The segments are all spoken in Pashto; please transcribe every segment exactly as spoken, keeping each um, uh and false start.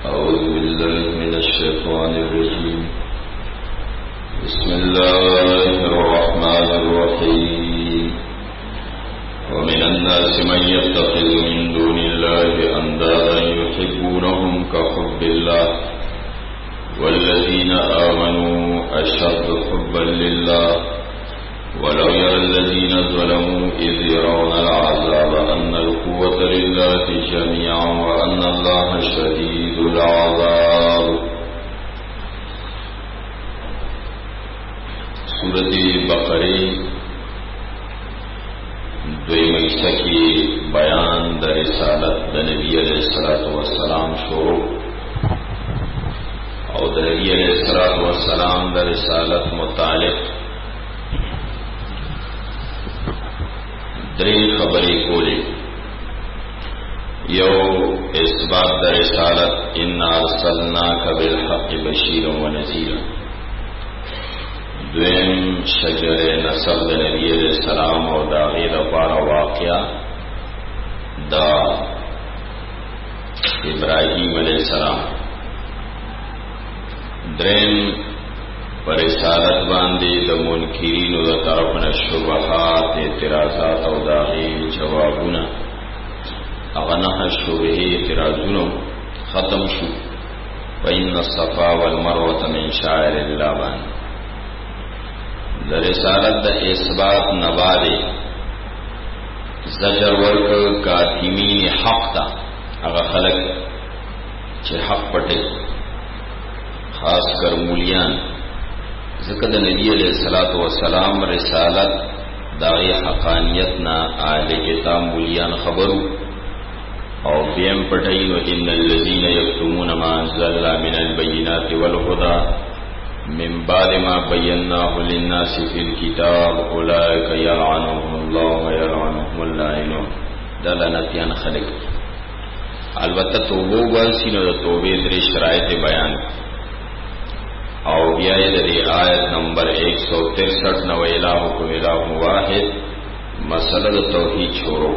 أعوذ بالله من الشيطان الرجيم بسم الله الرحمن الرحيم ومن الناس من يتخذ من دون الله أندادا يحبونهم كحب الله والذين آمنوا أشد حبا لله ولو يرى الذين ظلموا إذ يرون العذاب أن القوة لله جميعا وأن الله شديد العذاب. سورة بقرة دوی مئیسہ کی بیان در رسالت در نبی علیہ الصلوۃ والسلام شروع او در نبی علیہ الصلوۃ والسلام در رسالت متعلق درې خبرې کولې. یو اثبات در رسالت ان ارسلناک بالحق بشیرا ونذیرا. دویم شجر نسب د نبی علیہ السلام او دا غیر لپاره واقعا دا ابراهیم علیہ السلام. دریم پر رسالت باندې د منکرینو د طرفنا شبهات اعتراضات او داغي جوابونه هغه نه شبهه اعتراضونه ختم شو. فإن الصفا والمروة من شعائر الله باندې د رسالت د اثبات نباده زجر ورک کاتمین حق تا هغه خلق چې حق پټي خاص کر مولیان ذکر د نبی علیہ الصلوۃ والسلام رسالت داغی حقانیتنا آل کتاب مولیان خبرو او بیم پٹھئینو ان الذین یکتمون ما انزلنا من البینات والهدى من بعد ما بیناه للناس فی الكتاب اولئک یلعنهم الله ویلعنهم اللاعنون. دلنتیان خلق البته توبه واسینو د توبې درې شرایط بیان او بیا یې د آیت نمبر ایک سو ترسٹھ نو الہکم الہ واحد مسئلہ د توحید شروع.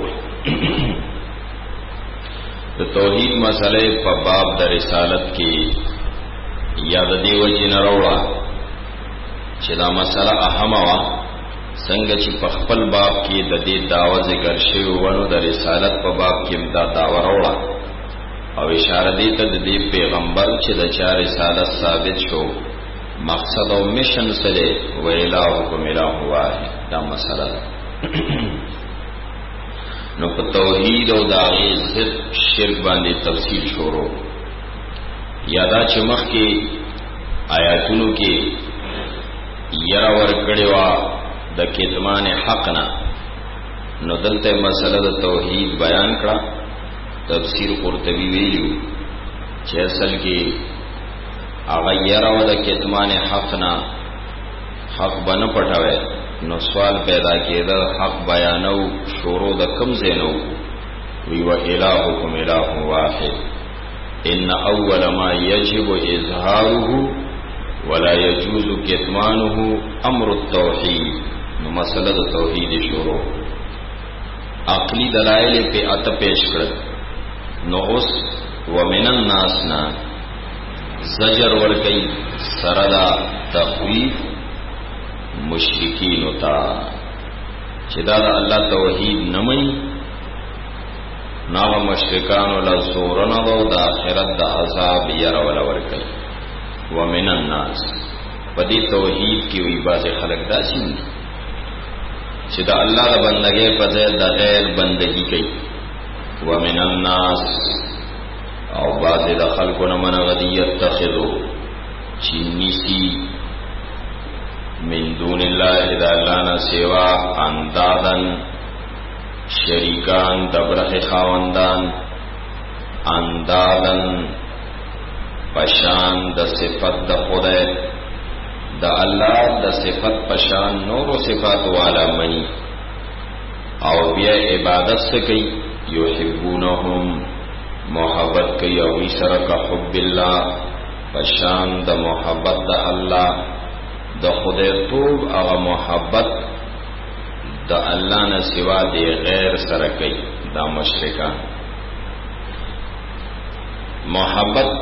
د توحید مسئلے په باب د رسالت کې یا د دیو جن وروړه چې دا مسئله اهمه وا څنګه چې په خپل باب کې د دې داوا ذکر شوی ونه د رسالت په باب کې دا داوا وروړه او اشاره دې ته د دې پیغمبر چې د چا رسالت ثابت شو مقصد او مشن سره و الہکم الہ واحد دا مسئلہ نو په توحید او داغی ضد شرک باندې تفصیل شروع. یادا چې مخ کې آیاتونو کې یرا ورکړی وا د کتمان حقنا نو دلته مسئلہ د توحید بیان کړه. تفسیر قرطبی ویلو چې اصل کې اغا یراو دا کتمان حقنا حق بنا پٹھاوے نو سوال پیدا کیدا حق بیانو شروع دا کم زینو وی و الہکم الہ واحد ان اول ما یجب اظہاره ولا يجوز کتمانه امر التوحید. نو مسئلہ دا توحید شروع عقلی دلائل پہ ات پیش کر نو اس ومن الناس نا زجر ورکی سردا تخویف مشرکین ہوتا چدا دا اللہ توحید نمئی ناو مشرکان ولا زورنا دو دا آخرت دا عذاب یر ولا ورکی. ومن الناس پدی توحید کی وی باز خلق دا سین چدا اللہ دا بندگی پزید دا غیر بندگی کئی. ومن الناس او باز د خلقنا من غدیت تخذو چینیسی من دون اللہ اذا لانا سوا اندادن شریکان دبرخ خاوندان اندادن پشان د صفت د خدای د اللہ د صفت پشان نور و صفات والا منی او بیا عبادت سکی یحبونهم محبت کئی اوی سر کا حب اللہ پشان د محبت د اللہ د خدای توب اغا محبت د اللہ نه سوا دی غیر سره کئی دا مشرکان. محبت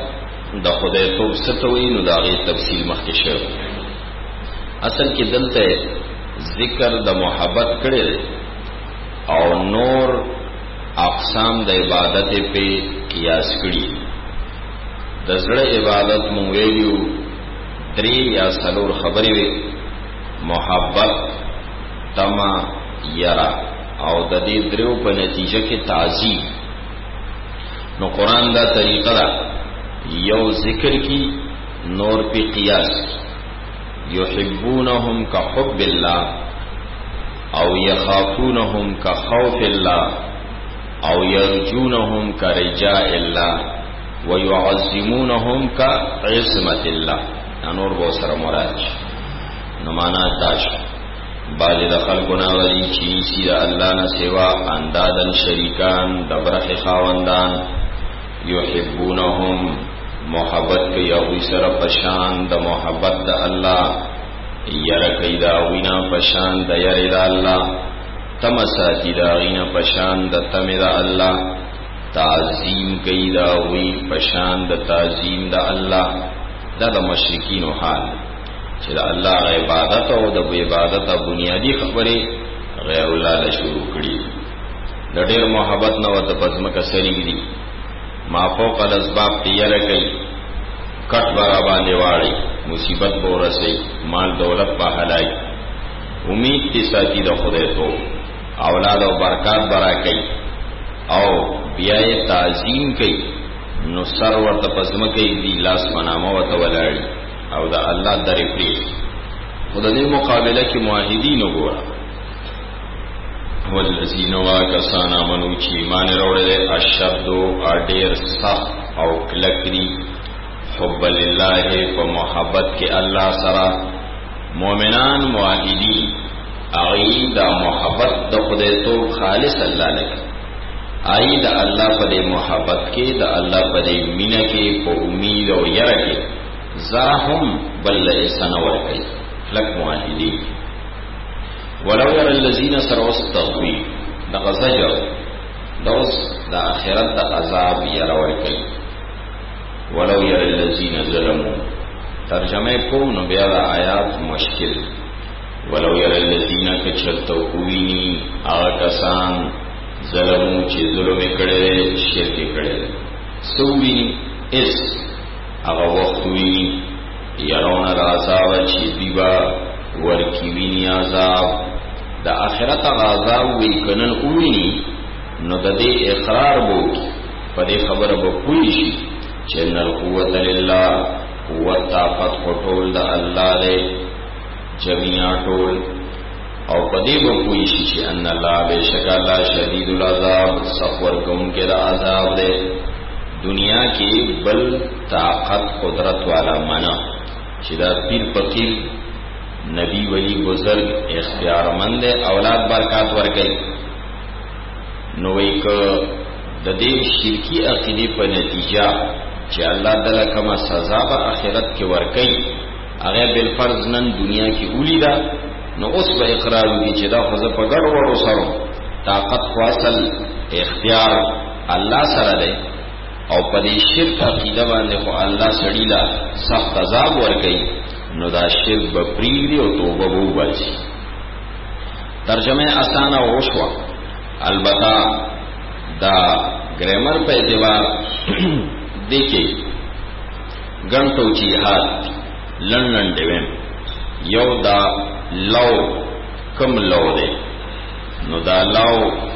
د خدای توب ستوي نو دا غي تفصیل مخکې شو. اصل کې دلته ذکر د محبت کړي او نور اقسام د عبادت په قیاس کړي. د زړه عبادت مونږ ویلو درې یا څلور خبرې وي: محبت، تما، یرا او د دې درو په نتیجه کې تعظیم. نو قران دا طریقه ده، یو ذکر کی نور په قیاس، یحبونهم کحب الله او یخافونهم کخوف الله او یرجونهم کرجاء الله ويعظمونهم كعظمت الله. نور بو سره مراد نو معنا داش باز د خلقنا ولی چی سی الله نه سوا اندادن شریکان دبرخ خاوندان. یحبونهم محبت کی او سره پشان د محبت د الله، یره کی دا وینا پشان د یره د الله، تمساتی دا وینا پشان د تم د الله، تعظیم کی دا وی پشان د تعظیم د الله. دا د مشرکین حال چې د الله عبادت او د عبادت بنیادی خبره غیر الله له شروع کړي. د ډېر محبت نه وته پزمکه سری دي، ما فوق الاسباب تیار کوي، کټ برا باندې واړي، مصیبت به ورسي، مال دولت په هلاي، امید دې ساتي د خدای ته، اولاد او برکات برا کوي او بیا یې تعظیم کوي. نو سر ورته پزمکه دی لاس منامه وته ولاړي او د الله درې پری. خدای دې مقابله کې موحدین وګوره، والذین واکسان امنو چې ایمان وروړي اشد او ډیر سخت او کلکري حب لله په محبت کې الله سره. مؤمنان موحدین اغه د محبت د خدای ته خالص الله لک آئی دا اللہ پا دے محبت کے دا اللہ پا دے مینہ کے پا امید و یرہ کے زاہم بل احسان ورکی لک معاہدین. ولو یر اللذین سروس تغوی دا غزجر دوس دا آخرت دا عذاب یرہ ورکی. ولو یر اللذین ظلمو ترجمه کون بیا دا آیات مشکل. ولو یر اللذین کچرتو کوینی آکسان ظلمو چې ظلم کړي شرک کړي سوویني اس هغه وخت ویني يرون العذاب چې دیوا ورکی ویني عذاب د آخرت عذاب وی کنن ویني نو د دې اقرار وو په دې خبره به پوي شي چې نر قوت لله قوت طاقت ټول د الله دی جميعا ټول او پدې به کوئی شي چې ان الله بشک الله شدید العذاب صبر کوم کې د عذاب دې دنیا کې بل طاقت قدرت والا معنا چې دا پیر فقیر نبی ولی بزرگ اختیارمند اولاد برکات ورکړي نو یک د دې شرکی عقیده په نتیجه چې الله تعالی کومه سزا په آخرت کې ورکړي هغه بل فرض نن دنیا کې ولیدا نو اوس به اقرار وکړي چې دا خو زه په ګډ وړو سره طاقت خاصل اختیار الله سره دی او په دې شرک عقیده باندې خو الله سړی لا سخت عذاب ورکړي نو دا شرک به پریږدي او توبه به وباسي. ترجمه اسانه وشوه، البته دا ګرامر په اعتبار دیکي ګڼ توجیهات لندن دیوم یو دا لو کم لو دے نو دا لو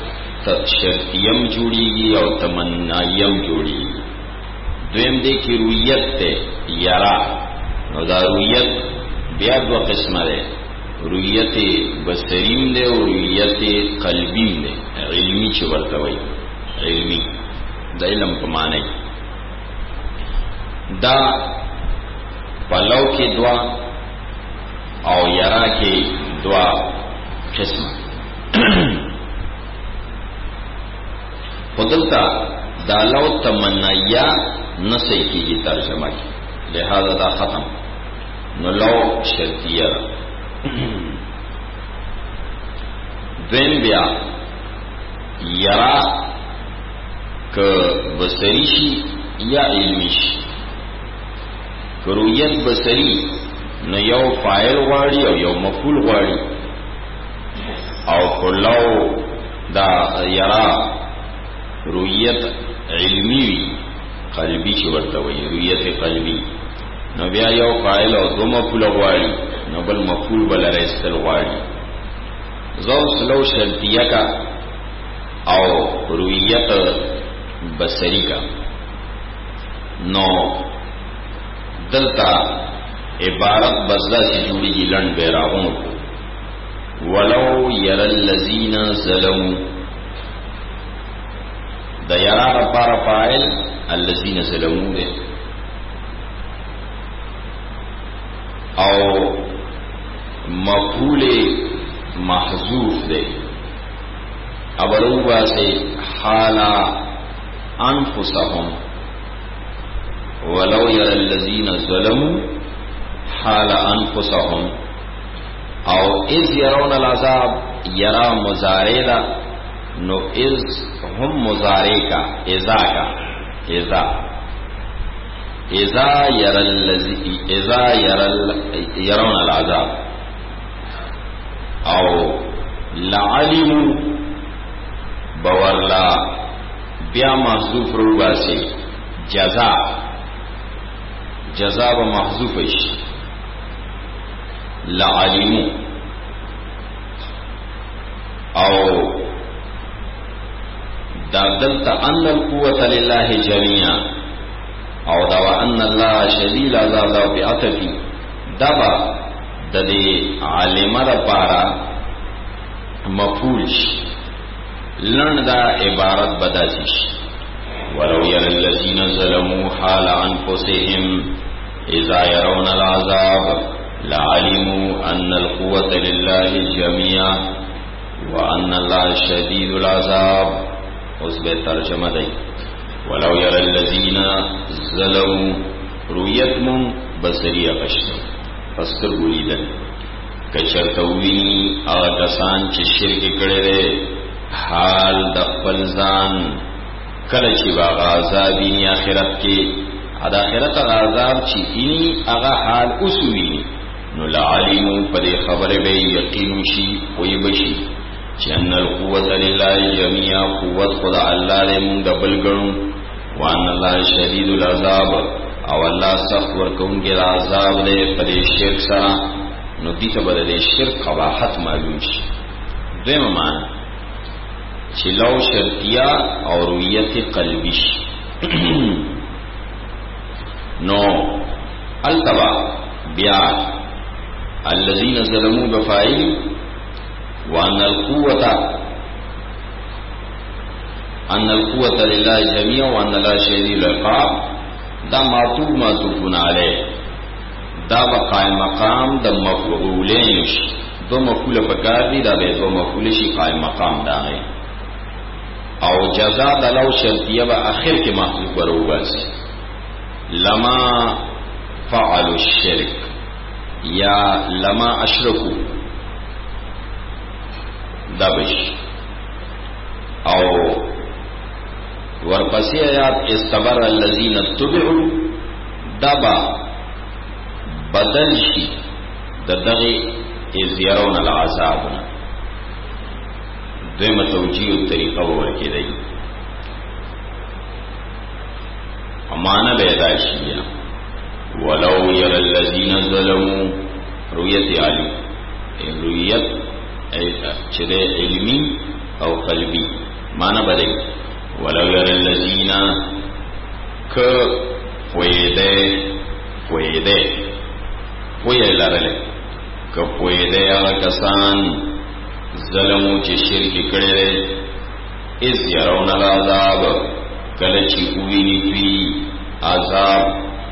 شرطیم جوڑیگی او تمنائیم جوڑیگی. دویم دے کی رویت دے یرا نو دا رویت بیا دو قسم دے، رویت بصریم دے او رویت قلبیم دے، علمی چو ورتوئی علمی دا علم پمانے. دا پلو کے دعا او یرا کے دعا قسم خودلتا دالو تمنیا نسی کی ترجمہ کی لہذا دا ختم نو لو شرطیہ دوین بیا یرا که بصری شی یا علمی شی رؤیت بصری نو یو فاعل غواړي او یو مفعول غواړي، او کلو دا یرا رؤیت علمی وی قلبی چې ورته وایي رؤیت قلبی، نو بیا یو فاعل او دو مفعول غواړي، نو بل مفعول بل راستل غواړي. زو سلو شرطیه کا او رؤیت بصری کا، نو دلتا عبارت بزدہ سے جوڑی گی لن بیراغوں کو ولو یر الذین ظلموا، دا یرا رپار فائل الذین ظلموا دے، او مفعول محذوف دے. ابروبا سے حالا انفسهم ولو یر الذین ظلموا حال انفسهم، او اذ يرون العذاب یرا مضارع دا، نو اذ هم مضارع کا اذا کا اذا اذا یر الذی اذا يرون العذاب، او لعلموا بورلا بیا محذوف روبا سے جزا جزا و محذوف شي لعلموا، او دا دلتا ان القوة لله جميعا، او دا وان الله شدید عذاب دا بیعتفی دبا دا دی علمه دا پارا مفعول شي، لن دا عبارت بدا شي ولو یر الذین ظلموا حال انفسهم اذا يرون العذاب لعلموا ان القوة لله جميعا وان الله شدید العذاب. اس بے ترجمہ دی ولو یر الذین ظلموا رؤیت من بصری قشت فستر بولیدن کچرتوینی آگسان چی شرک کڑے حال دخل زان کله چې باغ عذابینی آخرت کې ادا آخرت عذاب چې اینی هغه حال اوسوي، نو لعلمو په خبره به یقین شي وي بشي چې ان القوت لله جميعا، قوت خدا الله له مونږ دبل ګڼو، وان الله شدید العذاب، او الله سخت ورکوونکی عذاب له په شرک سره. نو دې ته بل دې شرک قباحت معلوم شي. دویمه معنی چې لو شرطیه او رؤیت قلبی شي، نو التبا بیا الذين ظلموا بفاعل وان القوة ان القوة لله جميعا وان الله شدید العقاب، دا معطوف معطوفون علیه، دا بقائم مقام دا مفعولین شي، دو مفعول پکار دی، دا به دو مفعول شي قائم مقام دا غي. او جزا دلو شرطیه با آخر کے محضوب برو باسی لما فعلوا الشرک یا لما اشرکو دبش، او ورپسی آیات استبر الذین اتبعوا دبا بدل شی ددغی اذ یرون العذابنا. دوی متوجیه طریقه ورکی دی امانه بیدا شیئا ولو یر الذین ظلموا رؤیت علی، رؤیت چده علمی او قلبی معنی بدی ولو یر الذین که پویده پویده پویده لرله که پویده اغا کسان ظلمو چې شرک کړي دي اذ يرون العذاب کله چې ویني پی عذاب،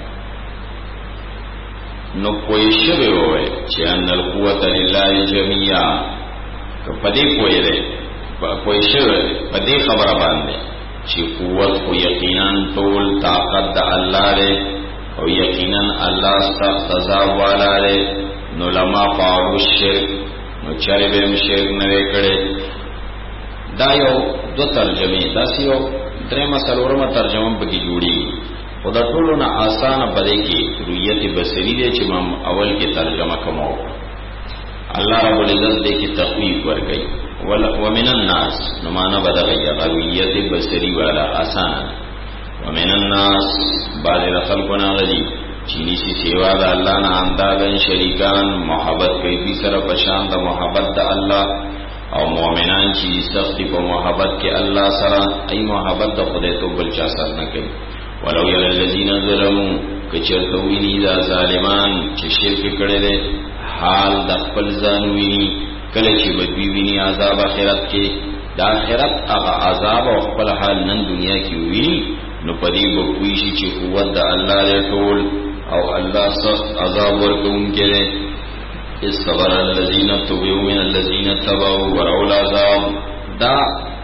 نو کوئی شبه وای چې ان القوت لله جميعا، که پدې کوئی دی کوئی شبه پدې خبره باندې چې قوت خو یقینا ټول طاقت د الله لري، او یقینا الله سخت عذاب والا دی. نو لما فعلوا الشرک، نو چاره به مشرک نه کړي. دا یو دو ترجمه، دا یو درېمه څلورمه ترجمه به کې جوړي. خدا ټولو نه آسان پدې کې رؤیت بصری دی چې مم اول کې ترجمه کومو الله رب العزت دې کې تخفیف ورکړي ومن الناس نو معنا بدغی رؤیت بصری والا آسان ومن الناس بعض خلقنا غدي چینی سی سیوا دا اللہ نا اندادن شریکان محبت کوي بی سره پشان دا محبت دا اللہ او مومنان چی سختی پا محبت کے اللہ سره ای محبت دا خدای تو بلچا سر نکي ولو یل الذین ظلموا کچرتوینی دا ظالمان چی شرک کړي دي حال د خپل ځان ویني کله چې بدوی ویني عذاب آخرت کې دا آخرت هغه عذاب او خپل حال نن دنیا کې ویني نو پدې بووي شي چې قوت د الله له ټول او الله سخت عذاب ورکوونکی دی استغفر الذين تبعوا من الذين تبعوا وروا العذاب دا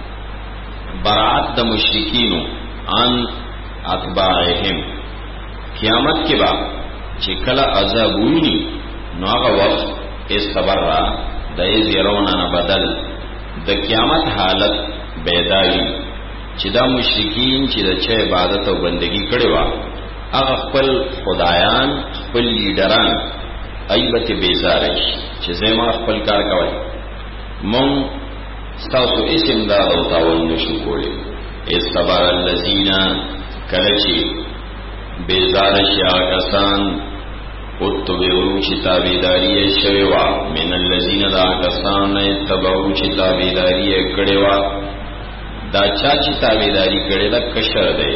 برات د مشرکین ان اتباعهم قیامت کې بعد چې کله عذاب ویني نو هغه وخت استغفر را د یزرون نه بدل د قیامت حالت بیداری چې دا مشرکین چې د چا عبادت او بندگی کړي وا هغه خپل خدایان خپل لیډران ایبت بیزارش چې زما خپل کار کوي مون تاسو اسم دا او تاول نشو کولی استبار الذین کلچی بیزارش یا کسان اتبعو چی تابیداری شویوا من الذین دا کسان اتبعو چی تابیداری کڑیوا دا چا چی تابیداری کڑی دا کشر دے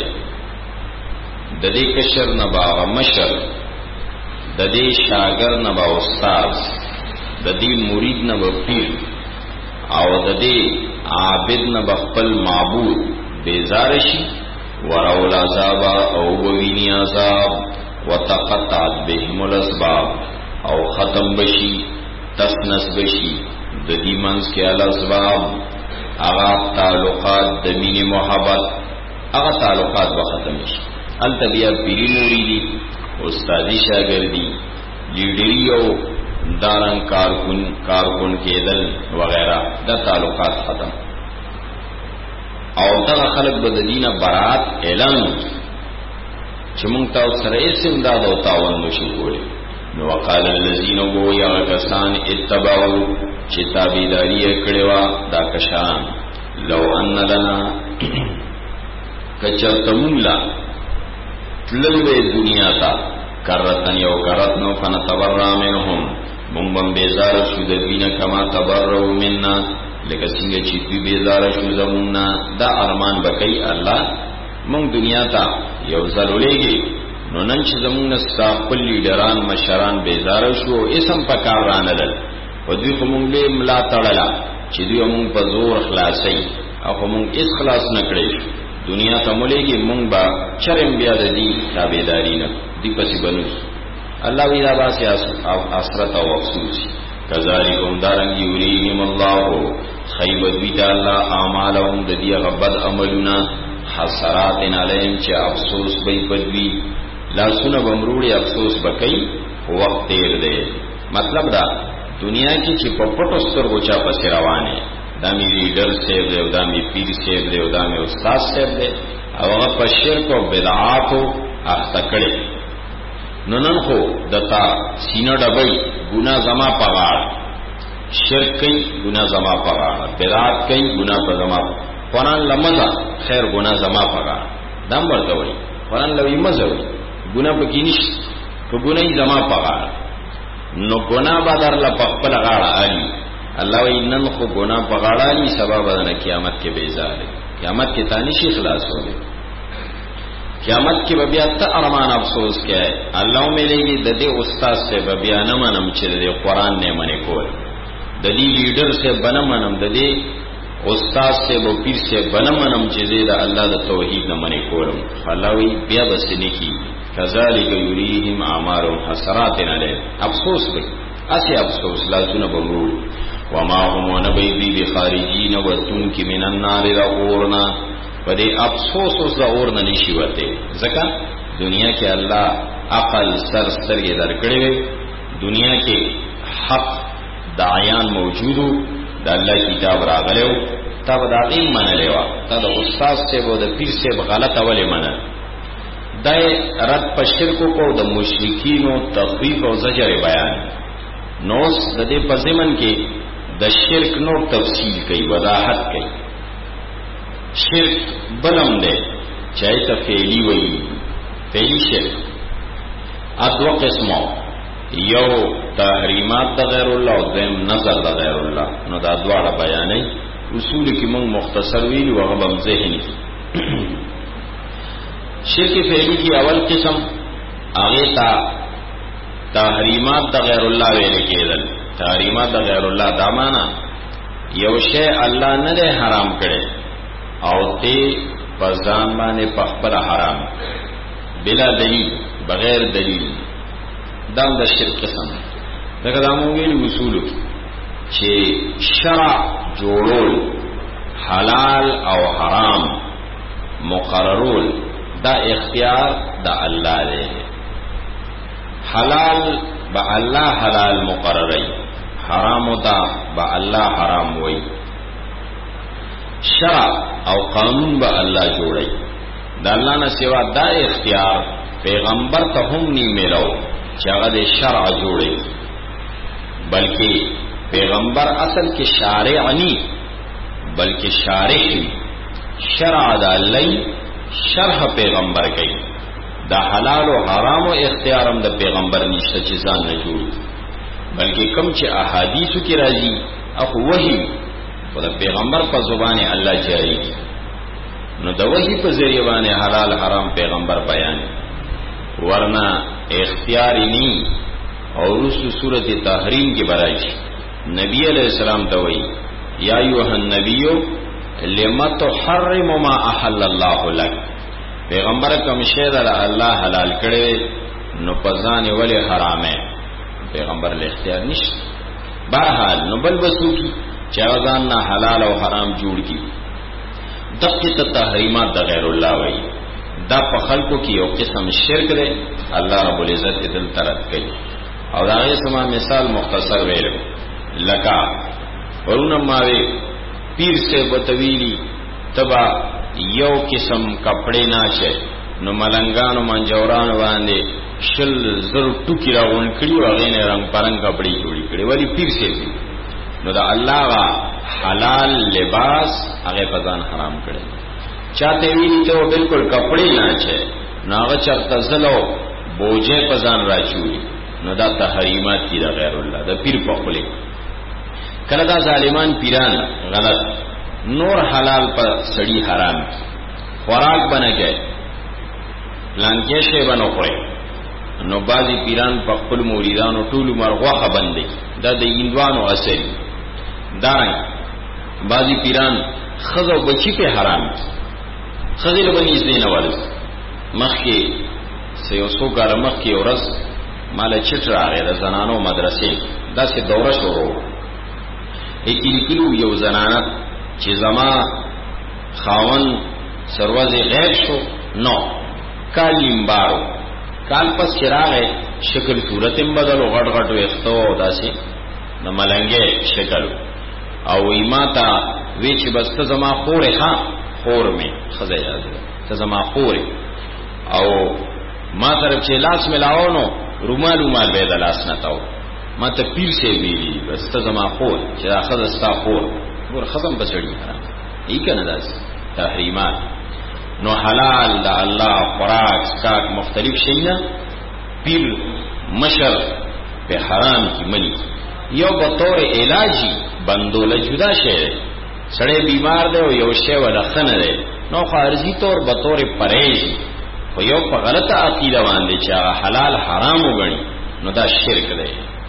د دې کشر نه با مشر د دې شاګر نه با استاد د دې مرید نه با پیر او د دې عابد نه با خپل معبود بیزار شي ورول عذاب او ویني عذاب وتقطعت بهم الاسباب او ختم بشي تسنس بشي د دې منځ کې الاسباب هغه تعلقات د مینې محبت هغه تعلقات به ختم شي التبیا پیری موریدی استادی شاگردی لیڈری او دارن کارکن کارکن کېدل وغیرہ دا تعلقات ختم او دا خلق بد دینه برات اعلان چې مونږ تاسو سره یې امداد او تعاون نشو کولی نو وقال الذين هو یا کسان اتبعوا چې تابعداري کړي وا دا کشان لو ان لنا کچرتملا تلوے دنیا تا کرتن یو کرتنو فنتبرع منهم منبم بیزار شو دوینا کما تبرعو مننا لکه څنګه چې دوی بیزار شو زموننا دا ارمان بکئی الله مونږ دنیا تا یو ځلولېږي نو نن چې زمونږ خپل لیډران مشران بیزار شو اسم پکار رانل او دوی کوم له ملا تړلا چې دوی مونږ په زور خلاصي او مونږ اس خلاص نکړي دنیا ته مولېږي مونږ با چرم بیا د دې تابعداري نه دی پسې بنو الله وی دا باسي اسرت او افسوس کذالک هم دارنګ یریهم الله خیبت بی تعالی اعمالهم د دې غبد عملنا حسرات علیهم چې افسوس به پدوی لا سونه بمروړي افسوس بکئی وخت تیر دی مطلب دا دنیا کې چې په پټو سترګو چا پسې روانه دامی لیڈر سیب دے او دامی پیر سیب دے او دامی استاد سیب دے او هغه په شرک او بدعاتو اخته کړي نو نن خو دتا سینه ډبای ګنا زما پغاړ شرک کوي ګنا زما پغاړ بدعات کوي ګنا په زما قرآن لمزه خیر ګنا زما پغاړ دم ورته وي قرآن لوي مزه وي ګنا پکې نشته کو ګنای زما پغاړ نو ګنا بدر لا خپل غاړه علي الله وی نن خو ګناه په غاړه سبب ده قیامت کې بیزار قیامت کې تانی شي خلاص ہوے قیامت کې بیا ته ارمان افسوس کې الله مليږي د دې استاد سے بیا نه منم چې د قرآن نه منې کول د دې لیډر سے بنه منم د دې استاد سے بو پیر سے بنه منم چې د الله د توحید نه منې کولم الله وی بیا بس نه کی کذالک یریهم اعمالهم حسرات علی افسوس به اسی افسوس لازم بمرو وما هم نبی بی بخارجین وتون کی من النار رغورنا پدې افسوس اوس د اور نه نشي وته ځکه دنیا کې الله عقل سر سترګې درکړې دنیا کې حق داعیان موجودو د الله کتاب راغلو تا به دا غي منلې وا تا د استاد سے وو د پیر سے غلط اولې منل دای رد په شرکو کو د مشرکینو تخفیف او زجر بیان نو د دې په ضمن کې د شرک نو تفصیل کوي وضاحت کوي شرک بلم دی چای ته فعلی وایي فعلی شرک ادو قسمو یو تحریمات د غیر الله او دیم نظر د غیر الله نو دا دواړه بیانې اصول کې موږ مختصر ویلو هغه هم ذهني شرک فعلی کی اول قسم هغه تا تحریمات د غیر الله ویل کېدل تحریمات د غیر الله دا معنا یو شی الله نه ده حرام کړي او ته پزان باندې په خپل حرام بلا دلیل بغیر دلیل دا د شرک قسم دغه د موږ اصول چې شرع جوړول حلال او حرام مقررول دا اختیار دا الله دی حلال با الله حلال مقرری حرام دا با الله حرام وای شرع او قانون با الله جوړی دا الله نه سوا دا اختیار پیغمبر ته هم نی میلو چې هغه د شرع جوړی بلکې پیغمبر اصل کې شارع نی بلکې شارع شرع دا الله شرح پیغمبر کوي دا حلال او حرام او اختیار هم د پیغمبر نشته چې ځان نه جوړي بلکې کوم چې احادیثو کې راځي او وحي او د پیغمبر په زبانه الله جاری نو د وحي په ذریعہ باندې حلال حرام پیغمبر بیان ورنه اختیار ني او رسو سورۃ تحریم کې برایش نبی علیہ السلام ته وایي یا ایها النبی لما تحرم ما احل الله لك پیغمبر کوم شی در الله حلال کړي نو پزان ولې حرامه پیغمبر له اختیار نشته بهرحال نو بل وسوکی چې ځان نه حلال او حرام جوړ کی دغه تحریمات د غیر الله وایي دا په خلقو کې یو قسم شرک دی الله رب العزت دل ترد کوي او دا یې سما مثال مختصر ویل لکا ورونه ماوي پیر سے بتویلی تبا یو قسم کپڑے ناچے نو ملنگانو منجورانو باندې شل زر ټوکی راون کړي او غینه رنگ پرنګ کپڑے جوړی کړي ولی پیر سے دی نو دا الله وا حلال لباس هغه پزان حرام کړي چاته ویلی ته بالکل کپڑے ناچے نو هغه چرته زلو بوجه پزان راچوي نو دا تحریمات دي د غیر الله د پیر په خله کله دا ظالمان پیران غلط نور حلال پر سړی حرام خوراک بنګي لانکه شی بنو کوي نو بازي پیران په خپل مریدانو ټول مرغوخه باندې دا د ایندوانو اثر دا بازي پیران خزو بچی په حرام خزل بني زینه ول مخکي سيوسو ګر مخکي ورس مال چټرا غیر زنانو مدرسې دا څه دوره شروع ایکی لیکلو یو زنانت چې زما خاون سروازی غیب شو نو کال لیمبارو کال پس چراغه شکل صورتم بدلو غټ غټو اختو داسې د ملنګې شکل او ایماتا وی چې بس ته زما خورې ها خور می خزه یاد ته زما خورې او ما طرف چې لاس ملاونو رومال رومال به د لاس نه تاو ما ته پیر سی ویلی بس ته زما خور چې اخذ استا خور ور خزم بچړي حرام ای کنه داس تحریمات نو حلال د الله خوراک سکاک مختلف شینا پیر مشر په حرام کی منی یو بطور علاجی بندول جدا شي سړی بیمار دی او یو شی ولا خنه دی نو خارجي طور بطور پرهیز خو یو په غلطه عقیده باندې چې حلال حرام وګڼي نو دا شرک دی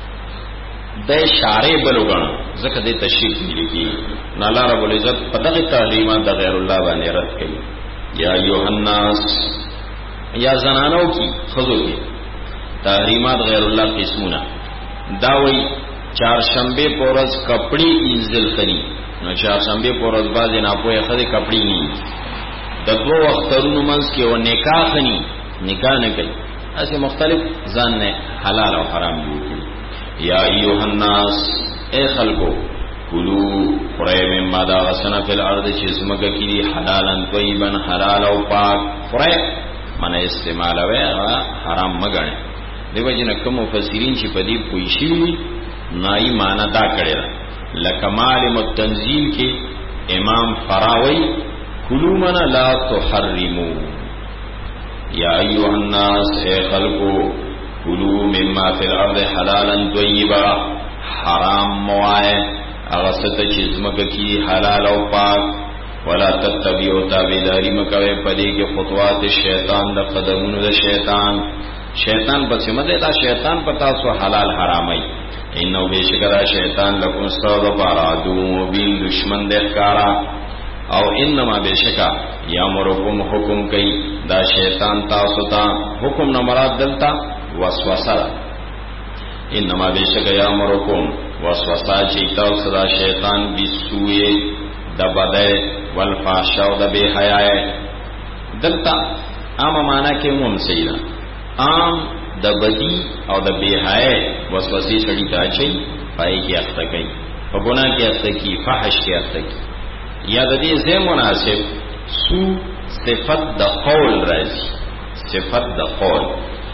د شارع بلوغان زکه د تشریف ملي نه الله رب العزت په دغه تعلیمات د غیر الله باندې رد کړي یا ایها الناس یا زنانو کی خذو کی تحریمات غیر الله قسمونه داوی چهارشنبه پورز کپڑی انزل خنی نو چهارشنبه پورز باز نه پوهه خدي کپڑی ني د دوه وختونو منځ کې و نکاح خنی نکاح نه کوي اسی مختلف ځان نه حلال او حرام دي یا ایها الناس اے خلقو کلو فرای مما دا غسنا فی الارض چې زمکه کې حلالن طیبن حلال او پاک فرای من استعمالوي حرام مګنه. دیو جن کوم مفسرین چې په دې پوي شي نای معنا دا کړی لکه معلم التنزیل کې امام فراوی کلوا من لا تحرموا یا ایها الناس اے خلقو کلوا مما فی الارض حلالا طیبا حرام موائے اغسط چیز مکہ کی حلال و پاک ولا تتبعوا تابعداری مکوے پدی کے خطوات شیطان دا قدمون دا شیطان شیطان پس مدے دا شیطان پتا سو حلال حرامی انہو بیشکرہ شیطان لکن استاد پارادو مبین دشمن دیکھارا او انما بیشکا یامرکم حکم کئی دا شیطان تاسو تا حکم نمراد دلتا وسوسہ انما بیشکا یامرکم وسوسہ چیتا صدا شیطان بیسوئے دا بدے والفاشا و دا بے حیائے دلتا عام مانا کے مون سیدہ عام دا بدی او دا بے حیائے وسوسی سڑی تا چی پائی کی اختا کئی فگناہ کی اختا کی فحش کی اختا کی یا دا دی زی مناسب سو صفت دا قول رازی صفت دا قول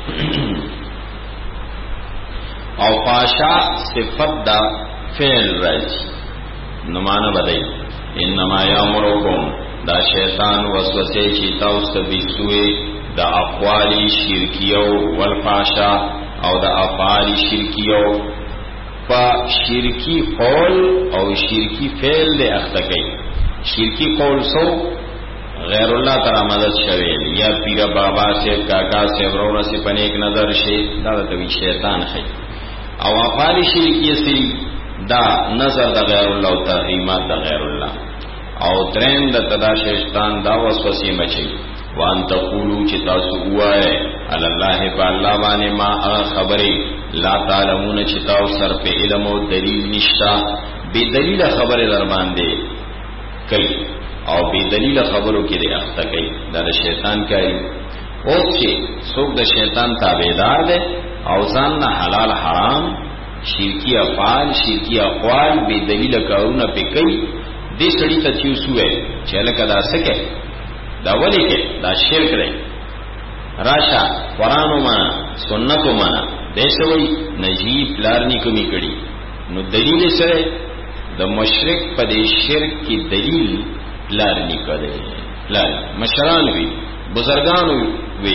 او فاشا صفت دا فعل رازی نمانا بدئی انما یامرکم دا شیطان وسوسه چیتا استبیسوی دا اقوالی شرکیو والفاشا او دا افعالی شرکیو پا شرکی قول او شرکی فعل دے اختکی شرکی قول سو غیر اللہ ترا مدد شویل یا پیر بابا سے کاکا سے ورور سے پنیک نظر شی دا دا توی شیطان خی او افعالی شرکی سری دا نظر دا غیر اللہ و تحریمات دا غیر اللہ او درین دا تدا شیطان دا وسوسی مچی وان تقولو چی تاسو ہوئے اللہ پا اللہ بانے ما اغا خبری لا تعلمون چی تاو سر پہ علم و دلیل نشتا بے دلیل خبر درمان دے کئی او بے دلیل خبرو کی دے اختا کئی دا دا شیطان کئی اوک چی سوک دا شیطان تابیدار دے او زان نا حلال حرام شرکی افعال شرکی اقوال بے دلیل کرونا پہ کئی دے سڑی تا چیوسو ہے چیلکا دا سکے دا ولی کے دا شرک رہی راشا قرآنو مانا سنتو مانا دیسے وی نجیب لارنی کمی کڑی نو دلیل سرے دا مشرک پا دے شرک کی دلیل لارنی کڑی لار مشران وی بزرگان وی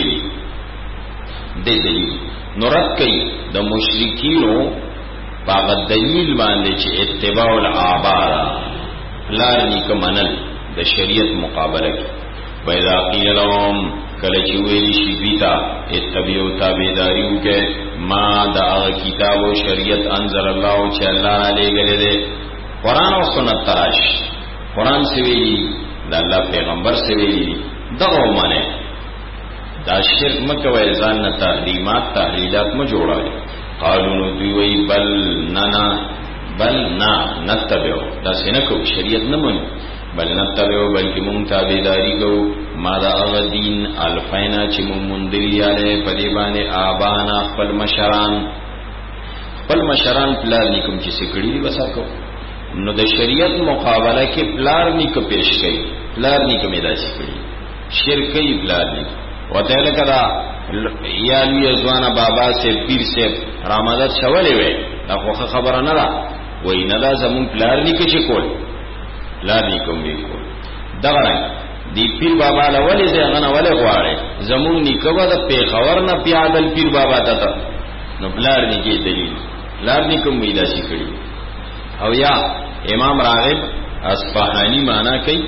دے دلیل نو رد کئی دا مشرکینو پاگا دلیل باندے چے اتباع العابارا لارنی کمانل دا شریعت مقابلہ کی وَإِذَا قِيلَ لَهُمْ کلچی ویلی شیدویتا اتبیو تابیداریو کے ما دا اغا کتاب و شریعت انزل اللہ چے اللہ را لے گلے دے قرآن و سنت تراش قرآن سے ویلی دا اللہ پیغمبر سے ویلی دغو مانے دا شرک مکوی زان تحریمات تحریلات مجوڑا ہے قالونو دوی بل نانا بل نا نتبیو دا سنکو شریعت نمون بل نتبعو بلکی مون تابیداری کو مادا اغا دین الفینا چی مون مندلی آلے پدیبان آبانا پل مشران پل مشران پلار نکم چی سکڑی دی بسا کو نو دا شریعت مقابلہ کے پلار نک پیش کئی پلار نکم ادا سکڑی شرکی پلار نک و تیلک دا یالوی ازوانا بابا سے پیر سے رامدت شولی وے دا خوخ خبر ندا وی ندا زمون پلار نک چی کول لارنی کوم وی کو دغه دی پیر بابا لولې ځغنه ولې غواړي زمون نیکو د پیښور نه پیادل پیر بابا ته نو لارنی کې دلیل لارنی کوم وی داسي کړی او یا امام راغب اصفهانی معنا کوي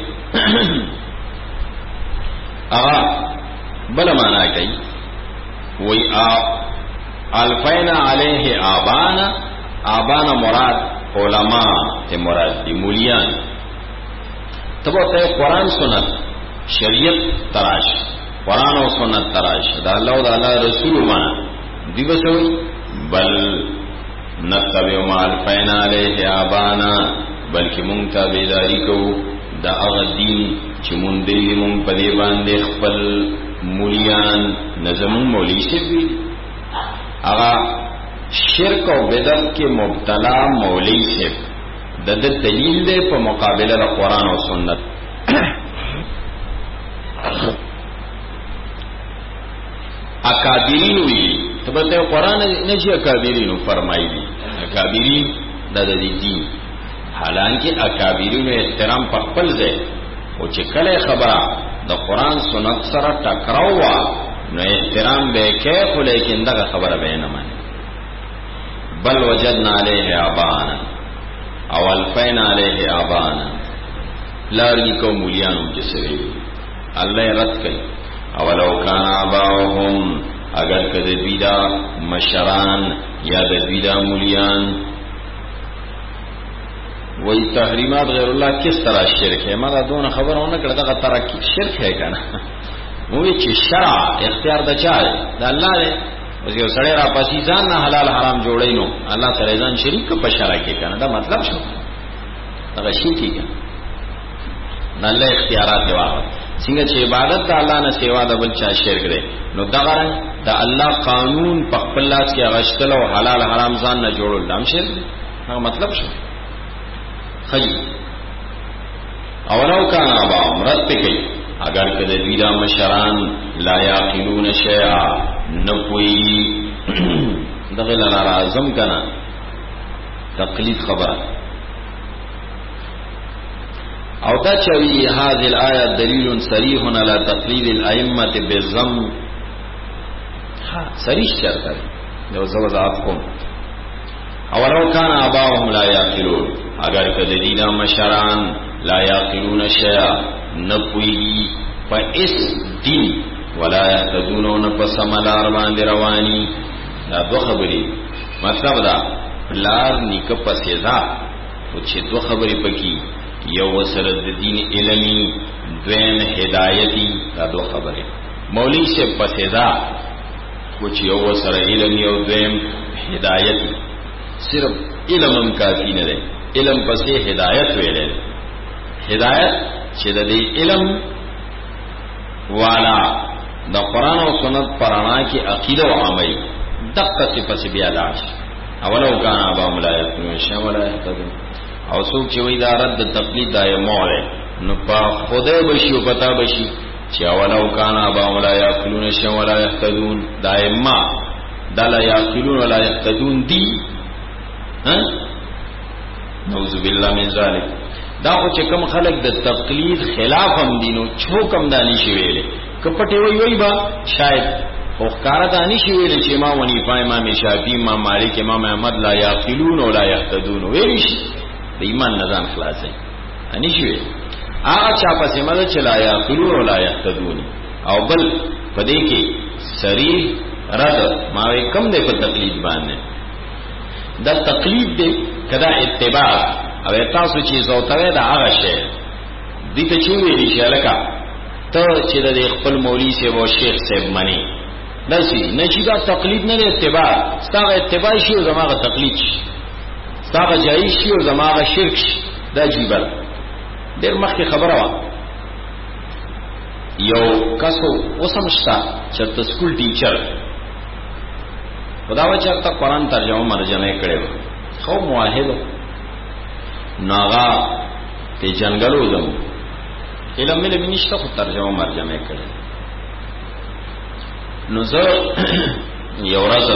ا بل معنا کوي وی ا الفینا علیه آبانا آبانا مراد علماء ته مراد دی مولیان تبو تے قرآن سنت شریعت تراش قرآن و سنت تراش دا اللہ و دا اللہ رسول مانا دی بسوئی بل نتبیو مال فین علیہ آبانا بلکہ منگتا بیداری کو دا اغا دین چی مندلی منگ پدی باندے خپل مولیان نظمون مولی سے بھی اغا شرک و بدت کے مبتلا مولی سے دا دا دلیل دے پا مقابلہ دا قرآن و سنت اکابرین وی تبته قران نه چې اکابرین فرمایي اکابرین د دې دین حالانکه اکابرین احترام په خپل ځای او چې کله خبره د قران سنت سره ټکراو وا نو احترام به کې خو لیکن دا خبره به نه مانی بل وجدنا علیه آبانا او الفین علیه آبانا لاری کو مولیانو جسوی اللہ رد کئی اولو کان آباؤهم اگر کده بیدا مشران یا ده بیدا مولیان وی تحریمات غیر اللہ کس طرح شرک ہے ما دا دون خبر ہونا کرده دا طرح شرک ہے کنا موی چی شرع اختیار دا چاہے دا اللہ دے وزی او سڑے را پسی ځان نه حلال حرام جوړی نو الله سره ځان شریک په شرع کې کنه دا مطلب شو دا شي کیږي نه له اختیارات دی واغ څنګه چې عبادت د الله نه سیوا د بل چا شرک دی نو دا غره د الله قانون په خپل لاس کې غشتل او حلال حرام ځان نه جوړول دام شرک دی دا مطلب شو خی اولو کان ابا امرت پکې اگر کده ویدا مشران لا یاقلون شیئا نپوئی دغه لاره اعظم کنا تقلید خبره او دا چوی هذه الايه دلیل صریح علی تقلید الائمه بالذم ها صریح شرط دی نو زوځات کوم اولو کان اباهم لا یاقلون اگر کده دینا مشران لا یاقلون شیئا نپوئی پا اس دین ولا یهتدون پس ملار باندې رواني دا دو خبرې مطلب دا لار نیک پسیزا او چې دو خبرې پکې یو سره د دین علمي دویم هدایتي دا دو خبرې مولوی سے پسیزا او چې یو سره علمي او دویم هدایتي صرف علم کافی نه دی علم پسې هدایت ویلې هدایت چې د دې علم والا د قران او سنت پرانا کی عقیده او عمل دقه څه پس بیا لاش اولو کان ابا ملائکه شامل او څوک چې وی دا رد تقلید دایمه نو په خوده بشي او پتا بشي چې اولو کان ابا ملائکه شامل یهتدون دایمه دلا یاقلون ولا یهتدون دی ها نعوذ بالله من ذلک دا خو چې کوم خلک د تقلید خلاف هم دینو چوکم دانی شي ویلې کپټي وی وی با شاید خو ښکارا دانی شي ویلې چې ما ونی پای ما شافعی ما مالک امام احمد لا یاقلون ولا یهتدون ویلې شي د ایمان نظام خلاصي اني شي هغه چا پسې مده چې لا یاقلون ولا یهتدون او بل پدې کې صریح رد ما کم دې په تقلید باندې دا تقلید دې کدا اتباع او تاسو چې زوتوي دا هغه شی دې ته چې ویلې شي لکه ته چې د خپل مولوی سے و شیخ صاحب منی دسی نه چې دا تقلید نه اتباع ستاسو اتباع شي او زماغه تقلید شي ستاسو جایز شي او زماغه شرک شي دا جیبل ډیر مخکې خبره وا یو کسو وسمشتا چې د سکول ټیچر خدا و چرته قرآن ترجمه مرجمه کړي خو موحد ناغا ته جنگلو زمو علم مل بنشته خو ترجمه مرجمه کړي نو زه یو ورځ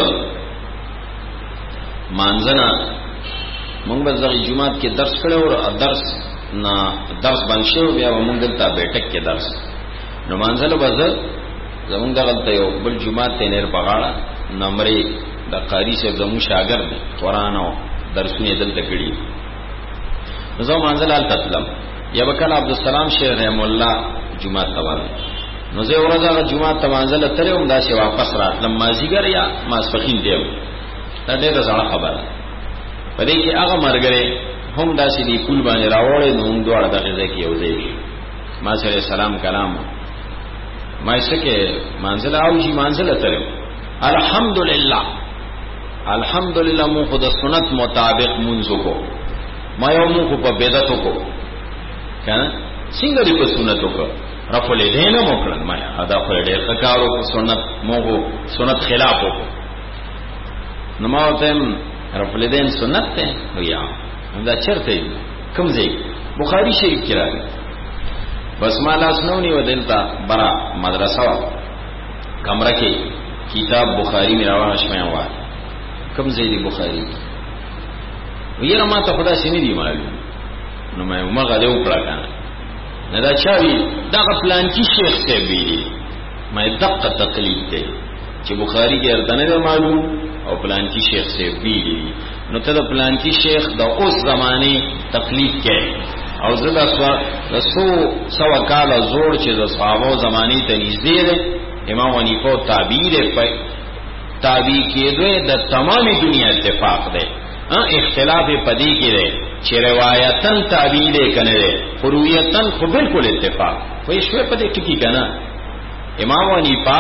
مانځنه مونږ به ځای جمعات کې درس کړو او درس نه درس باندې شو بیا مونږ دلته بیٹک کې درس نو مانځله به زه زمونږ دغلته یو بل جمعات ته نیر بغاړه نمبرې د قاری صاحب زمو شاګرد قرآن او درسونه دلته کړي زه مانځل ال تسلم یا وکړه عبدالسلام شیخ رحم الله جمعه تبارک نو زه ورځه جمعه تمانځل ترې هم دا شی واپس راتلم مازیګر یا ماسپخین دیو دا ډېر ځړه خبره پدې کې هغه مرګره هم داسې دی کول باندې راوړې نو موږ دواړه دغه ځای کې یو ځای ما سره سلام کلام ما یې سکه منزل او جی منزل ترې الحمدلله الحمدلله مو خود سنت مطابق منځو کو ما یو مو په بدعت کو کنه څنګه دی په سنتو کو رفع الیدین مو کړل ما ادا خو ډېر کارو په سنت مو سنت خلاف وکړو نو ما ته رفع الیدین سنت ته ویا دا چرته کوم ځای بخاری شریف کې راځي بس ما لاس نو نیو دلته برا مدرسه کمره کې کتاب بخاری می راوړ شمه وا کوم ځای دی بخاری ویره ما ته خدا سینې دی معلوم نو مې مغه له وکړه کنه نه دا چاوي دا پلان کی شیخ ته ویلي مې دقه تقلید دی چې بخاری کې ارته نه معلوم او پلان کی شیخ ته ویلي نو ته د پلان کی شیخ د اوس زمانه تقلید کې او زدا سو رسو سو کال زوړ چې د صحابه زمانه ته نږدې ده امام حنیفه تعبیر په تعبیر کې دوی د تمامي دنیا اتفاق ده اختلاف پدی کې ده چې روایتن تعبیر کنه ده فرویتن خو بالکل اتفاق وای شوه پدې ټکی کنه امام حنیفه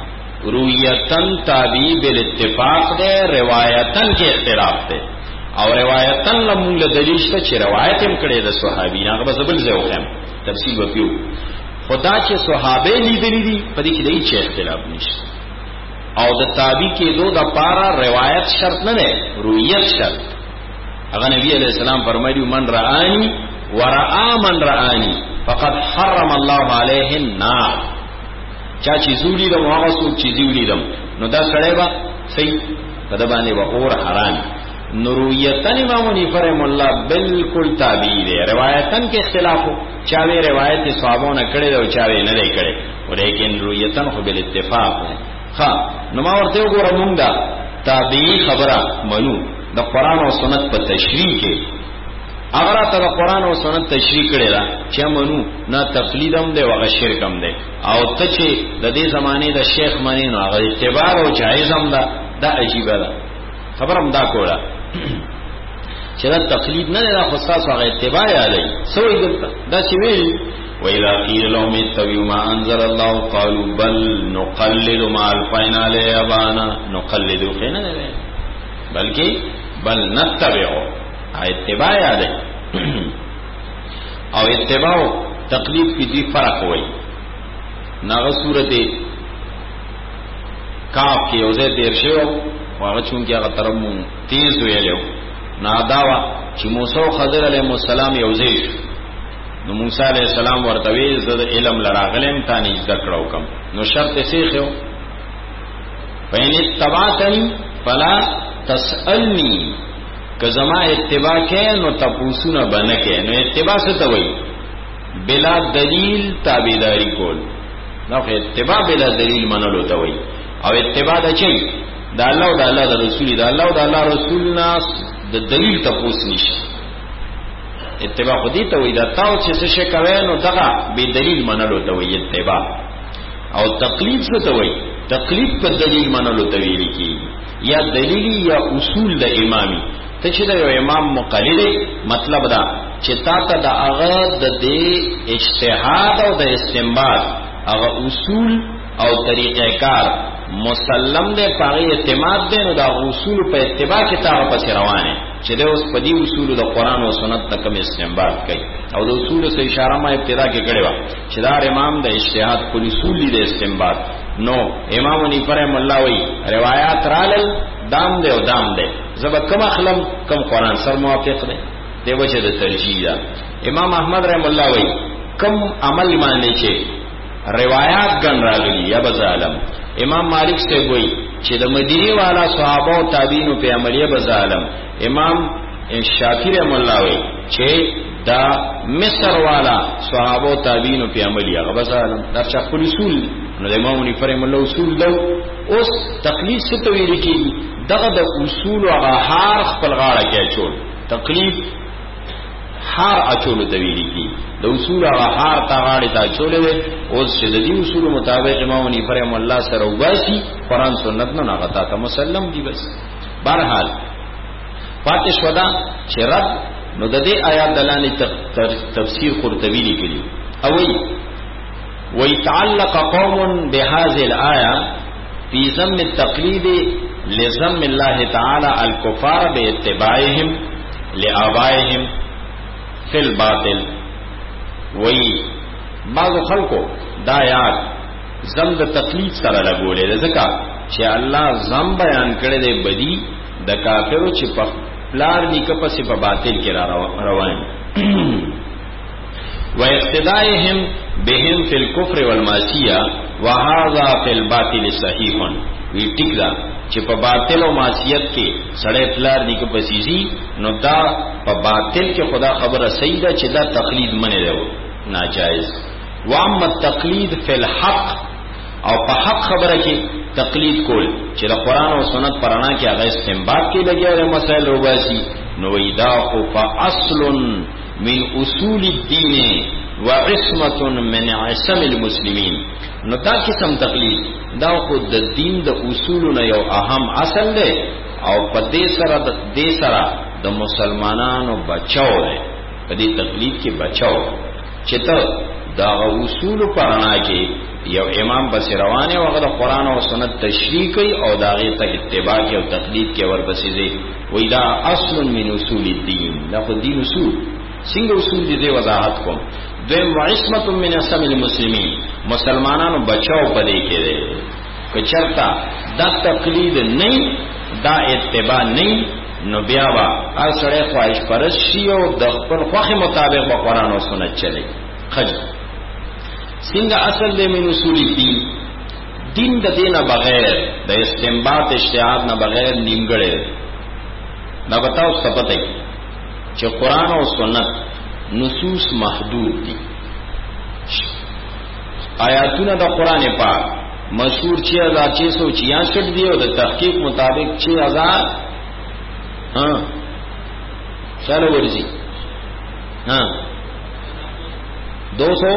رویتن تعبیر بالاتفاق ده روایتن کې اختلاف ده او روایتن لمون له دلیل شته چې روایت هم کړي د صحابین هغه بزبل زه وخم تفصیل وکيو خدا چې صحابه لیدلی دي په دې کې د هیڅ اختلاف نشته او د تابع کې دو د پارا روایت شرط نه ده رویت شرط هغه نبی علیہ السلام فرمایي من رآنی ورآ من رآنی فقد حرم الله علیه النار چا چې زولي د هغه څوک چې زولي دم نو دا سړی با صحیح کده باندې و اور حرام نرویتن امام حنیفه رحم الله بالکل تابعی دی روایتن کې اختلاف ہو چاوی روایت صحابو نه کړي او چاوی نه لري کړي ولیکن رویتن خو بل اتفاق ہے ها نو ما ورته وګورم موږ دا تابعی خبره منو د قران او سنت په تشریح کې اگر ته د قران او سنت تشریح کړي دا چې منو نه تقلیدم دی او شرکم دی او ته چې د دې زمانه د شیخ مانی نو هغه اتباع او جایزم دا دا عجیب ده خبرم دا کوله چې دا تقلید نه دا خاصه هغه اتباع علی سوې دلته دا چې ویل وإذا قيل لهم اتبعوا ما أنزل الله قالوا بل نقلد ما ألفينا عليه آباءنا نقلد خينا بلکې بل نتبع اتباع علی او اتباع تقلید کې دی فرق وای ناغه سورته کاف کې اوځه تیر شو واغه چون کې هغه ترمو تیز ویلو ناداوا چې موسی او خضر علیهم السلام یوځي نو موسی علیہ السلام ورته وی زد علم لراغلم تانی ذکرو کم نو شرط سیخو فین اتبعتنی فلا تسألنی کزما اتباع کې نو تپوسونه بنکه نو اتباع څه ته وای بلا دلیل تابعداری کول نو اتباع بلا دلیل منلو ته وای او اتباع د چي دا الله او دا الله د رسول دا الله او دا الله رسول ناس د دلیل تپوس نشي اتباع خو دې ته وای دا تاسو چې څه شي کوي نو دغه به دلیل منلو ته وای اتباع او تقلید څه ته وای تقلید په دلیل منلو ته ویل کی یا دلیل یا اصول د امامي ته چې د یو امام مقلد مطلب دا چې تا ته د هغه د دې اجتهاد او د استنباط هغه اصول او طریقې کار مسلم دے پاغی اعتماد دے نو دا اصول په اتباع کې تاغه پس روانه چې د اوس په دې اصول د قران او سنت تک هم استنباط کوي او د اصول سره اشاره ما ابتدا کې کړې و چې دا امام د اجتهاد په اصول دي استنباط نو امام حنیفه رحم الله وی روایت رالل دام دے او دام دے زب کم اخلم کم قران سره موافق دے دی وجه د ترجیح دا امام احمد رحم الله وی کم عمل باندې چې روایات ګن راغلي یا بظالم امام مالک سے وہی چې د مدینه والا صحابه او تابعین په عملیه بظالم امام شافعی رحم الله وی چې دا مصر والا صحابه او تابعین په عملیه بظالم دا چې خپل اصول نو امام حنیفه رحم الله اصول دو اوس تقلید څه ته ویل کیږي دغه د اصول او هار خپل غاړه کې چول تقلید هار اچول د ویل کی د اصول او هار تا غاړه تا چولې اوس چې د دې اصول مطابق امام حنیفه رحم الله سره واسي قران سنت نه ناغتا ته مسلم دی بس بهرحال فاتش ودا چې رب نو د دې آیات دلانه تفسیر قرطبی لیکلی او وی ويتعلق قوم بهذه الايه في ذم التقليد لذم الله تعالى الكفار باتباعهم لآبائهم فی الباطل وی بعض خلقو دا یاد زم د تقلید سره لګولې ځکه چې الله زم بیان کړی دی بدی د کافرو چې په پلار نیکه پسې په باطل کې را روان و اقتدائهم بهم فی الكفر والمعصیه وهذا فی الباطل صحیح وی ټیک دا چې په باطل او معصیت کې سړی پلار دی کو پسیزي نو دا په باطل کې خدا خبره صحیح ده چې دا تقلید منه دی ناجائز. وام التقلید فی الحق او په حق خبره کې تقلید کول چې د قران او سنت پرانا کې هغه استنباط کې لګیږي مسائل وباسي نو ویدا خو فاصل من اصول الدین وعصمه من عصم المسلمین. نو دا قسم تقلید دا خو د دین د اصولونو یو اهم اصل دی او په دې سره د دې سره د مسلمانانو بچاو دی. په دې تقلید کې بچاو چې ته دا اصول پرانا کې یو امام بس روانه وغه د قران او سنت تشریح کوي او داغه ته اتباع کوي او تقلید کوي ورپسې دی وای دا اصل من اصول الدین. دا خو دین اصول څنګه اصول دي وضاحت کوم. دویم وعصمت من عصم المسلمین مسلمانانو بچاو پدې کې دی. که چرتا دا تقلید نه دا اتباع نه نو بیا وا هر سړی خواهش پرست شي او د خپل خوخه مطابق په قران او سنت چلی. خج څنګه اصل دی من اصول الدین دین د دینه بغیر د استنباط اجتهاد نه بغیر نیمګړی. دا بتاو ستپته چې قران او سنت نصوص محدود دي. آیاتونه د قران پاک مشهور چھ ہزار چھ سو چھیاسٹھ دی او د تحقیق مطابق چھ ہزار ہاں چلو ورزی ہاں دو سو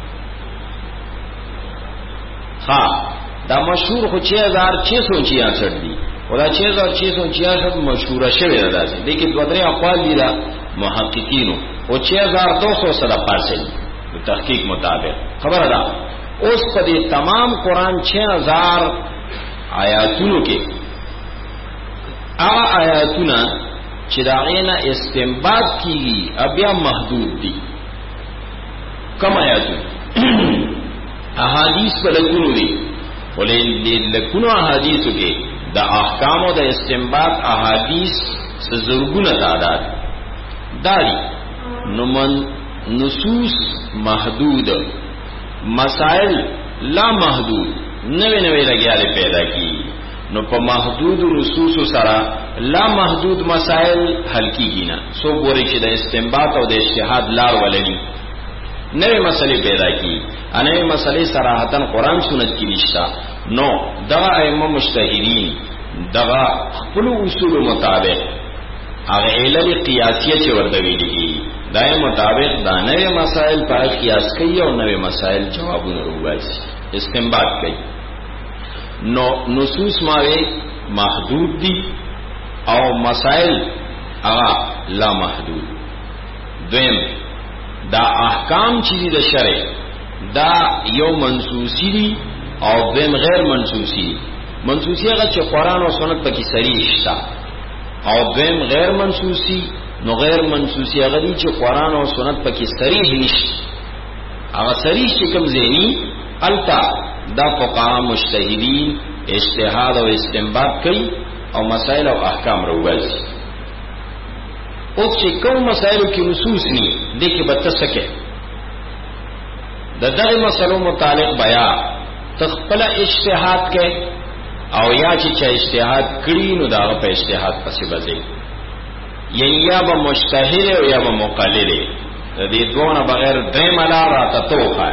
ہاں دا مشہور خو چھ ہزار چھ سو چھیاسٹھ دی او دا چھ ہزار چھ سو چھیاسٹھ مشهور شوی دا داسې لیکن دوه درې اقوال دي دا محققینو او چھ ہزار دو سو صدا پارسل د تحقیق مطابق خبر ده. اوس په دې تمام قران چھ ہزار آیاتونو کې هغه آیاتونه چې دا غینه استنباط کیږي بیا محدود دي. کوم آیاتونه احادیث په لګونو دي ولې لګونو احادیثو کې د احکام او د استنباط احادیث زرګونه تعداد داري نو من نصوص محدود مسائل لا محدود نوے نوے لګیاله پیدا کی نو په محدود نصوص سره لا محدود مسائل حل کیږي نه سو ګوري چې د استنباط او د اجتهاد لار ولني نوې مسلې پیدا کی انوي مسلې صراحتن قران سنت کې نشتا نو دا ائمه مجتهدین دا خپل اصول مطابق هغه علل قیاسیه چې ورته ویلي دای مطابق دا نوې مسائل په قیاس کوي او نوې مسائل جوابونه وایي استنباط کوي. نو نصوص ماوي محدود دي او مسائل هغه لا محدود. دویم دا احکام چې دي د شرع دا یو منسوسی دي او دویم غیر منسوسی. منسوسی هغه چې قران او سنت پکې صریح شته او دویم غیر منسوسی. نو غیر منسوسی هغه دي چې قران او سنت پکې صریح نشته. هغه صریح چې کوم ذهني التا دا فقها مجتهدین اجتهاد او استنباط کوي او مسائل او احکام راوځي. او چې کوم مسائل کې نصوص ني دي کې بتسکه د دغه مسلو متعلق بیا تخپل اجتهاد کوي او یا چې چا اجتهاد کړی نو دا په اجتهاد پسې بځي یا به مجتهد او یا به مقلد. د دې دوه بغیر درې ملار راته توخه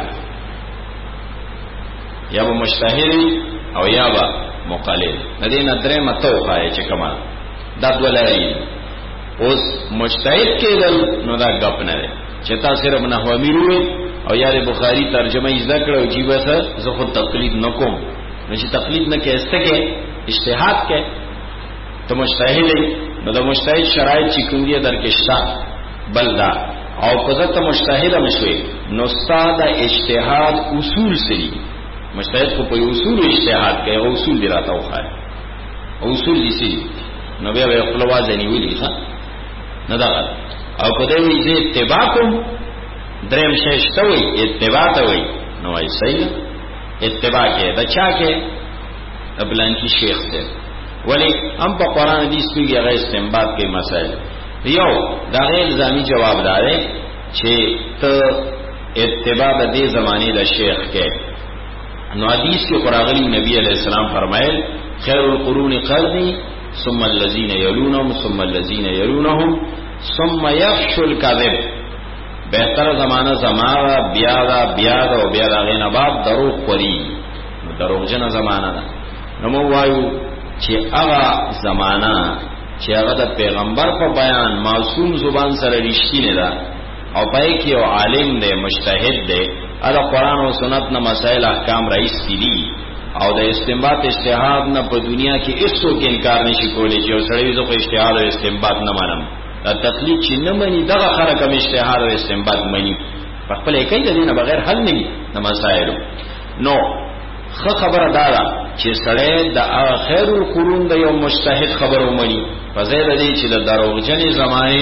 یا به مجتهد او یا به مقلد. د دې نه درې متوخه چې کما دا دوه لري. اوس مجتهد کېدل نو دا غپ نه دی چې تاسو صرف نحو امیروي او یا بخاری ترجمه یې ذکر او جیبه سره زه خو تقلید نکوم نو چې تقلید نه کېسته کې اجتهاد کې ته مجتهد نو د مجتهد شرایط چې کوم دي درکښتا بلدا او قضا ته مجتهد مشوي نو استاد اجتهاد اصول سری مجتهد کو په اصول اجتهاد کوي او اصول دی راته وخای او اصول دي سری نو بیا په خپل وازنی ویلی ښا نه دا او کله وی دې اتباع کوم دریم شېشتوي اتباع ته وي نو ای صحیح اتباع کې دا چا کې ابلان کی شیخ ته ولی هم په قران حدیث کې هغه استنباط کې مسائل یو دا غیر الزامي جواب دارې چې ته اتباع د دې زمانه د شیخ کې نو حدیث کې قرآغلی نبی علیہ السلام فرمایل خیر القرون قرنی ثم الذين يلونهم ثم الذين يلونهم ثم يفشو الكذب بهتر زمانہ زمانہ بیا دا بیا دا او بیا دا غینا بعد دروغ خوري دروغ جن زمانہ دا نو مو وایو چې هغه زمانہ چې هغه د پیغمبر په بیان معصوم زبان سره رښتینه ده او پای کې یو عالم دی مجتهد دی دا قرآن او سنت نه مسائل احکام رئیس دي او د استنباط اجتهاد نه په دنیا کې هیڅ کې انکار نشي کولی چې سړی زو په اجتهاد او استنباط نه مانم دا تقلید چې نه مني دغه خلک هم اجتهاد او استنباط مني په خپل کې د دې نه بغیر حل نه دي مسائل نو خه خبره دا ده چې سړی د اخر القرون د یو مجتهد خبرو مني په ځای د دې چې د دروغجنې زمانه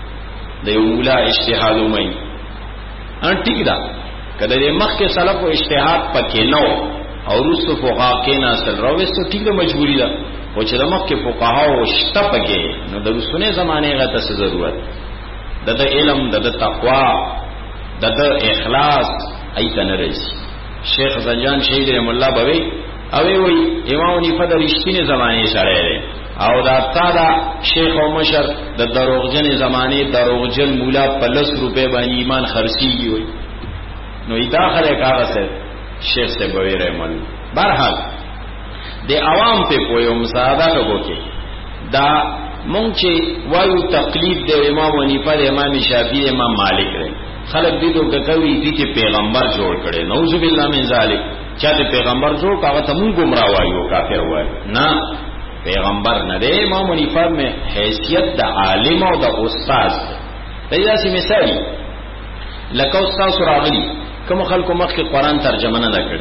د یو مولا اجتهاد ومني ان ټیک ده کله دې مخکې سلف او اجتهاد پکې نو او رسو فقها کې ناصر راوستو ټیک ده مجبوری ده او چې د مخکې فقها او شته پکې نو د رسونه زمانه غته څه ضرورت ده د علم د تقوا د اخلاص ایت نه رسي شیخ زنجان شهید رحم الله بوي او وی امام حنیفه د رښتینی زمانه سره او دا تا دا شیخ او مشر د دروغجن زمانه دروغجن مولا په لس روپے باندې ایمان خرڅيږي وي نو داخله کاغذ شیخ سے بوی رحم الله بهرحال د عوام په کویو مساعده وکړي دا مونږ چې وایو تقلید د امام حنیفه د امام شافعی امام مالک لري خلق دې دوه کوي دي چې پیغمبر جوړ کړي نعوذ بالله من ذلک چا ته پیغمبر جوړ کاوه ته مونږ گمراه وایو کافر وایو نه پیغمبر نه دی امام حنیفه میں حیثیت د عالم او د استاد دی داسې مثال لکه استاد راغلی کوم خلکو مخکې قرآن ترجمه نه کړي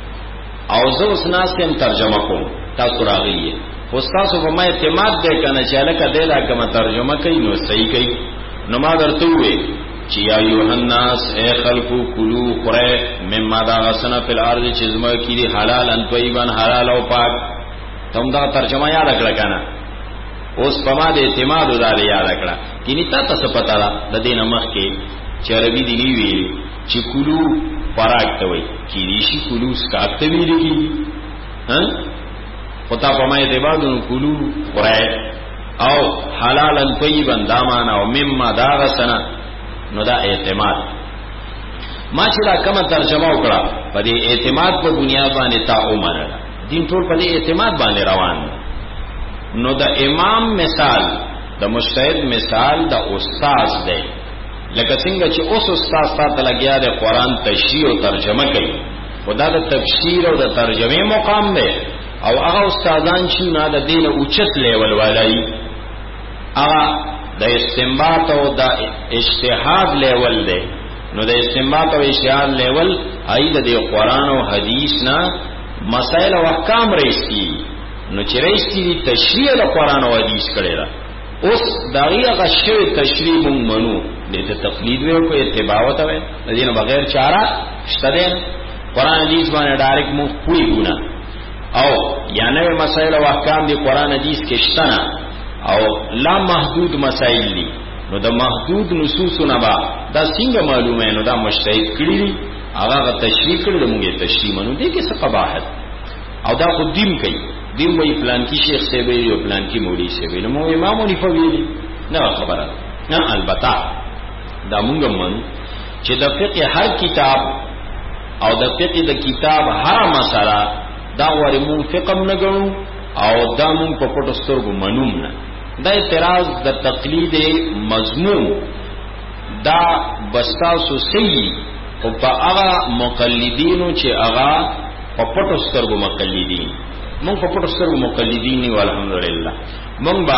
او زه اوس ناس هم ترجمه کوم تاسو راغلی استاد په ما اعتماد دی کنه چې لکه دی لا کوم ترجمه کوي نو صحیح کوي نو ما درته وې چې یا یوحناس اے خلقو کلو خره مما دا غسنا فی الارض چې زما کې دی حلال ان طیبان حلال او پاک تم دا ترجمه یاد کړه کنه اوس په ما د اعتماد ودار یاد کړه کینی تاسو پتا ده د دین مخ کې چې عربي دی وی چې کلو پراک ته وای کینی شي کلو سکاته وی دی ها پتا په ما اعتماد نو کلو خره او حلال ان طیبان دامان او مما دا غسنا نو دا اعتماد ما چې دا کومه ترجمه وکړه په دې اعتماد په بنیاد باندې تا ومنل دین ټول په دې اعتماد باندې روان نو دا امام مثال د مجتهد مثال د استاد دی لکه څنګه چې اوس استاد ته لګیا دی قرآن تشریح او ترجمه کوي خدا د تفسیر او د ترجمه مقام دی او هغه استادان چې نه د دین اوچت لیول والای هغه د استنباط او د اجتهاد لیول دی نو د استنباط او اجتهاد لیول اې د قرآن او حدیث نه مسائل او احکام رئیسی نو چې رئیسی دی تشریح د قرآن او حدیث کړي را اوس دغه غشوی تشریح مونږ منو د تقلید وی کو اتباع وته د دې بغیر چاره شته قرآن حدیث باندې ډایرکټ مونږ پوری ګونه او یا نوې مسائل او احکام دی قرآن حدیث کې شته او لا محدود مسائل دي نو د محدود نصوصونه با دا څنګه معلومه نو دا مجتهد کړی دي هغه تشریح کړل موږ تشریح منو دي کې څه قباحت او دا خو دین کوي دین وی پلان کې شیخ سی وی او پلان کې مولوی سی وی نو امام حنیفه ویلي نه خبره نه البته دا موږ منو چې د فقه هر کتاب او د فقه د کتاب هر مسله دا وری مون فقه نه غنو او دا مون په پټو سترګو منوم نه دا اعتراض د تقلید مضمون دا بستاسو صحیح او په هغه مقلدینو چې هغه په پټو سترګو مقلدین مونږ په پټو سترګو مقلدین یو الحمدلله مونږ با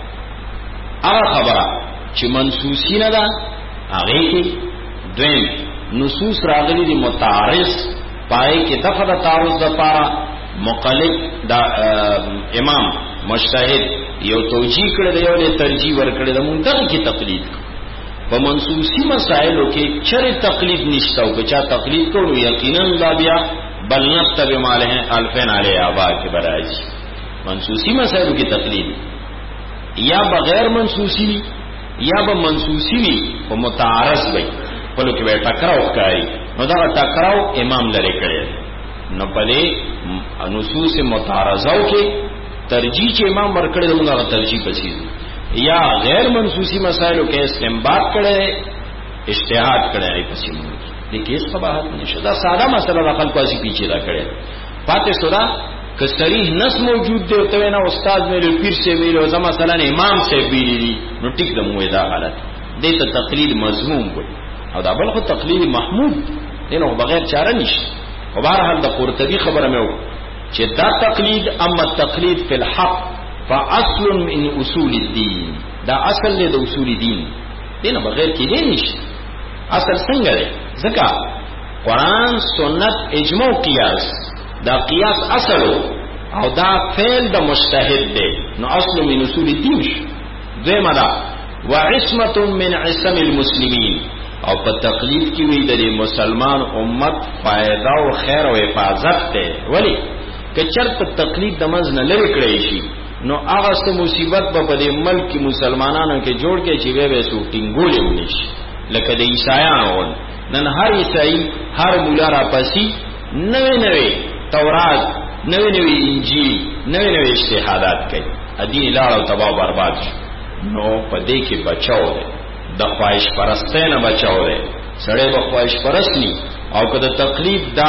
هغه خبره چې منسوسی نه ده هغه کې دویم نصوص راغلي دي متعارض پای کې دغه د تعارض لپاره مقلد دا امام مجتهد یو توجیه کړی دی یو ترجیح ور کړی دی مونږ دغه کې تقلید په منسوسی مسائلو کې چره تقلید نشته او بچا تقلید کوو یقینا لا بیا بل نتبع ماله الفین علی ابا کې برایي منسوسی مسائلو کې تقلید یا بغیر منسوسی یا به منسوسی وي او متعارض وي په لکه به ټکراو کوي نو دا ټکراو امام لري کړی نو پدې نصوص متعارضو کې ترجیح چې امام ورکړي دغه ترجیح پسې یا غیر منصوصي مسائلو کې استنباط کړي اجتهاد کړي پسې دي کې څه بحث نشي دا ساده مسله د خلکو اسی پیچھے را کړي پاتې سودا که صریح نص موجود دی او ته نه استاد مې پیر سے ویلو زما مثلا امام سے ویلي نو ټیک د موه دا حالت دې ته تقلید مذموم وي او دا بل خو تقلید محمود دینو بغیر چاره نشي او بهرحال د قرطبي خبره مې وکړه چې دا تقلید اما التقلید فی الحق فاصل من اصول الدین دا اصل له د اصول دین دینه بغیر کې دی نشي اصل څنګه دی ځکه قران سنت اجماع قیاس دا قیاس اصل او دا فعل د مجتهد دی نو اصل من اصول الدین دیمه دا وعصمه من عصم المسلمین او په تقلید کې وی د مسلمان امت فائدہ او خیر او حفاظت ده ولی که چرته تقلید د منځ نه لری کړی شي نو هغه څه مصیبت په دې ملک کې مسلمانانو کې جوړ کې چې به وسو ټینګولې ونی شي لکه د عیسایانو نن هر عیسائی هر مولا را پسی نوې نوې تورات نوې نوې انجیل نوې نوې اجتهادات کوي ادي لاړ او تباہ برباد نو په دې کې بچاو ده د خواهش پرستانه بچاو ده سړی به خواهش پرست ني او که د تقلید دا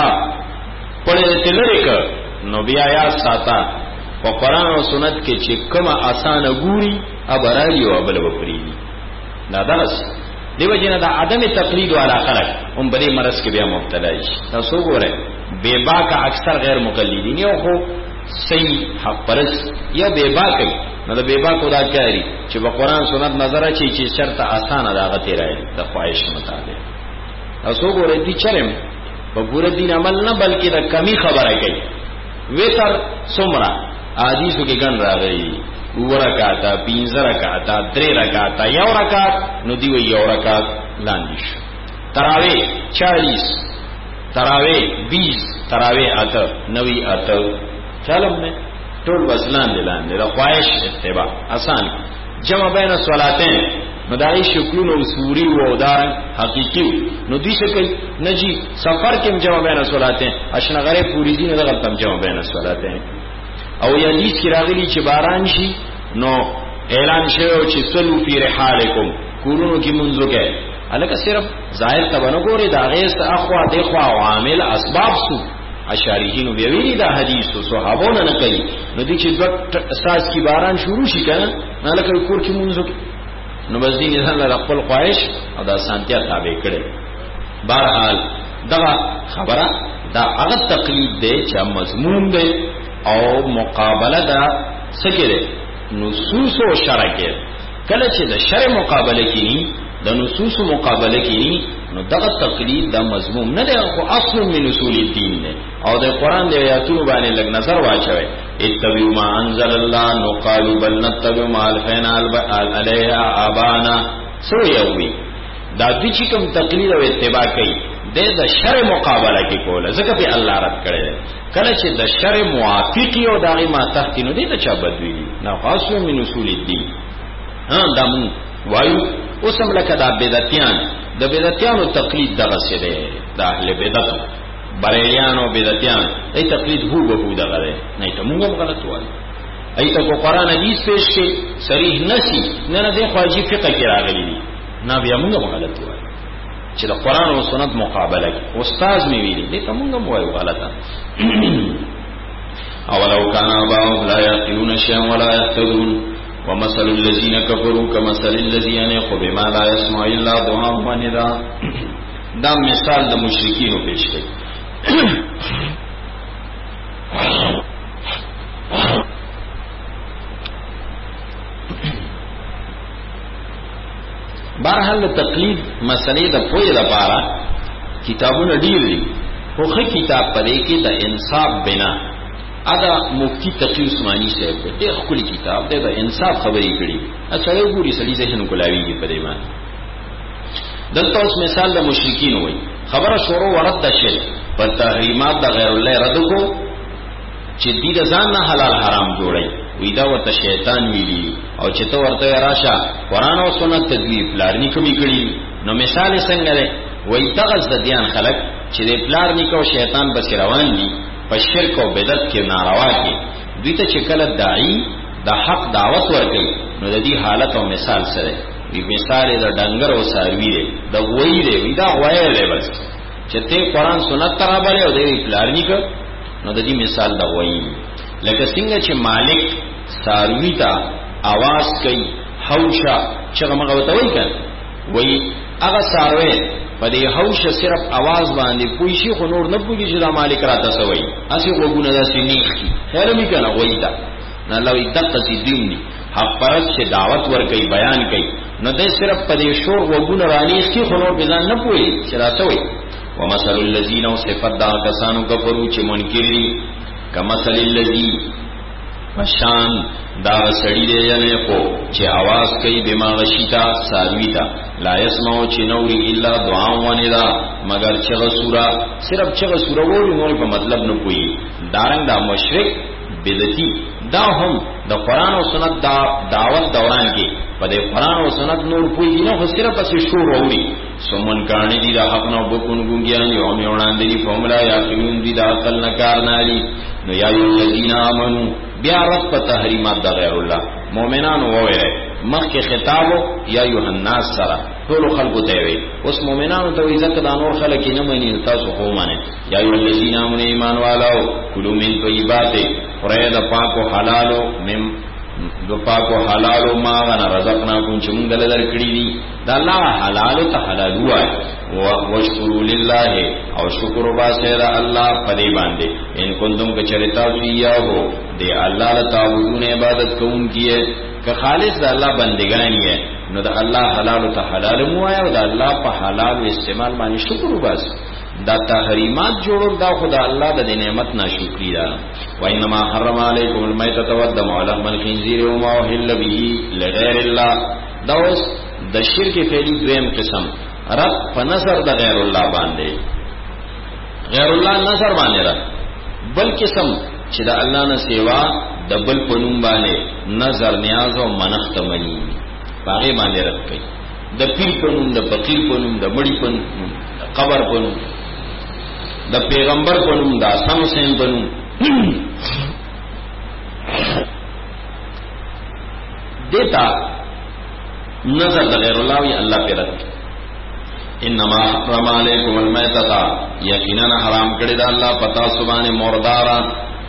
پړې تلری ک نو بیا یا ساته په قران او سنت کې چې کومه اسانه ګوري ابرالي او بل وپری دا درس دیو جن دا عدم تقلید والا خلق هم بری مرض کې بیا مبتلا شي تاسو ګورئ بے باک اکثر غیر مقلدین یو خو صحیح حق پرست یا بے باک نو دا بے باک دا کاری چې په قران سنت نظر اچي چې شرط اسانه دا غته راځي د خواهش مطابق تاسو ګورئ دي چرم په ګور دین عمل نه بلکې د کمی خبره کوي وتر سمرا حدیثو کې ګن راغلي ورکاتا پینځه رکعاتا درې رکعاتا یو رکعات نو دی یو رکعات لاندې شو تراوی چالیس تراوی بیس تراوی اته نوی اته چلم نه ټول وسلان دي لاندې د خواهش اتباع آسان جمع بین الصلاتین مداري شکلون او سوري او دار حقيقي نو دي څه کوي نجي سفر کې جمع بین الصلاتین اشنغره پوری دي نه غلطم جمع بین الصلاتین او یادیس کی راغلی چې باران شي نو اعلان شوی چې صلو فی رحالکم کورونو کې منځو کې الکه صرف ظاهر تبنو ګوري دا غیس اخوا دغه او عامل اسباب سو اشاریین ویوی دا حدیث او صحابو نه نقلی نو دي چې د اساس کی باران شروع شي کنه نه لکه کور کې منځو کې نو بس دین انسان له خپل خواهش او د سانتیا تابع کړي بهرحال دا خبره دا هغه تقلید دی چې مضمون دی او مقابله دا سکره نصوص او شرع کې کله چې د شرع مقابله کینی د نصوص مقابله کینی نو دغه تقلید د مضمون نه دی خو اصل من اصول الدین نه او د قران د آیاتونو باندې لګ نظر واچوي اتبعوا ما انزل الله نو قالوا بل نتبع ما الفینا علیها ابانا سو یوي دا د چې کوم تقلید او اتباع کوي د شرع مقابله کې کوله ځکه په الله رد کړي کله چې د شرع موافقی او دغه ما تختینو دي ته چا بدوي نه خاصو من اصول الدین ها دمو وایو اوسم لکه دا بدعتيان د بدعتيانو تقلید دغه څه دی د اهل بدعت بریلیانو بدعتيان ای تقلید هو به هو دغه دی نه ته موږ غلط وایو ای ته قرآن حدیث پیش شي صریح نسی نه نه د خواجی فقہ کې راغلي دي نه بیا موږ غلط وایو چې د قرآن او سنت مقابله کې استاد می ویلي دي ته موږ وایو غلطه اولو کان اباهم لا یعقلون شیئا ولا یهتدون ومثل الذين كفروا كمثل الذين يخبوا بما لا يسمع الا دعاء ونداء دا مثال د مشرکین پیش کړي بهرحال تقلید مسلې د پوهې لپاره کتابونه ډیر دي خو ښه کتاب پدې کې د انصاف بنا ادا مفتی تقی عثماني صاحب ډېر خولي کتاب دی د انصاف خبرې کړي اچھا یو ګوري سړي ذهن کولاویږي په دې باندې دلته اوس مثال د مشرکین وای خبره شروع ورته د شرک په تحریمات د غیر الله رد کو چې دې د ځان نه حلال حرام جوړي وې دا ورته شیطان ویلي او چې ته ورته راشه قران او سنت تدوی پلارنی کوي کړي نو مثال څنګه دی وای تغز د دیان خلق چې د پلار نیکو شیطان بس روان دي په شرک او بدعت کې ناروا کې دوی ته چې کله داعی د حق دعوت ورکړي نو د دې حالت او مثال سره وی مثال د ډنګر او ساروی دی د وای دی وی دا وای دی بس چې ته قرآن سنت ترابله او د پلار نیکو نو د دې مثال د وای لکه څنګه چې مالک ساروی ته आवाज کوي حوشا چې هغه وتوي کړي وای هغه ساروی په دې حوشا صرف आवाज باندې کوئی شي خو نور نه پوهیږي چې دا مالک راته سوي اسی وګونه داسې نیخي خیر می کنه وای دا نه لوي دقه دې دی حق پرد چې دعوت ور کوي بیان کوي نو دې صرف په دې شور وګونه رانیخ کی خو نور بزان نه پوهي چې راته وي ومثل الذين وصفت دا کسانو کفرو چې منکر دي کمثل الذي مشان دا سړی دی یعنی خو چې आवाज کوي بما غشیتا سارویتا لا يسمعو چې نوري الا دعا وندا مگر چې سورا صرف چې سورا ووري نور په مطلب نه کوي دارنګ دا مشرک بدعتي دا هم د قران او سنت دا دعوت دوران کې په دې قران او سنت نور کوي نه خو صرف پس شور ووري سمون کانی دي دا حق نو بكون ګونګیان یو مې وړاندې دي فورمولا یا کلون دي دا عقل نه کار نه دي نو یا الذین آمنو بیا رب په تحریمات د غیر الله مؤمنان وویل مخکې خطاب یا ایها الناس سره ټول خلکو ته وی اوس مؤمنانو ته وی ځکه د نور خلک نه مانی تاسو خو مانه یا ایها الذین آمنوا ایمان والو کلوا من طیبات فرید پاکو حلالو مم دو پاکو حلالو ما غنا رزقناکم چې موږ دلته درکړي دي دا الله حلالو ته حلال وای او وشکروا لله او شکر وباسه دا الله پدې باندې ان کوندم کچریتا ویا هو دی الله تعالی عبادت کوم کیه که خالص د الله بندگانی ہے نو د الله حلال ته حلال مو آیا او د الله په حلال استعمال باندې شکر وباسه دا تحریمات جوړول دا خدای الله د نعمت ناشکری ده وانما حرم علیکم المیتۃ والدم ولحم الخنزیر وما اهل به لغیر الله دا اوس د شرک فعلی دویم قسم رب په نظر د غیر الله باندې غیر الله نظر باندې را بل قسم چې د الله نه سیوا د بل پنوم باندې نظر نیاز او منښت منی باغې باندې راکې د پیر پنوم د فقیر پنوم د مړی پنوم د قبر پنوم د پیغمبر پنوم د اسام حسین پنوم دیتا نظر د غیر الله وی الله پر رد انما حرم علیکم المیتۃ یقینا حرام کړی دا الله پتا سبحانه مردارا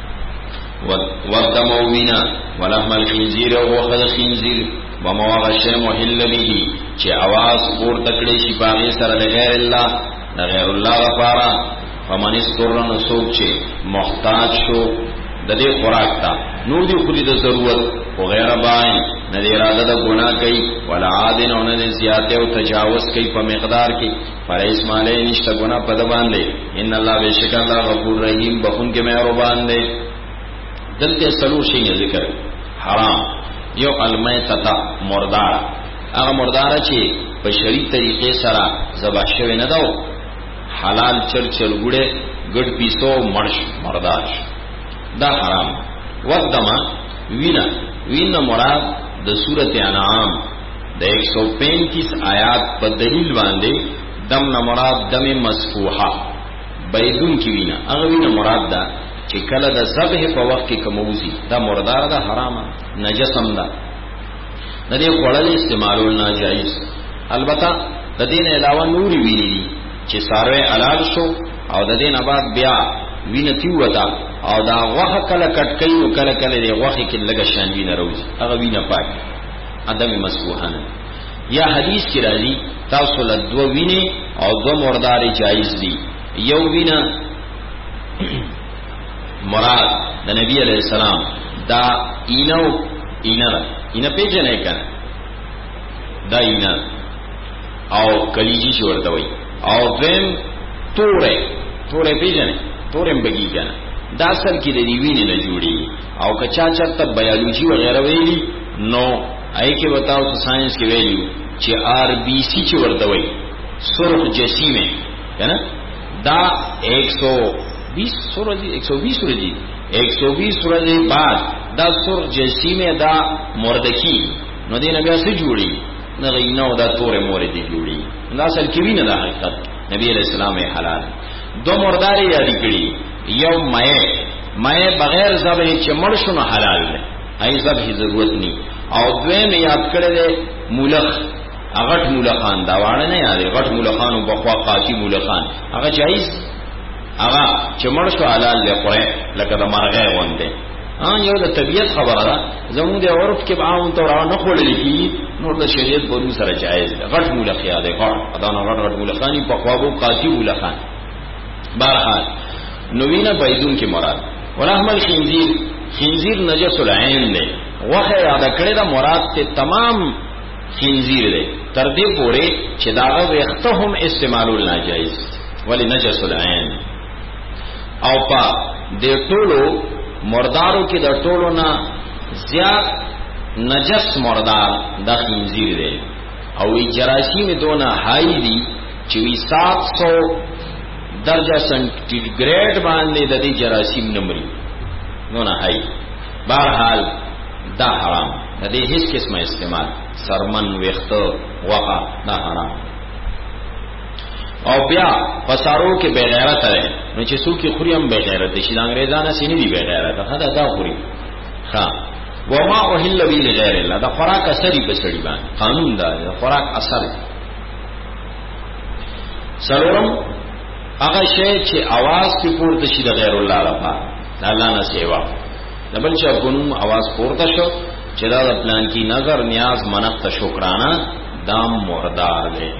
والدم وینا ولحم الخنزیر او وخذ خنزیر ومواغش محل به چې आवाज اور تکړه شي باغې سره د غیر الله د غیر الله لپاره فمن استرن سوق چې محتاج شو د دې خوراک ته نور دی خو دې د ضرورت او غیر باین نه دی اراده د ګناه کوي ولا عادن او نه زیاته او تجاوز کوي په مقدار کې پر اسماعیل نشته ګناه په د باندې ان الله بشک الله غفور رحیم بخون کې مهربان دی دلته سلو شي ذکر حرام یو المیتۃ مردار هغه مردار چې په شریع طریقې سره ذبح شوی نه داو حلال چرچل ګړې ګډ پیسو مرش مردار دا حرام ودما وینا وینا مراد د سورته انعام د ایک سو پینتیس آیات په دلیل باندې دم نه مراد دم مسفوحه بيدون کی وینا هغه وینا مراد دا چې کله د ذبح په وخت کې کوموزي دا مردار دا حرام نجسم دا د دې خړل استعمالول ناجایز البته د دین علاوه نوري ویلي دي چې ساروی حلال شو او د دین بعد بیا وینتی وتا او دا غوخه کله کټکې او کله کله دی غوخه کې لګه شان وینه روزي هغه وینه پاک ادم مسبوحانه یا حدیث کې راځي تاسو له دو ویني او دو مرداري جایز دي یو وینه مراد د نبی علیہ السلام دا اینو اینه اینه پیژنې کنه دا اینه او کلیجی شورته وي او دیم توره توره پیژنې تورم بگی کنه دا اصل کې د دیوینه نه جوړي او کچا چرته بایولوژي وغیرہ ویلي نو آی کې بتاو ساينس کې ویلي چې آر بی سی چې ورته وي سرخ جسیمه کنه دا ایک سو بیس سورجی ایک سو بیس سورجی ایک سو بیس سورجی بعد دا سرخ جسیمه دا مردکی نو دینه بیا څه جوړي نه غینو دا تورې مورې دي جوړي دا اصل کې وینه دا حقیقت نبی علیہ السلام حلال دو مرداري یادی کړي یو مې مې بغیر ذبح چې مړ شو نو حلال دی ای ذبح ضرورت ني او دویم یاد کړی دی مولخ غټ مولخان دا وانه نه یاد غټ مولخانو بخوا قاچی مولخان هغه جایز هغه چې مړ شو حلال دی خو لکه د مرغې وانده ها یو د طبيعت خبره ده زموږ د عرف کې عام طور نه خولل کی نور د شریعت په سره جایز ده غټ مولخ یاد دی غټ ادا نه غټ غټ مولخانی په خوابو قاچی مولخان بهرحال نوینه بيدون کې مراد ولحم الخنزير خنزير نجس العين دی وخه یاد کړی دا مراد ته تمام خنزير دی تر دې پورې چې داغه وخته هم استعمال ناجایز ولی نجس العين او پا د ټولو مردارو کې د ټولو نه زیات نجس مردار د خنزير دی او جراثیم دونه هاي دي چې سات سو درجه سنټیګریډ باندې د دې جراثیم نمبر نو نه هاي بهرحال دا حرام د دې هیڅ قسمه استعمال سرمن وخته وقا دا حرام او بیا پسارو کې بے غیرت ده نو چې څوک خوري هم بے غیرت دي چې د انګريزانو سینې دي بے غیرت ده دا دا خوري ها وما اوهل بی لغیر الله دا خوراک اثرې په سړي باندې قانون دا خوراک اثر سلام هغه شی چې आवाज په پورته شي د غیر الله لپاره د الله نه سیوا د بل چا کوم आवाज پورته شو چې دا د پلان کې نظر نیاز منقت شکرانه دام مردار دی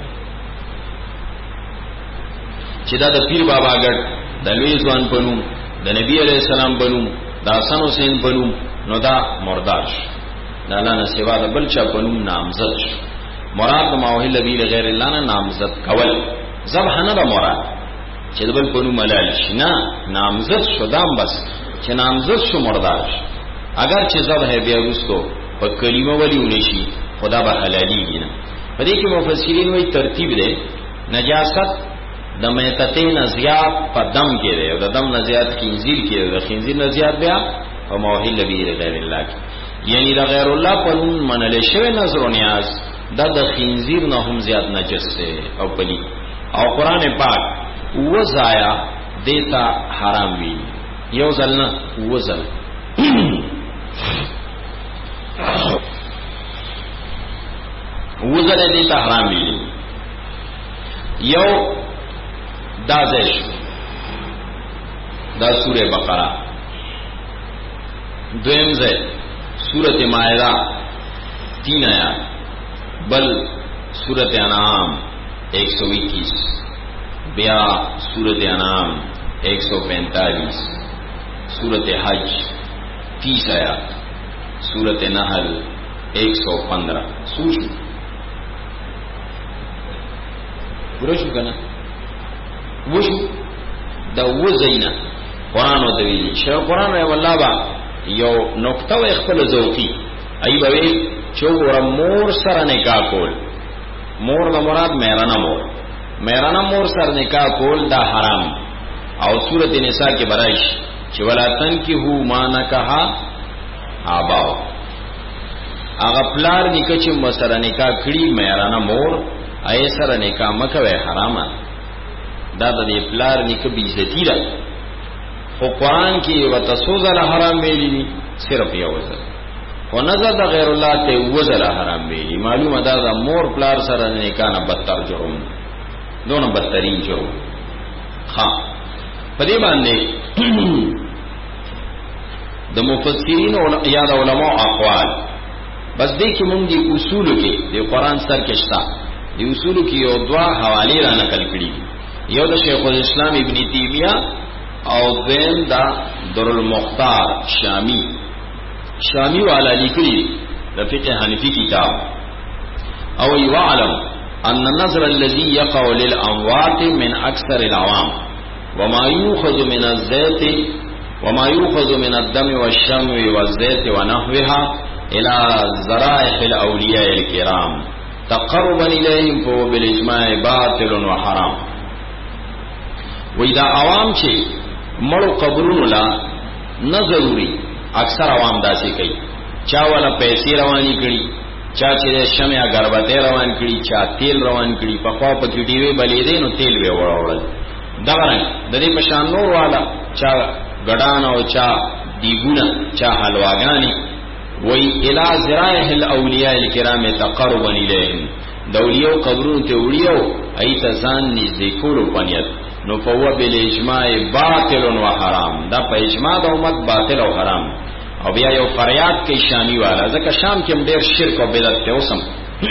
چې دا د پیر بابا ګډ د لوی ځوان بنو د نبی علی السلام بنو د حسن حسین بنو نو دا مردار شو د الله نه سیوا د بل چا بنو نامزد شو مراد ماوهل بی لغیر الله نه نامزد کول ذبح نه د مراد چې د بل بنو ملال شي نه نامزد شو دام بس چې نامزد شو مردار شو اگر چې ذبح بیا وستو په کلمه ولی ونشي خدا به حلالي نه په دې کې مفسرین وایي ترتیب دی نجاست د میتتین زیات په دم کې دی او د دم نه زیات خنزیر کې دی د خنزیر نه زیات بیا او موحل بی غیر الله کې یعنی د غیر الله په نوم منل شوی نظر او نیاز د د خنزیر نه هم زیات نجس دی او پلی او قران پاک وزایا دیتا حرام وی یو ځل نه وزل وزل دیتا حرام وی یو دا زش دا سورہ بقرہ دویم زی سورۃ مائدہ تین آیات بل سورۃ انعام ایک سو اکیس بیا سورۃ انعام ایک سو پینتالیس سورۃ حج تیس آیات سورۃ نحل ایک سو پندرہ سوچو پورا شو کنا وشو دا وزینا قرآن و دویلی شو قرآن و والله با یو نکته و اخفل ذوقی ای بوی چو گورا مور سر نکاح کول مور دا مراد میرانا مور میرانا مور سر نکاح کول دا حرام او سورت نساء کے برائش چو ولا تنکیہو ما نکاحا آباو آغا پلار نکا چو مسر نکاح کری میرانا مور ای سر نکاح مکوی حراما دا د دې پلار نیکه بی عزتی ده خو قران کې وتسوزل حرام ویلي دي صرف یو ځل خو نظر د غیر الله ته وزل حرام ویلي معلومه ده د مور پلار سره نکاح نه بدتر جرم دونه بدترین جرم ها په دې باندې د مفسرین او یا د علماء اقوال بس دې کې مونږ دي اصول کې د قران سر کې شته د اصول کې یو دوا حواله را نقل کړي یو د شیخ الاسلام ابن تیمیہ او دین دا در المختار شامی شامی والا لیکلی د فقه حنفی کتاب او یعلم ان النظر الذي يقع للاموات من اكثر العوام وما يؤخذ من الزيت وما يؤخذ من الدم والشم والزيت ونحوها الى ذرائح الاولياء الكرام تقربا اليهم فهو بالاجماع باطل وحرام وی دا عوام چې مړو قبرونو لا نه ضروري اکثر عوام داسې کوي چا ولا پیسې رواني کړي چا چې شمع غربته روان کړي چا تیل روان کړي په خوا په کې ډیوې بلې دي نو تیل وی وړول دا رنګ د دې پشان نور والا چا غډان او چا دیګونه چا حلواګانی وی الی ذرائح الاولیاء الکرام تقربا الیهم دولیو قبرون ته وړیو ایت ځان نږدې کولو پنیت نو فهو بالاجماع باطل و حرام دا په اجماع د امت باطل او حرام او بیا یو فریاد کوي شامی والا ځکه شام کې ډېر شرک او بدعت ته اوسم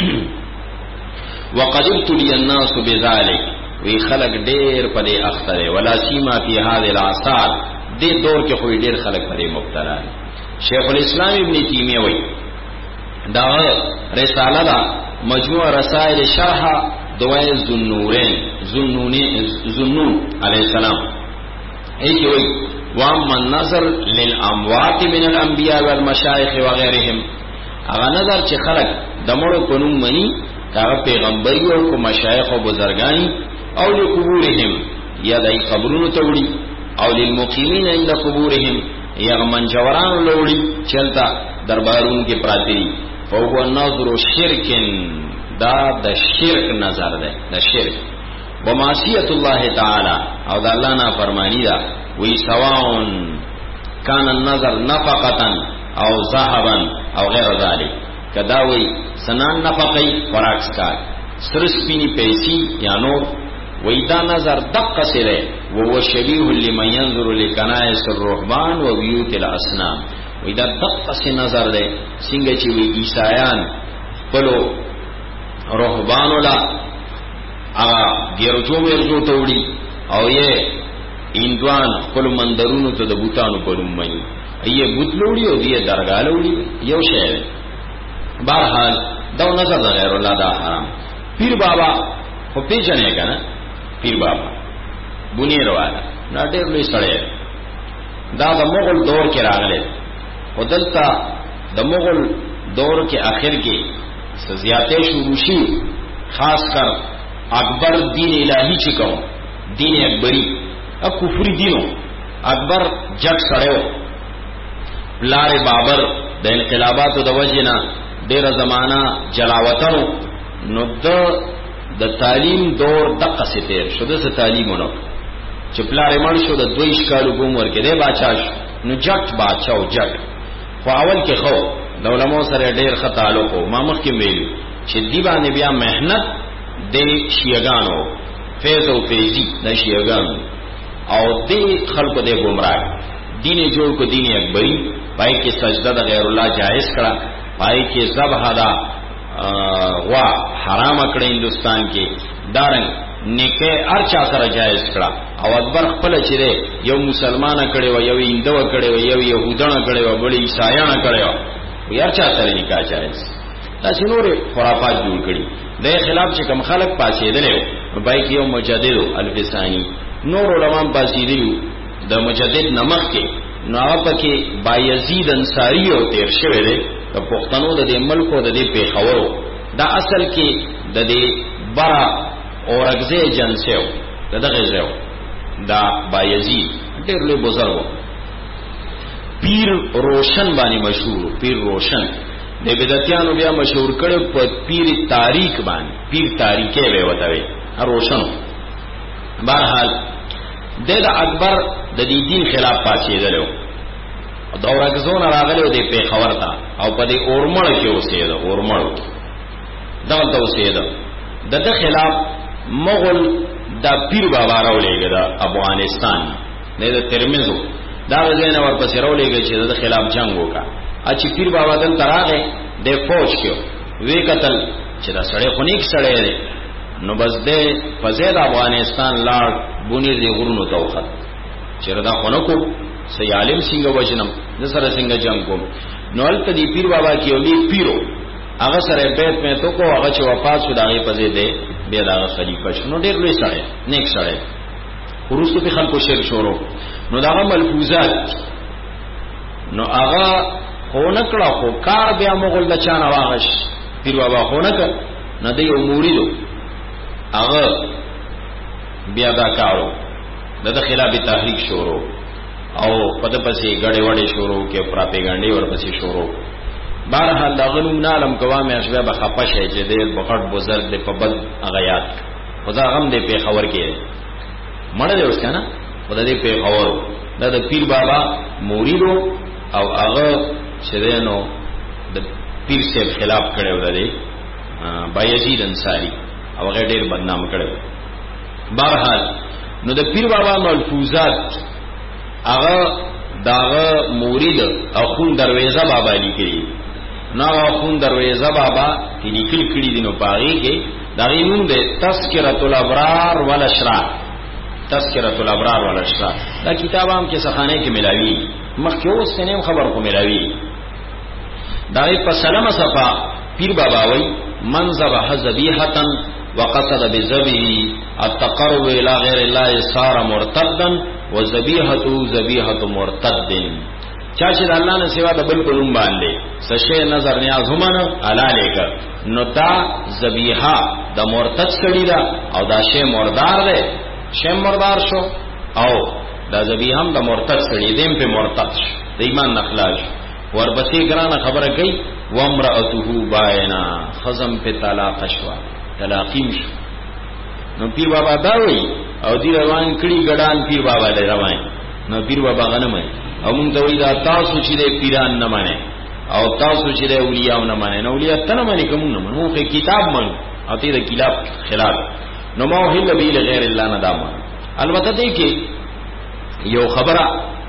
وقد ابتلي الناس بذلك وی خلق ډېر په دې اخته ولا سیما فی هذه الاثار دې دور کې خو ډېر خلق په دې مبتلا شیخ الاسلام ابن تیمیه وی دا رساله دا مجموع رسائل شرح دوائے ذنورین ذنون علیہ السلام ایک وی واما النظر للاموات من الانبیاء والمشایخ وغیرهم اغا نظر چه خلق دمڑو کنون منی کاغا پیغمبری او کو مشایخ و بزرگانی او لقبورهم یا دای قبرونو توڑی او للمقیمین عند قبورهم یا منجوران لوڑی چلتا دربارون کے پراتی فوق النظر شرکن دا د شرک نظر ده د شرک ومعصیت الله تعالی او د الله نه فرمانی دا وی سواون کان النظر نفقتا او ذهبا او غیر ذلك کدا وی سنان نفقی فراکس کا سرسپینی پیسی یا نور وی دا نظر دقه سره وهو شبیه لمن ينظر لکنائس الرهبان وبيوت الاصنام وی دا دقه سره نظر ده څنګه چې وی عیسایان پلو روحبانو لا آغا گیرجو مرزو توڑی او یہ اندوان خپل مندرونو ته د بوتانو پرون مئی ایه بوت لوڑی او دیه درگاہ لوڑی یو شعر بہرحال دو نظر غیر اللہ دا حرام پیر بابا خو پیچنے کا نا پیر بابا بنیر والا نا ډیر لوی سړی دا د مغل دور کې راغله او دلته د مغل دور کې آخر کې سزیاتے شروع شي خاص کر اکبر دین الہی چکو دین اکبری اب کفری دینو اکبر جگ سڑیو لار بابر د انقلاباتو د وجنا ډیر زمانہ جلاوطنو نو د د تعلیم دور دقه ستیر شوه د تعلیمونو چې پلار مړ شو د دویش کالو عمر کې دی بادشاہ نو جګ بادشاہ جګ خو اول کې خو د علماء سره ډېر خطالو کو ما مخکې ویل چې دی باندې بیا مهنت د شیعاګانو فیض او فیضی د شیعاګانو او د خلکو د گمراه دین جوړ کو دین اکبری پای کې سجده د غیر الله جائز کړه پای کې ذبح دا وا حرام کړه هندستان کې دارنګ نیکه ارچا سره جائز کړه او اکبر خپل چې یو مسلمان کړي و یو هندو کړي و یو يهودانه کړي و بل عیسایانه کړي و یار چا سره نکاح جائز دا څنګه خرافات جوړ کړي د خلاف چې کم خلق پاسېدل نو بای کې یو مجدد الفسانی نور علماء پاسېدل د مجدد نمخ کې نو هغه کې بایزید انصاری او تیر شوی دی د پښتنو د ملک او د پیښورو دا اصل کې د دې برا اورګزه جنسیو دغه ځای دا بایزید ډېر لوی بزرګ پیر روشن باندې مشهور پیر روشن د بدعتانو بیا مشهور کړي په پیر تاریخ باندې پیر تاریخه وی وتاوي روشن بهرحال د اکبر د دې دین خلاف پاتېدلو دا ورګزون راغلو د پیښور ته او په دې اورمړ کې اوسېده اورمړ دا د اوسېده د خلاف مغول دا پیر بابا راولېګه د افغانستان نه د ترمذو دا زین اور پسې راولېږي چې د خلاف جنگ وکا اچ پیر بابا دل تراغه د فوج کې وی قتل چې دا سړی خونیک سړی دی نو بس دې فزید افغانستان لاړ بونی دې غرونو توخت چې دا خونکو سې عالم څنګه وجنم د سره څنګه جنگ کوم نو الته دی پیر بابا کې ولي پیرو هغه سره بیت مې تو کو هغه چې وفات شو دغه پزې دې بیا دا خلیفہ شنو ډېر لوی سړی نیک سړی ورستو په خلکو شر شورو نو دا ملفوظات نو هغه خو نکړه خو کار بیا مغول د چانه واغش پیر بابا خو نک نه دی اموریدو هغه بیا دا کارو د خلاف تحریک شروع او پد پسې غړې وړې شروع کې پراپګاندا ورپسې شروع بهرحال دا غنوم نالم کوامه اشبه بخپه شي چې د بغړ بزرګ د په بد غیات خدا غم دې په خبر کې مړ دی اوس کنه خدای دې په اور دا د پیر بابا موریدو او هغه شریانو د پیر صاحب خلاف کړو دی بایزید انصاری او هغه ډیر بدنام کړو. بهرحال نو د پیر بابا ملفوظات هغه داغه مرید او خون درویزه بابا لیکي نو خون درویزه بابا کی لیکل کړي دي نو پاره کې دغه نوم د تذکرۃ الابرار والاشرار تذکرۃ الابرار والاشرار دا کتاب هم کې سخانه کې ملاوي مخکې اوس سنیم خبر کو ملاوي دا په سلامه صفه پیر بابا وای من ذبح ذبیحه وقصد بذبه التقرب الى غیر الله صار مرتدا وذبیحته ذبیحه مرتد. چا چې الله نه سوا د بل کوم باندې سشه نظر نیاز همنه علاله ک نو تا ذبیحه د مرتد کړي دا او دا شی مردار ده شی مردار شو او دا ذبیحه هم د مرتد کړي دیم په مرتد شو د ایمان نخلاص ورپسې ګرانه خبره کوي وامراته باینا خزم په طلاق شوا طلاقیم شو. نو پیر بابا دا وی او دی روان کړي ګډان پیر بابا دی روان نو پیر بابا غنه مې او مونږ ته وی دا تاسو چې د پیران نه مانه او تاسو چې د اولیاء نه مانه نو اولیاء ته نه مانه کوم نه مونږ په کتاب مانو او ته د کتاب خلاف نو ما هل بی غیر الله نه دام. البته دې کې یو خبره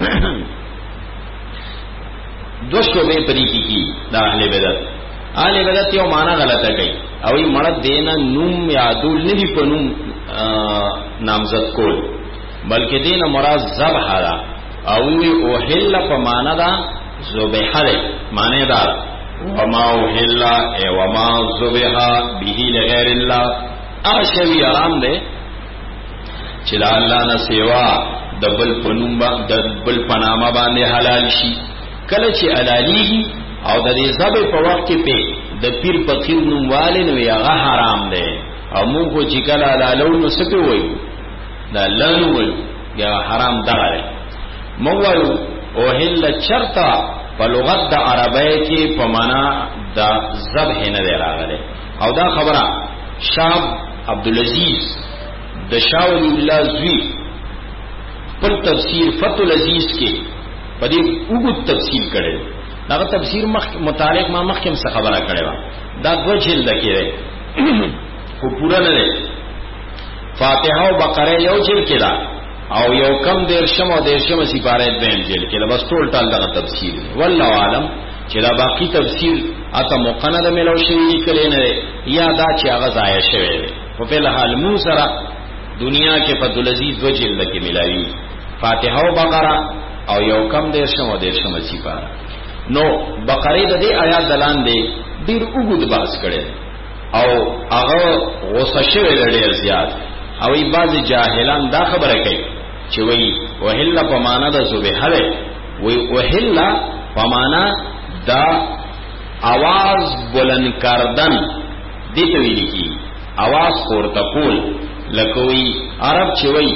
دو شوبې پرې کی دا اهل بدعت اهل بدعت یو معنا غلطه کوي او یې مړ دینا نوم یادول نه دی په نوم نامزد کول بلکې دینا مراد ذبح را او وی اوهل په معنا دا ذبح له معنی دا وما اوهل ای وما ذبح به لغیر الله اشوی آرام ده چې د الله نه سیوا د بل پنوم د بل پنامه باندې حلال شي کله چې حلاليږي او د دې ذبح په وخت کې په د پیر فقیر نومواله نو هغه حرام ده او موږ چې کله حلالو نو څه کوي دا لانو وي یا حرام ده مو وایو او هل چرتا په لغت د عربی کې په معنا د ذبح نه دی راغلی او دا خبره شاه عبدالعزیز د شاه ولی الله زوی په تفسیر فتح العزیز کې په دې وګت تفسیر کړي دا تفسیر مخ متعلق ما مخکم څه خبره کړي وا دا دو جلد کې ده خو پورا نه ده فاتحه او بقره یو جلد کې ده او یو کم دیر شم او دیر شم سپاره دیم جلد کې ده بس ټول ټال دا تفسیر والله عالم چې دا باقی تفسیر اته مقند ملو شوی کله نه یا دا چې هغه ځای شوی په بل حال مو سره دنیا کې فضل عزیز دو جلد کې ملایي فاتحه او بقره او یو کم دیر شم او دیر شم سپاره نو بقره د دې آیات دلان دی ډیر وګد باس کړي او هغه غوسه شوی ډیر زیات او ای باز جاهلان دا خبره کوي چې وای وهل په معنا د ذبح ده وای وهل په معنا دا आवाज بلند کردن دې ته ویل کی आवाज پورته کول لکه وای عرب چې وای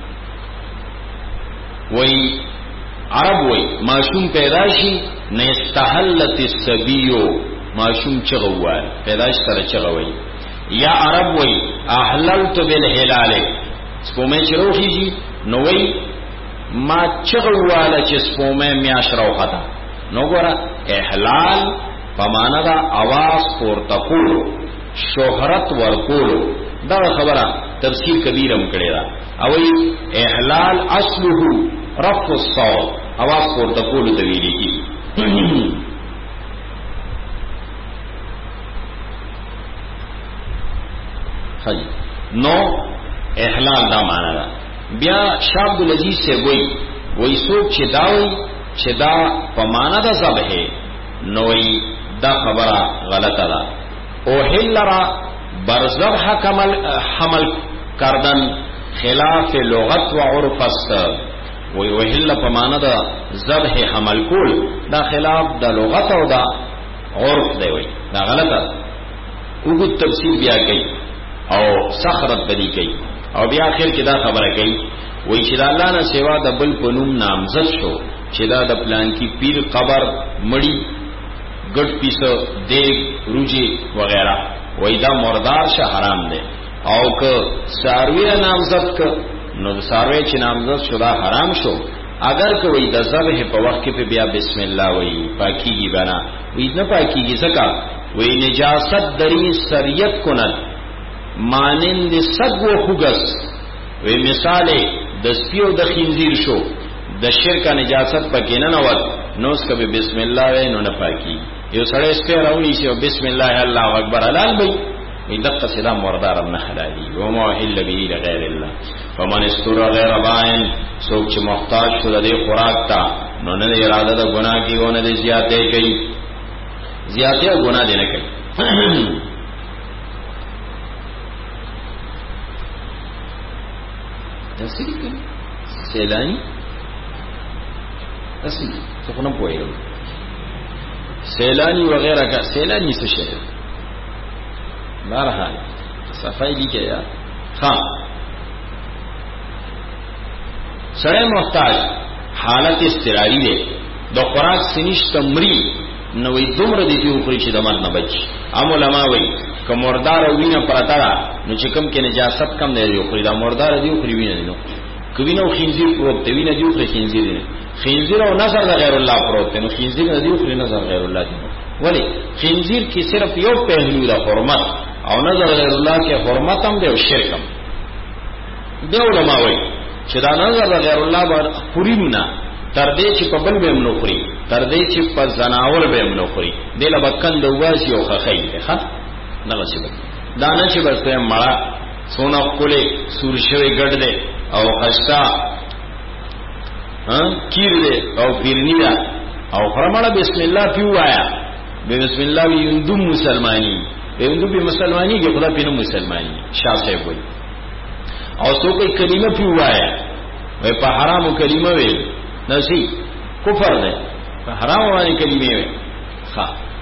وای عرب وای معصوم پیدا شي نستحلت السبيو معصوم چغوال پیدائش سره چغوي یا عرب وای احللت بالهلال سپومه چروخیږي نو وای ما چغواله چې سپومه میاش راوخته نو ګوره احلال په معنا دا आवाज پورته کولو شهرت ورکولو دا خبره تفسیر کبیرم کړی دا او احلال اصله رفع الصوت आवाज پورته کولو د ویلي کی نو احلال دا معنا دا بیا شاه عبدالعزیز سے وای وای سوچ چې دا وای چې دا په معنا دا ذبح نوې دا خبره غلطه ده او هلرا برذبح کمل حمل کردن خلاف لغت و عرف است وای وهل په معنا دا ذبح حمل کول دا خلاف د لغت او دا عرف دی وای دا غلطه وګ تفسیر بیا کوي او صخرت بدی کوي او بیا اخر کې دا خبره کوي وای چې الله نه سوا د بل په نوم نامزد شو چې دا د پلان کې پیر قبر مړی ګډ پیسه دیګ روجي وغیرہ وای دا مردار شه حرام دی او که ساروی نامزد ک نو ساروی چې نامزد شو دا حرام شو. اگر کوئی د ذبح په وخت کې په بیا بسم الله وایي پاکیږي بنا وې نه پاکیږي ځکه وې نجاست دری سریت کند مانند سگ و خوگس وې مثال د سپیو د خنزیر شو د شرک نجاست پکې نه نوت نو اس کبه بسم الله وې نو نه پاکي یو سړی سپی راوړي چې بسم الله الله اکبر حلال وي وې دغه صدا مردار نه حلالي و ما الا به لغیر الله فمن استر غیر باین سوک چې محتاج شو د خوراک ته نو نه اراده د ګناه کی ونه د زیاتې کوي زیاتې او ګناه دې نه کوي. اصلي کوي سیلانی اصلي څه نه پوهیږم سیلانی وغیرہ کا سیلانی څه شي بهرحال صفائی دی کې یا ها سره محتاج حالت استراری دی د خوراک سنیش تمری نوې دومره دی چې خوري چې د مرګ نه بچي. ام علماء وایي که مردار او وینه پرتا نو چې کوم کې نجاست کم دی یو خوري دا مردار دی خوري وینه نو کوي نو خنزیر پروت دی وینه دی خوري خنزیر دی خنزیر او نظر د غیر الله پروت دی نو خنزیر دی خوري نظر غیر الله دی. ولی خنزیر کې صرف یو پهلو د حرمت او نظر غیر الله کې حرمت هم دی او شرک هم دی. علماء وایي چې دا نظر غیر الله باندې خوریم نه تر دې چې په بل به منو خوري تر دې چې په زناور به منو خوري دله بکند واسی او خخی ښه نه وسی دا نه چې بس ته مړه سونا کوله سور شوی ګډ دې او خشتا ها کیر دې او پیرنی دا او فرمړه بسم الله پیوایا بسم الله یندو مسلمانی یندو به مسلمانی کې خدا پینو مسلمانی شاسه وي او سو کوئی کلمه پیوایا وای په حرامو کلمه وي نسی کفر ده په حرام باندې کلمه وي ها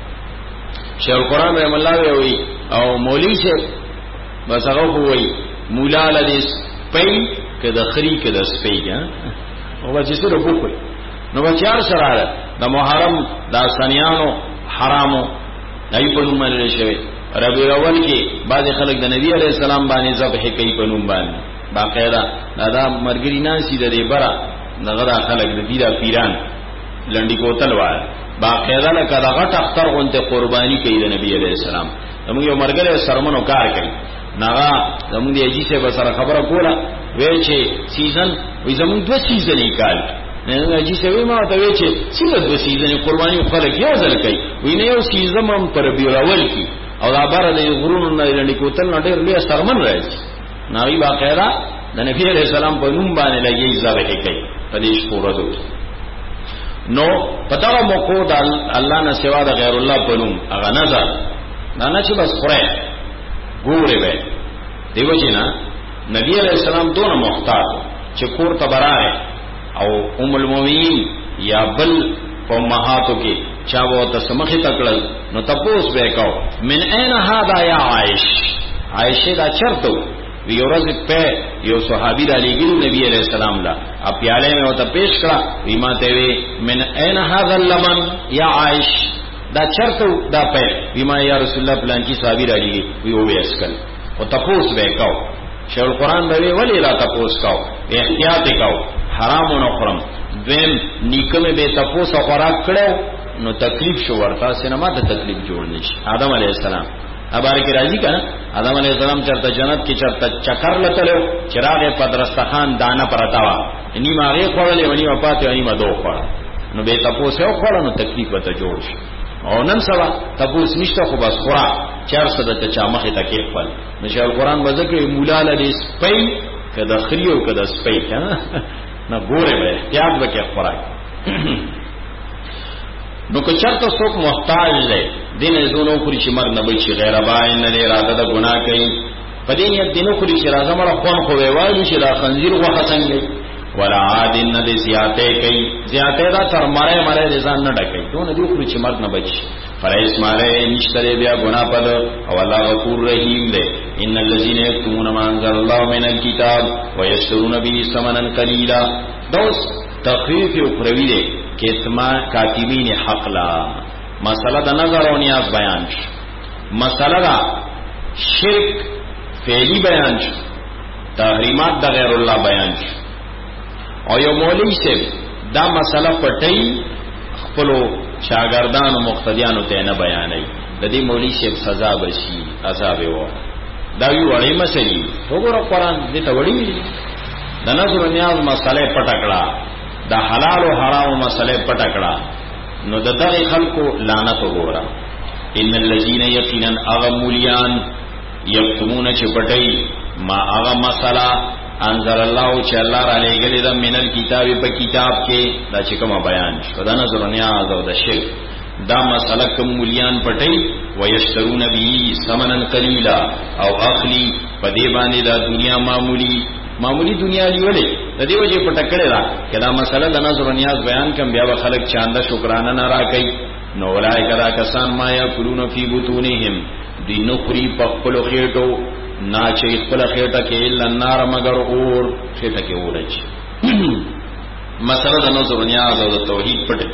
شیخ القرآن رحم الله وی او مولوی شه بس هغه وی مولا لدیس پي کده خري کده سپي او چې سره وکړي نو بچار سره د محرم د سنیانو حرامو دای په نوم باندې شوی ربیع الاول کې بعض خلک د نبی عليه السلام باندې ذبح کوي په نوم باندې باقاعده دا مرګري نانسي د دې برا دغه خلک د دې د پیران لنډي کوتل وای باقاعده لکه دغه اختر غونته قرباني کوي د نبی عليه السلام موږ یو مرګره سرمنو کار کوي ناغه زموږ دی اجي څه به سره خبره کوله وای چې سیزن وې زموږ دوه سیزن یې کال نه اجي څه وې ما ته وای چې څنګه دوه سیزن قرباني خلک یو ځل کوي وې نه یو سیزن هم پر بیرول کی او دا بار د غرونو نه لنډي کوتل نه ډېر لوی سرمن راځي ناوی باقاعده د نبی عليه السلام په نوم باندې لګي ذبح کوي پدیش پورو نو پتا موکو د الله نه سوا د غیر الله په نوم هغه نظر نه نه چې بس خوره ګوره به دیو جنا نبی عليه السلام دون محتاج چې کور تبرای او ام المؤمنین یا بل په مهاتو کې چا وو ته سمخه تکړل نو تپوس وکاو من اين هذا يا عائش عائشه دا چرته وی ورځ په یو صحابي را لګیل نبی عليه السلام لا اپیاله مې وته پیش کړه وی ماته وی من اين هذا اللبن يا عائش دا چرته دا په وی ما یا رسول الله پلان کی صحابي را لګي وی او ویسکل او تپوس وکاو شیخ القرآن به ولی لا تپوس کاو احتیاط کاو حرام و نخرم دویم نیکم به تپوس و خوراک کړو نو تکلیف شو ورتا سینما ته تکلیف جوړ نشي. آدم علیہ السلام ابار کی راضی کنا آدم علیہ السلام چرته جنت کې چرته چکر لتلو چراغ پدرستخان دانه پرتاوا نیم هغه خورلې ونی وپاتې ونی مدو خور نو به تپوس یو خور نو تکلیف وته جوړ شي او نن سبا تپوس نشته خو بس خورا چار صد ته چا مخه تکي خپل نشه القرآن وذکر مولا لدی سپي کده خريو کده سپي کنه نه ګوره به احتیاط وکړه خوراک نو که چرته څوک محتاج دی دینه زونو خوري چې مرګ نه بچي غیر باین نه اراده د ګناه کوي پدې نیت دینو خوري چې راځه مړ خون خو وایو چې دا خنزیر غوښه څنګه ولا عاد نه دي زیاته کوي زیاته دا تر مړې مړې ځان نه ډکې ټول دې خوري چې مرګ نه بچي فرایس ماره نشته بیا ګناه پد او الله غفور رحیم دی ان الذين يكتمون ما انزل الله من الكتاب ويشترون به ثمنا قليلا دوس تخفیف او پروی دی کتما کاتبین حق لا مسئلہ دا نظر و نیاز بیان شو مسئلہ دا شرک فعلی بیان شو تحریمات د غیر الله بیان شو او یو مولوی سے دا مسله پټي خپل شاګردانو مقتدیانو ته نه بیانای د دې مولوی سے سزا بشي عذاب وو دا یو وړي مسلې وګوره قرآن دې ته وړي د نظر نیاز مسله پټکړه د حلال او حرام مسله پټکړه نو د دغه خلکو لعنت وګوره ان الذين يقينا اغمليان یکتمون چې پټي ما هغه مسله انزل الله چې الله را لېګلې د منل کتاب په کتاب کې دا چې کوم بیان شو دا نظر نیاز او د شرک دا مسله کوم مليان پټي ويشترون به ثمنا قليلا او اخلي په دې باندې دا دنیا معمولی معمولی دنیا لیولې د دې وجه پټکړه را کدا مسله د نظر نیاز بیان کوم بیا به خلک چاند شکرانه نه راکې نو ولای کدا کسان ما یاکلون فی بطونهم دی نخری په خپل خېټو نا چې خپل خېټه کې الا النار مگر اور خېټه کې اورچ مسله د نظر نیاز او د توحید پټه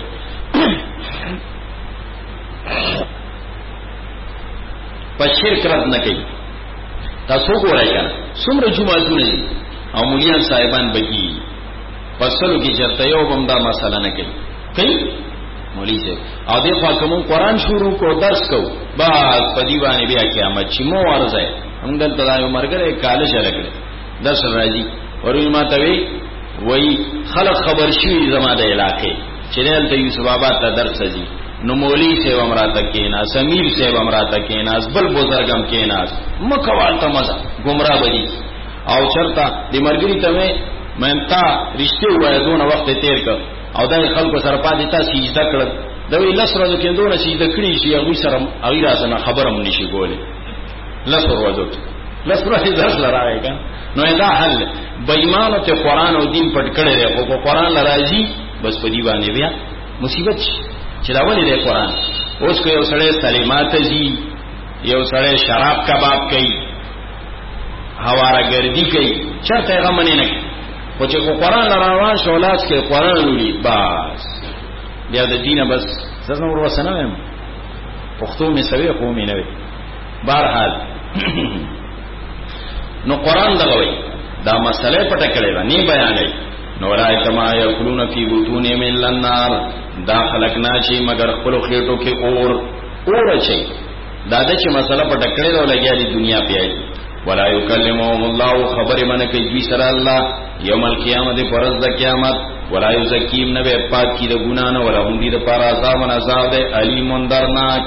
په شرک رد نه کوي تاسو ګورئ کنه څومره جمعهونه دي او مليان صاحبان بکی پسلو کې چرته یو بم دا مسله نه کوي کوي مولوی سے او دې خوا کوم قرآن شروع کو درس کو بعد په دی باندې بیا قیامت چې مو ورځي هم دلته دا یو مرګره کالج لګړي درس راځي ورې ما ته وی وای خلق خبر شوی زما د علاقې چې دلته یوسف آباد ته درس ځي نو مولوی سے امراته کینا سمیر سے امراته کینا بل بزرگم کینا مکوال ته مزه گمراه بدی او چرتا د مرګري ته مې تا رښتیا وای دونه وخت تیر ک او دای خلکو سره پاتې تا سجده کړ دا وی لسره کې دونه سجده کړی شي هغه سره هغه راځنه خبرم نشي ګولې لسره ورځو لسره دې درس لراوي نو دا حل بېمانه ته قران او دین پټ کړي او کو قران لراځي بس په دی باندې بیا مصیبت چې دا ولې د قران اوس کو یو سړی سلیمات زی یو سړی شراب کباب کوي هواره ګردی کوي چرته هغه منی نه خو چې قرآن لراوان شو لاس کې قرآن لولي بس بیا د دینه بس زنه ور وسنه ویم پښتو می سوي خو می نه وي بهرحال نو قرآن دغوي دا مسله پټه کړې و نه بیانې نو راي کما یاکلون فی بطون من النار دا خلقنا چې مگر خپل خېټو کې اور اور چي دا د چې مسله پټه کړې و لګیا دی دنیا پیای ولا یکلمهم الله خبر من کوي دوی سره الله یوم القیامت پرز د قیامت ولا یزکیم نبی پاک کی د ګنا نه ولا هم دي د پار عذاب نه عذاب د علیم درناک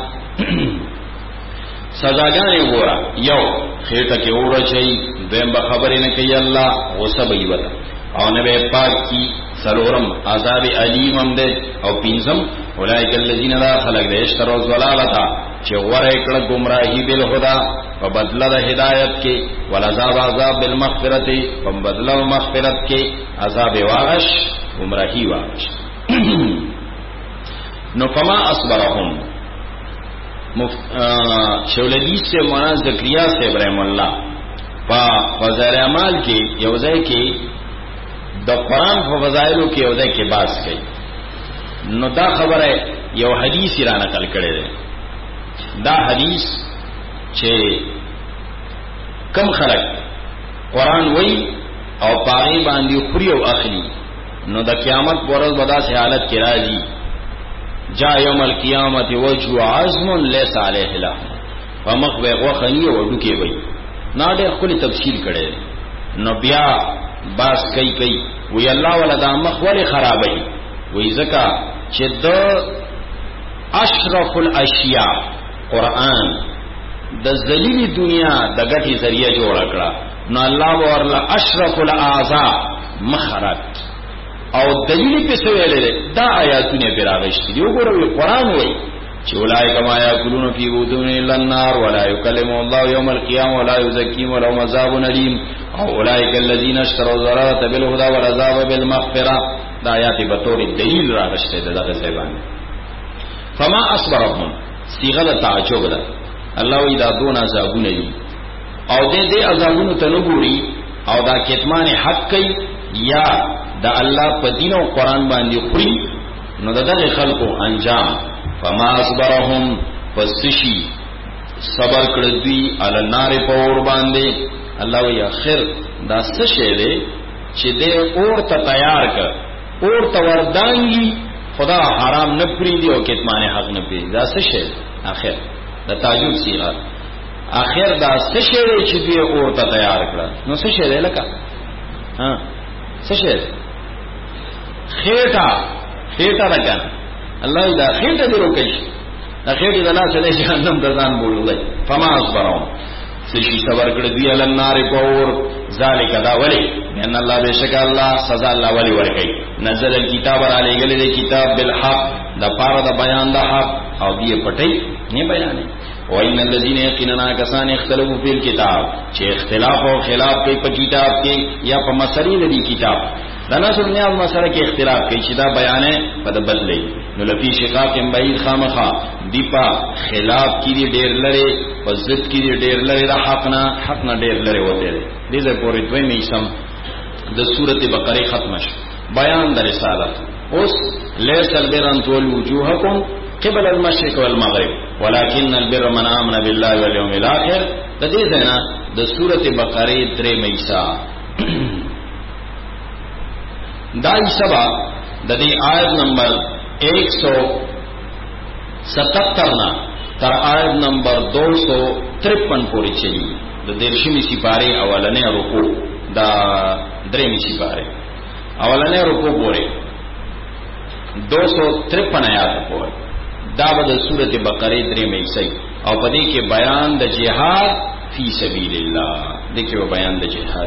سزاګانې وره یو خېټه کې اور چي دیم به خبرې نه کوي الله غصه به وي او نبی پاک کی سلورم عذاب علیم هم ده او پینزم اولئک الذین لا خلق ده اشتروا الضلالة چې غوړې کړه گمراهی بل خدا په بدله د هدایت کې ولعذاب عذاب بالمغفرت په بدله مغفرت کې عذاب واغش گمراهی واغش نو فما اصبرهم شولدی سے مولانا زکریا سے ابراہیم اللہ په فضائل اعمال کې یو ځای کې د قرآن په فضایلو کې یو ځای کې باس کوي نو دا خبره یو حدیث را نقل کړي دی دا حدیث چې کم خلق قرآن وای او پاغي باندې خوري او اخلي نو د قیامت ورځ بدا سه حالت کې راځي جا یوم القیامت وجه عظم ليس عليه له فمخ به غوخنی او ډوکی وای نا ډېر خپل تفصیل کړي نو بیا باس کوي کوي وی الله ولا د مخ ولې خرابای وی زکا چې د اشرف الاشیاء قرآن د ذلیل دنیا د غټي ذریعہ جوړ کړه نو الله ورله اشرف الاعضاء مخرت او دلیل په څه ویلې دا آیاتونه پیراغشتي دی وګورئ قرآن وای چې ولای کما یاکلون فی بطون النار ولا یکلمهم الله یوم القیامه ولا یزکیهم ولهم عذاب الیم او اولئک الذین اشتروا الضلالة بالهدى والعذاب بالمغفرة دا آیات به تور دلیل راغشته دغه ځایبان فما اصبرهم صيغه تعجب ده الله وی دا دون عذابونه دي او دې دې عذابونو ته نګوري او دا کتمان حق کوي یا دا الله په دین او قران باندې خوري نو دغه خلقو انجام فما اصبرهم پسشي صبر کړ دوی علی النار په اور باندې الله وی اخر دا څه شی دی چې دې اور ته تیار کړ، اور ته وردانګي خدا حرام نه پریدي او کتمان حق نه پریدي. دا څه شی اخر دا تعجب صيغه اخر دا څه شی دی چې دې اور ته تیار کړ؟ نو څه شی دی لکه ها څه شی خېټه خېټه راګان الله دا خېټه دی روکي دا خېټه د لاس له جهنم د ځان بولای فما اصبرهم سشي صبر کړ دی ال النار پور ذالک دا ولی ان الله بشک الله سزا الله ولی ورکي نزل الكتاب علی گله دی کتاب بالحق د پاره د بیان د حق او دی پټي نه بیانې او ان الذين يقيننا كسان اختلفوا في الكتاب چې اختلاف او خلاف کوي په کتاب کې یا په مسلې د کتاب دا نه څنګه نیاز مسله کې اختلاف کوي چې دا بیانې په د بدلې نو لفي شقاق بعید خامخا دیپا خلاف کې دی ډېر لري په ضد کې دی ډېر لري د حق نه حق نه ډېر لري وته دی دې پورې دوی میسم د سورته بقره ختم شو بیان د رسالت اوس ليس البر ان تولوا وجوهكم قبل المشرق والمغرب ولكن البر من آمن بالله واليوم الاخر د دې ځنا د سورته بقره درې میسا دای سبا د دې آیت نمبر ایک سو ستتر نا تر آیت نمبر دو سو ترپن پوری چلی د دیرشمی سپاره اولنې رکوع دا درېمی سپاره اولنې رکوع پوری دو سو ترپن آیات پوری دا به د سورته بقره درېمی سي او په دې کې بیان د جهاد فی سبیل الله دې کې بیان د جهاد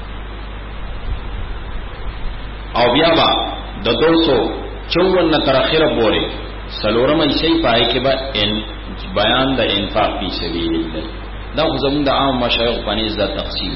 او بیا با د دو سو چون تر اخره پوری سلورم ایسی پای کې با ان بیان د انفاق فی سبیل الله دا خو زموږ د عام مشایخ پنځه د تقسیم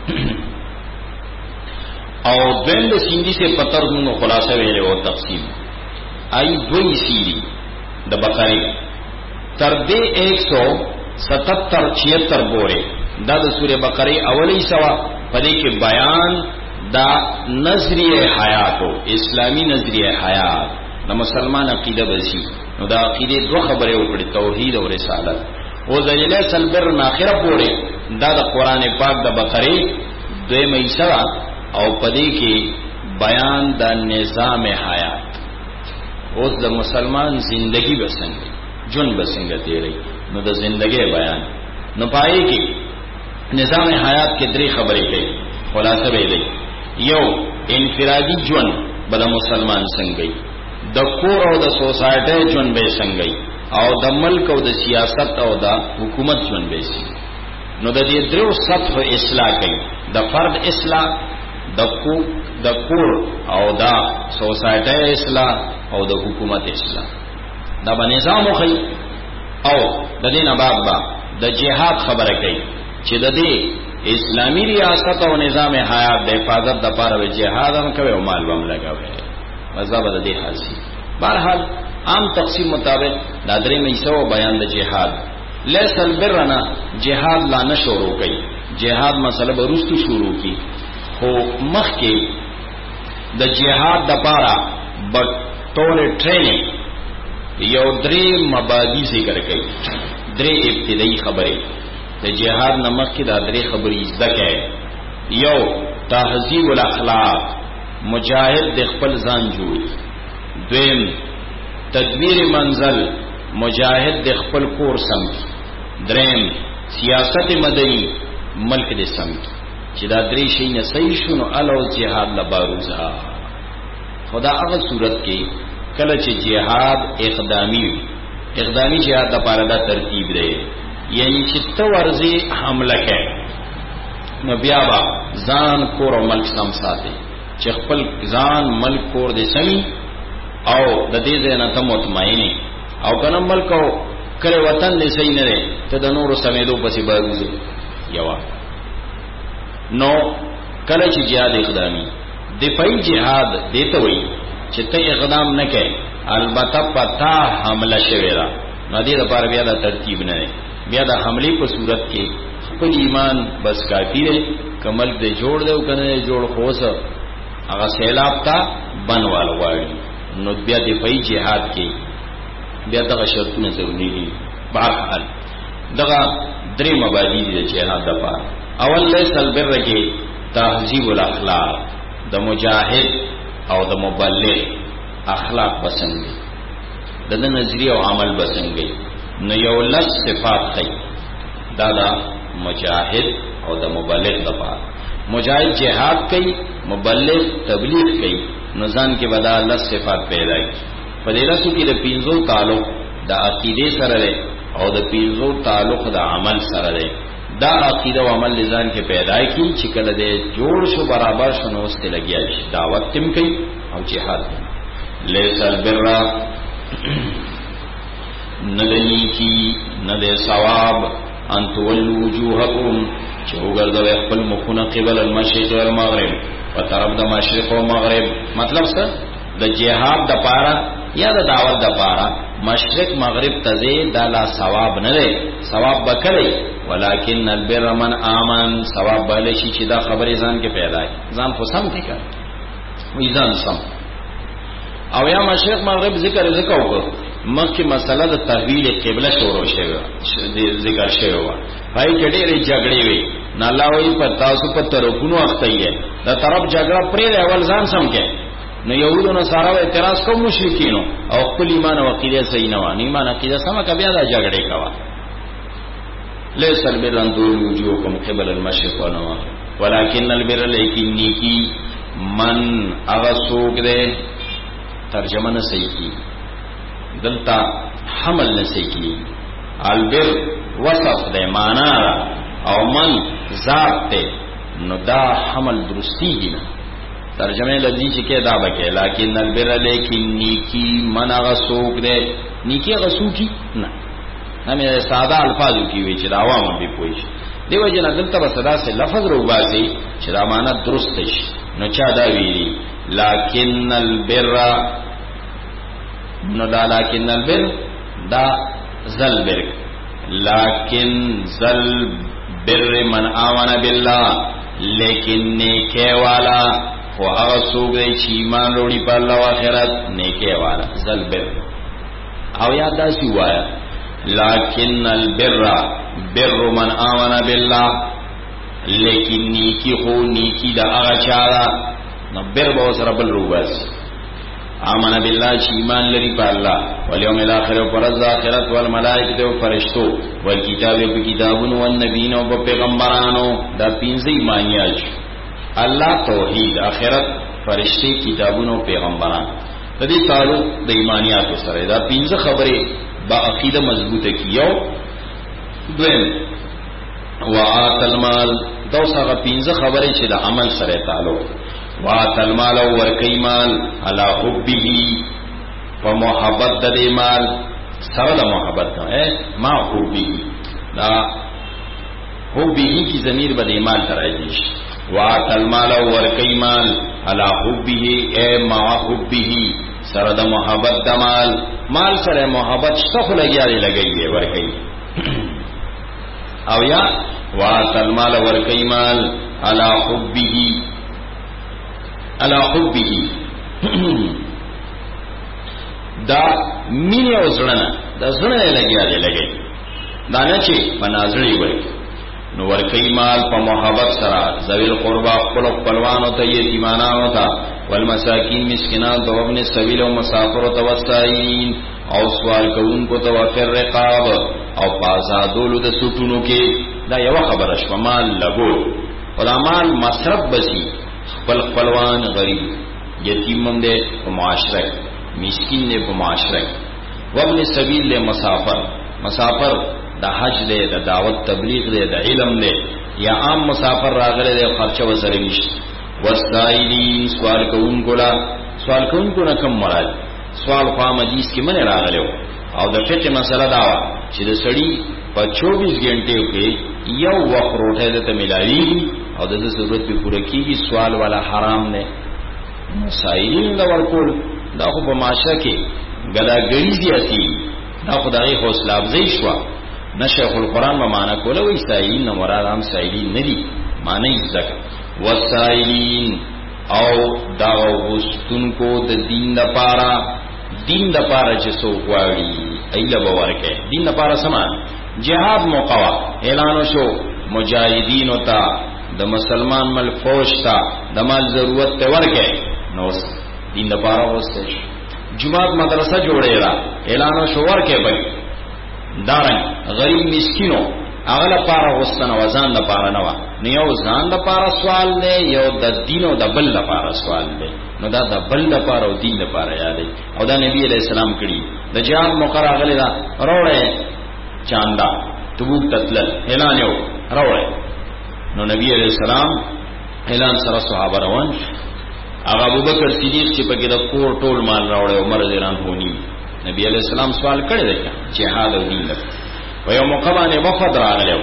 او دویم د سیندی سے پتر نو خلاصه ویلې او تقسیم ای دوی سیری د بقره تر دې ایک سو ستتر چھہتر پورې دا د سوره بقره اولی سوا پدې کې بیان دا نظریه حیات او اسلامی نظریه حیات د مسلمان عقیده بسی نو دا عقیده دوه خبره وکړي توحید او رسالت او ذلیل سلبر ناخره پورې دا د قران پاک د بقره دوی مېسرا او پدې کې بیان د نظام حیات اوس د مسلمان زندگی بسنګ جون بسنګ تیری نو د زندگی بیان نو پای کې نظام حیات کې درې خبرې کوي خلاصه ویلې یو انفرادی جون بل مسلمان څنګه د کور او د سوسایټي جون به څنګه او د ملک او د سیاست او د حکومت جون به سي نو د دې درو سطح اصلاح کوي د فرد اصلاح د کو د کور او د سوسایټي اصلاح او د حکومت اصلاح دا به نظام خو او د دې نه بعد با د جهاد خبره کوي چې د دې اسلامی ریاست او نظام حیات د حفاظت د لپاره جهاد هم کوي او مال هم لګاوي مذهب د دې حاصل بهرحال عام تقسیم مطابق دا درې میسو بیان د جهاد لیس البرنا جهاد لا نه شروع کوي جهاد مسله برستو شروع کی خو مخکې د جهاد د لپاره بټول ټریننګ یو درې مبادی ذکر کوي درې ابتدایي خبره د جهاد نمک کې دا درې خبرې ذکر یو تهذیب الاخلاق مجاهد د خپل ځان جوړ دویم تدبیر منزل مجاهد د خپل کور سم دریم سیاست مدنی ملک د سم چې دا درې شی نه صحیح شونو الو جهاد لباروزها خدا هغه صورت کې کله چې جهاد اقدامی اقدامی جهاد د پاره دا ترتیب دی یعنی چې تو ورزي حمله کوي نو بیا با ځان کور او ملک سم ساتي چې خپل ځان ملک کور دې سمي او د دې نه ته مطمئنه او کنه ملک او کله وطن دې صحیح نه لري ته د نورو سمېدو پسې باغوزي یوا نو کله چې جهاد اقدامی دفاعي جهاد دته وي چې ته اقدام نه کوي البته پتا حمله شوی را نو دې لپاره بیا د ترتیب نه بیا د حمله په صورت کې خپل ایمان بس کافی دی کمل دې جوړ دې او کنه جوړ خوسه هغه سیلاب تا بنوال واړي نو بیا د پای جهاد کې بیا دغه شرطونه ضروري دي بهرحال دغه درې مبادی دي جهاد د پاره اول لیس البر کې تهذیب الاخلاق د مجاهد او د مبلغ اخلاق بسنګي د نظریه او عمل بسنګي نو یو لس صفات خي دا دا مجاهد او د مبلغ لپاره مجاهد جهاد کوي مبلغ تبلیغ کوي نو ځان کې بدا لس صفات پیدا کی فضیلتو کې د پینځو تعلق د عقیده سره لري او د پینځو تعلق د عمل سره لري دا عقیده او عمل لزان کې پیدا کی چې کله دې جوړ شو برابر شو نو ست لګیا شي دعوت تم کوي او جهاد لیس البر ندنی کی ند ثواب ان تولوا وجوهکم چې وګرځوي خپل مخونه قبل المشرق والمغرب په طرف د مشرق او مغرب مطلب څه د جهاد د پاره یا د دعوت د پاره مشرق مغرب ته دا لا ثواب نه دی ثواب بکړي ولکن البر من امن ثواب بل شي چې دا خبرې ځان کې پیدا ځان خو سم کې کړ وې ځان سم او یا مشرق مغرب ذکر ذکر وکړو مکه مسله د تحویل قبله شروع شوه ذکر شوه پای کې ډېرې جګړې وي نه الله وی په تاسو په طرفونو اخته دا طرف جګړه پرې اول ځان سم کې نو يهودو نو سارا اعتراض کوم مشرکینو او خپل ایمان او عقیده صحیح نه و نه ایمان عقیده سم کبه دا جګړې کوا ليس البر ان تولوا وجوهكم قبل المشرق والمغرب ولكن البر لیکن نیکی من اغسوک دے ترجمه نه صحیح کی دلتا حمل نه صحیح کی البر وصف دے معنا او من ذات تے نو دا حمل درستی ہی نا ترجمه لذی چې کې دا بکې لیکن البر لیکن نیکی من غسوک دے نیکی غسوکی نه همې ساده الفاظو کې وی چې دا عوام به پوي شي دیو جن دلته به صدا سے لفظ روباسي چې دا معنا درست شي نو چا دا ویلي لیکن البر نو دا لیکن البر دا ذل بر لیکن ذل بر من آمن بالله لیکن نیکه والا خو هغه څوک دی چې ایمان وروړي په الله او آخرت نیکه والا ذل بر او یاد داسي وایا لیکن البر بر من آمن بالله لیکن نیکی خو نیکی دا هغه چاره نو بر به سره بل روباس آمن بالله چې ایمان لري په الله والیوم الاخر او پر ذاخرت والملائکه او فرشتو والکتاب او کتابونو والنبیین او پیغمبرانو دا پنځه ایمانیات الله توحید اخرت فرشتي کتابونو پیغمبران د دې تعلق د ایمانیات سره دا پنځه خبره با عقیده مضبوطه کیو دویم وآت المال دوسه پنځه خبره چې د عمل سره تعلق وآت المال او ورکی مال علی حبه ومحبت د مال سره د محبت نه ما حبه دا حبه کی ضمیر به د مال تراځي وآت المال او ورکی مال علی حبه ای ما حبه سره د محبت د مال مال سره محبت شخو لګیاري لګي ورکی او یا وآت المال ورکی مال علی حبه علی حبه دا مینه او زړه دا زړه لګیاري لګي دا نه چې پنازړي ورکی نو ورکی مال په محبت سره ذویل قربا خپل خپلوانو ته یتیمانانو ته والمساکین مسکینان ته ابن السبیل او مسافر او توسائین او سوال کوونکو ته وفر رقاب او پازادولو د سټونو کې دا یو خبره شوه مال لګول علماء مصرف بسی خپل خپلوان غریب یتیم دې په معاشره مسکین دې په معاشره وابن السبیل له مسافر مسافر د حج دې د دعوت تبلیغ دې د علم دې یا عام مسافر راغله دې خرچه وسره نشي وسائلین سوال کوونکو لا سوال کوونکو نه کم مراد سوال قام حدیث کې منه راغلو او د فقه مسله دا چې د سړی په چوبیس غنټه کې یو وخت روټه ته ملایي او د ضرورت په پوره کېږي سوال والا حرام نه مسائلین دا ورکول دا خو په معاشره کې ګلاګړي زیاتی دا خدای حوصله افزای شو نه شیخ القرآن ما معنا کوله وی سائلین نه مراد هم سائلین نه دي معنی ځکه وسائلین او دا غوستونکو د دین لپاره دین لپاره چې سو غواړي ایله باورکه دین لپاره سمان جهاد موقوا اعلان شو مجاهدین او تا د مسلمان مل فوج تا د مال ضرورت ته ورکه نو دین د پاره وسته جماعت مدرسه جوړه را اعلان شو ورکه بای دارن غریب مسکینو اغله پاره وستنه وزن د پاره نه و نو یو ځان د پاره سوال دی یو د دین او د بل د پاره سوال دی نو دا د بل د پاره او دین د پاره یادې او دا نبی علیہ السلام کړي د جهاد مقرر غلې دا وروړې چاندا تبوک تتلل اعلان یو راوړې نو نبی علیہ السلام اعلان سره صحابه روان هغه ابوبکر صدیق چې په کې د کور ټول مال راوړې عمر رضی الله عنه ونی نبی علیہ السلام سوال کړی دی جهاد او دین له و یو مقبانه وفد راغلو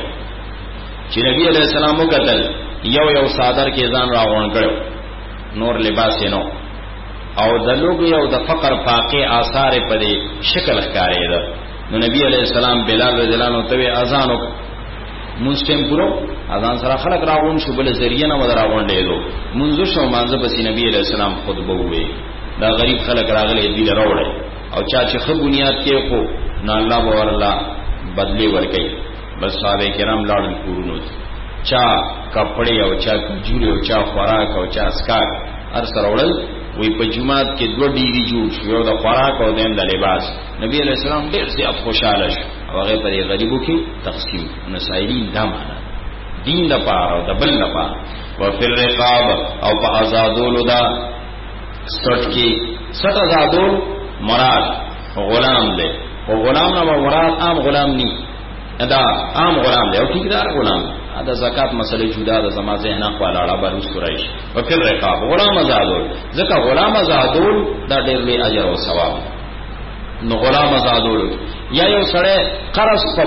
چې نبی علیہ السلام وکتل یو یو صادر کې ځان راغون کړو نور لباس نو او د لوګ یو د فقر فاقه آثار په دې شکل ښکارې ده نو نبی علیہ السلام بلال رضی الله عنه ته اذان وک مونږ پورو اذان سره خلق راغون شو بل ذریعہ نه ودر راغون لیدو منځ شو مانځه بس نبی علیہ السلام خطبه وې دا غریب خلق راغلي دې راوړل او چا چې خو بنیاد کې خو نه الله باور الله بدلی ورکي بس صحابه کرام لاړل کورونو چا کپڑے او چا کجوري او چا خوراک او چا اسکار هر سره وړل وی په جمعات کې دوه ډیری جوړ شو یو د خوراک او دیم د لباس نبی علیہ السلام ډیر زیات خوشاله شو هغه په غریبو کې تقسیم نسایرین دا معنا دین د پاره او د بل د پاره او فر رقاب او په آزادولو دا سټ کې سټ آزادول مراد غلام دی او غلام نه مراد عام غلام ني دا عام غلام دی او ټیکدار غلام دا زکات مسئله جدا د زما ذهن خپل اړه بارو سورایش او فر رقاب غلام آزادول ځکه غلام آزادول دا ډېر لوی اجر او ثواب نو غلام آزادول یا یو سره قرض په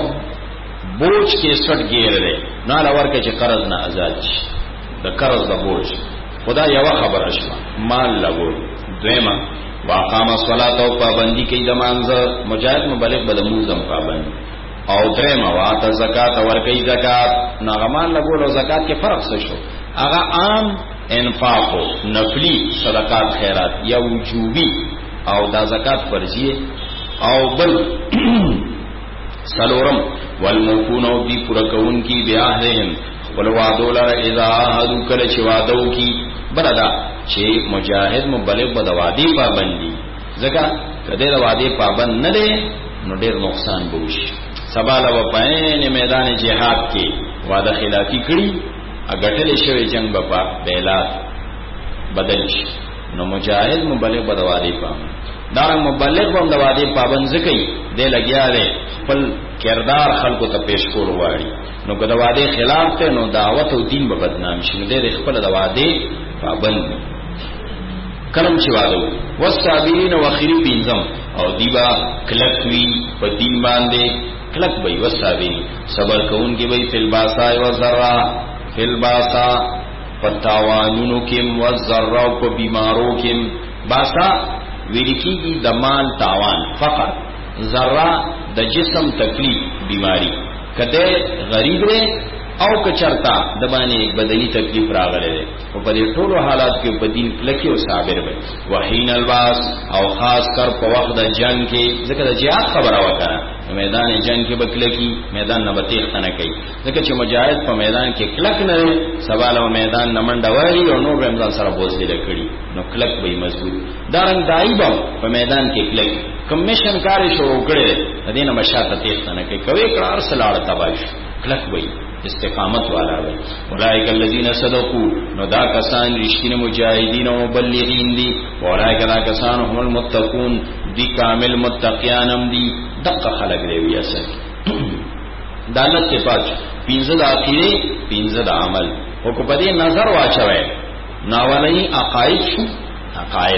بوج کې سټ ګیر دی نه لور کې چې قرض نه آزاد شي د قرض د بوج خدا یو خبره شوه مال لګول دویمه واقام الصلاه او پابندی کوي د مانځه مجاهد مبلغ بل موزم پابند او درېمه واته زکات ور کوي زکات ناغمان لګول او زکات کې فرق څه شو هغه عام انفاق نفلی صدقات خیرات یا وجوبی او دا زکات فرضیه او بل سلورم والموفون بی پرکون کی بیاههم ولوادو لر اذا هدو کله چې وادو کی بردا چې مجاهد مبلغ بد وادي پابندي ځکه کله د وادي پابند نه دي نو ډېر نقصان بوشي سباله و پاین میدان جهاد کې واده خلافی کړي اګټل شوی جنگ په بیلات بدل شي نو مجاهد مبلغ بد وادي پابند دار مبلغ هم د وادي پابند ځکه دی لګیا دی خپل کردار خلکو ته پیش کول واړي نو که د وادي خلاف ته نو دعوت او دین به بدنام شي نو دی خپل د وادي پابند کلم چې وادو والصابرین واخری بینزم او دیبا کلکوی په دین باندې کلک وي والصابرین صبر کوونکی وي فل باسا او ذرا فل باسا پتاوانونو کېم و ذرا په بیمارو کېم باسا ویلکیږي د مال تاوان فقر ذرا د جسم تکلیف بیماری کته غریب دی او کچرتا د باندې بدني تکلیف راغله او په دې ټولو حالات کې په دین کلکی او صابر وي وحین الباس او خاص کر په وخت د جنگ کې ځکه د jihad خبره وکړه میدان جنگ کې بکلکی میدان نه بتیخ نه کوي ځکه چې مجاهد په میدان کې کلک نه سوال او میدان نه منډه وایي او نور رمضان سره بوزي لکړي نو کلک به مضبوط دارنګ دایبم په میدان کې کلک کمیشن کاری شروع کړي د دې نه مشاته تیخ نه کوي کوي کار سلاړه تباش کلک وي استقامت والا وي اولئک الذین صدقوا نو دا کسان رښتینی مجاهدین او مبلغین دي اولئک دا کسان هم المتقون دی کامل متقیانم دي دغه خلق دی وی اصل دالت په پات پینځه د اخیری پینځه د عمل او کو په دې نظر واچوي ناولای عقاید شو عقاید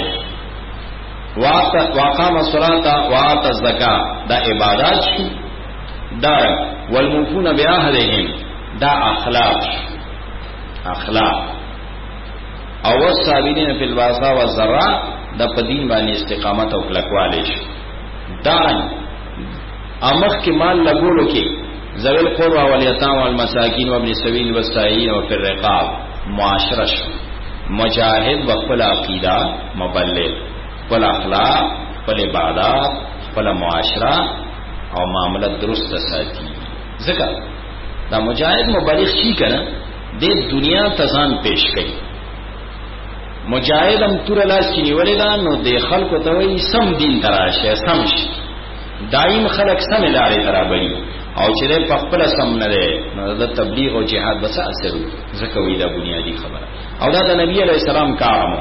واقام الصلاه وات الزکات دا عبادت شو دا والموفون بعهدهم دا اخلاق اخلاق او والصابرین فی الباسا والضراء دا پدین باندې استقامت او کلکواله شي دا امخ کې مال لګولو کې ذویل قربا والیتام والمساکین وابن السبیل والسائلین وفي الرقاب معاشره شو مجاهد وخپل عقیده مبلغ خپل اخلاق خپل عبادت خپل معاشره او معاملات درست ساتي ځکه دا مجاهد مبلغ شي کنه د دنیا تزان پیش کړي مجاهدم تور لاس کې نیولې دا نو د خلکو ته وایي سم دین تراشه سم شي دایم خلک سم لارې ترابري او چې په خپل سم نه ده نو د تبلیغ او جهاد بس اثر زکه وی دا بنیادی خبره او دا د نبی علی السلام کارمو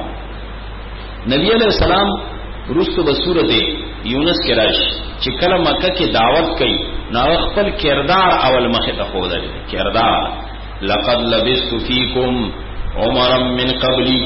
نبی علی السلام رستو بصورت یونس کې راشي چې کله مکه کې دعوت کوي نو خپل کردار اول مخه ته خوده کردار لقد لبثت فيكم عمرا من قبلي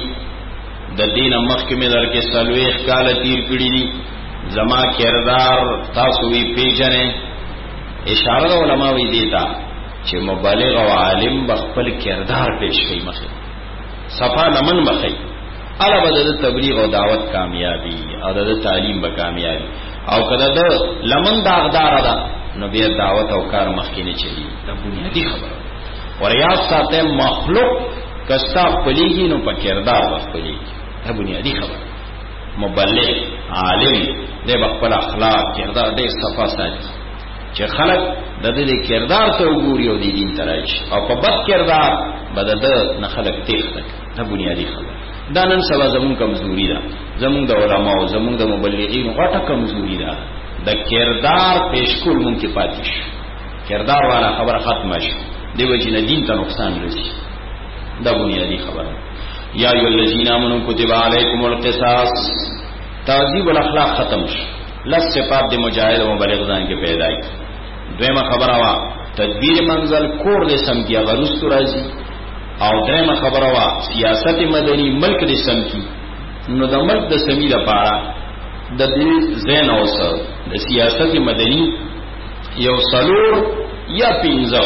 د دین مخکې مې درکې سلويخ کال تیر کړی دي زما کردار تاسو وی پیژنې اشاره علماء وی دیتا چې مبالغ او عالم بخپل کردار پیش کوي مخه صفا لمن مخه الا بد تبلیغ او دعوت کامیابی او د تعلیم به کامیابی او کله د لمن داغدار ده نو بیا دعوت او کار مخکې نه چلی دا بنیادی خبره وریا ساته مخلوق کستا پلیږي نو په کردار وخپلیږي دا بنیادی خبره مبلغ عالم د خپل اخلاق کردار د صفا ساتي چې خلق د دې کردار ته وګوري او د دین ترایش او په بد کردار بدد نه خلق تیښت دا بنیادی خبره دا نن سبا زمون کمزوري ده زمون د علماء زمون د مبلغین غټه کمزوري ده د کردار پیش کول مونږ کې پاتې شي کردار والا خبره ختمه شي دیو چې دین ته نقصان رسي دا بنیادی خبره یا ایو الذین آمنوا کتب علیکم القصاص تعذیب الاخلاق ختم شي لس صفات د مجاهد او مبلغ ځان کې پیدا کی دویمه خبره وا تدبیر منزل کور د سم کی غرست راځي او دریمه خبره وا سیاست مدنی ملک د سم کی نو د ملک د سمی لپاره د دې زین او سر د سیاست مدنی یو سلور یا پینځه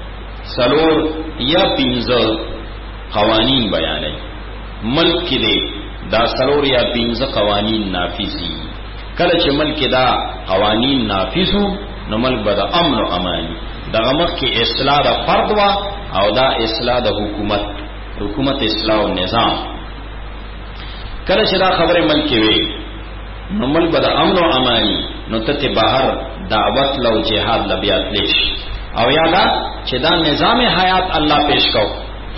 سلور یا پینځه قوانین بیانای ملک کې دي دا سلور یا پینځه قوانین نافذي کله چې ملک دا قوانین نافذو نو ملک به د امن او امان دغه مخ کې اصلاح د فرد وا او دا اصلاح د حکومت حکومت اصلاح او نظام کله چې دا خبره ملک وي نو ملک به د امن او امانی نو ته بهر دعوت لو جهاد لبیات لیش او یادا چې دا نظام حیات الله پیش کو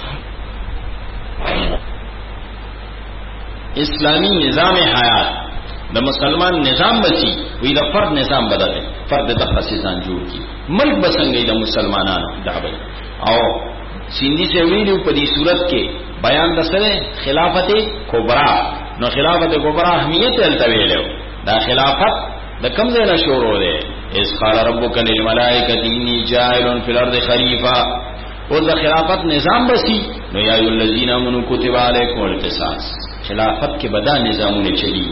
اسلامی نظام حیات د مسلمان نظام بچی وی د فرد نظام بدله فرد د خصیصان جوړ کی ملک بسنګي د مسلمانانو دعوت او سیندی سے ویلو په دې صورت کې بیان د سره خلافت کبرا نو خلافت کبرا اهمیت تلته ویلو دا خلافت د کم ځای نه شروع ده اس قال ربک للملائکه انی جاعل فی الارض خلیفہ او د خلافت نظام بسی نو یا ایو الذین آمنوا کتب علیکم القصاص خلافت کې بدا نظامونه چلی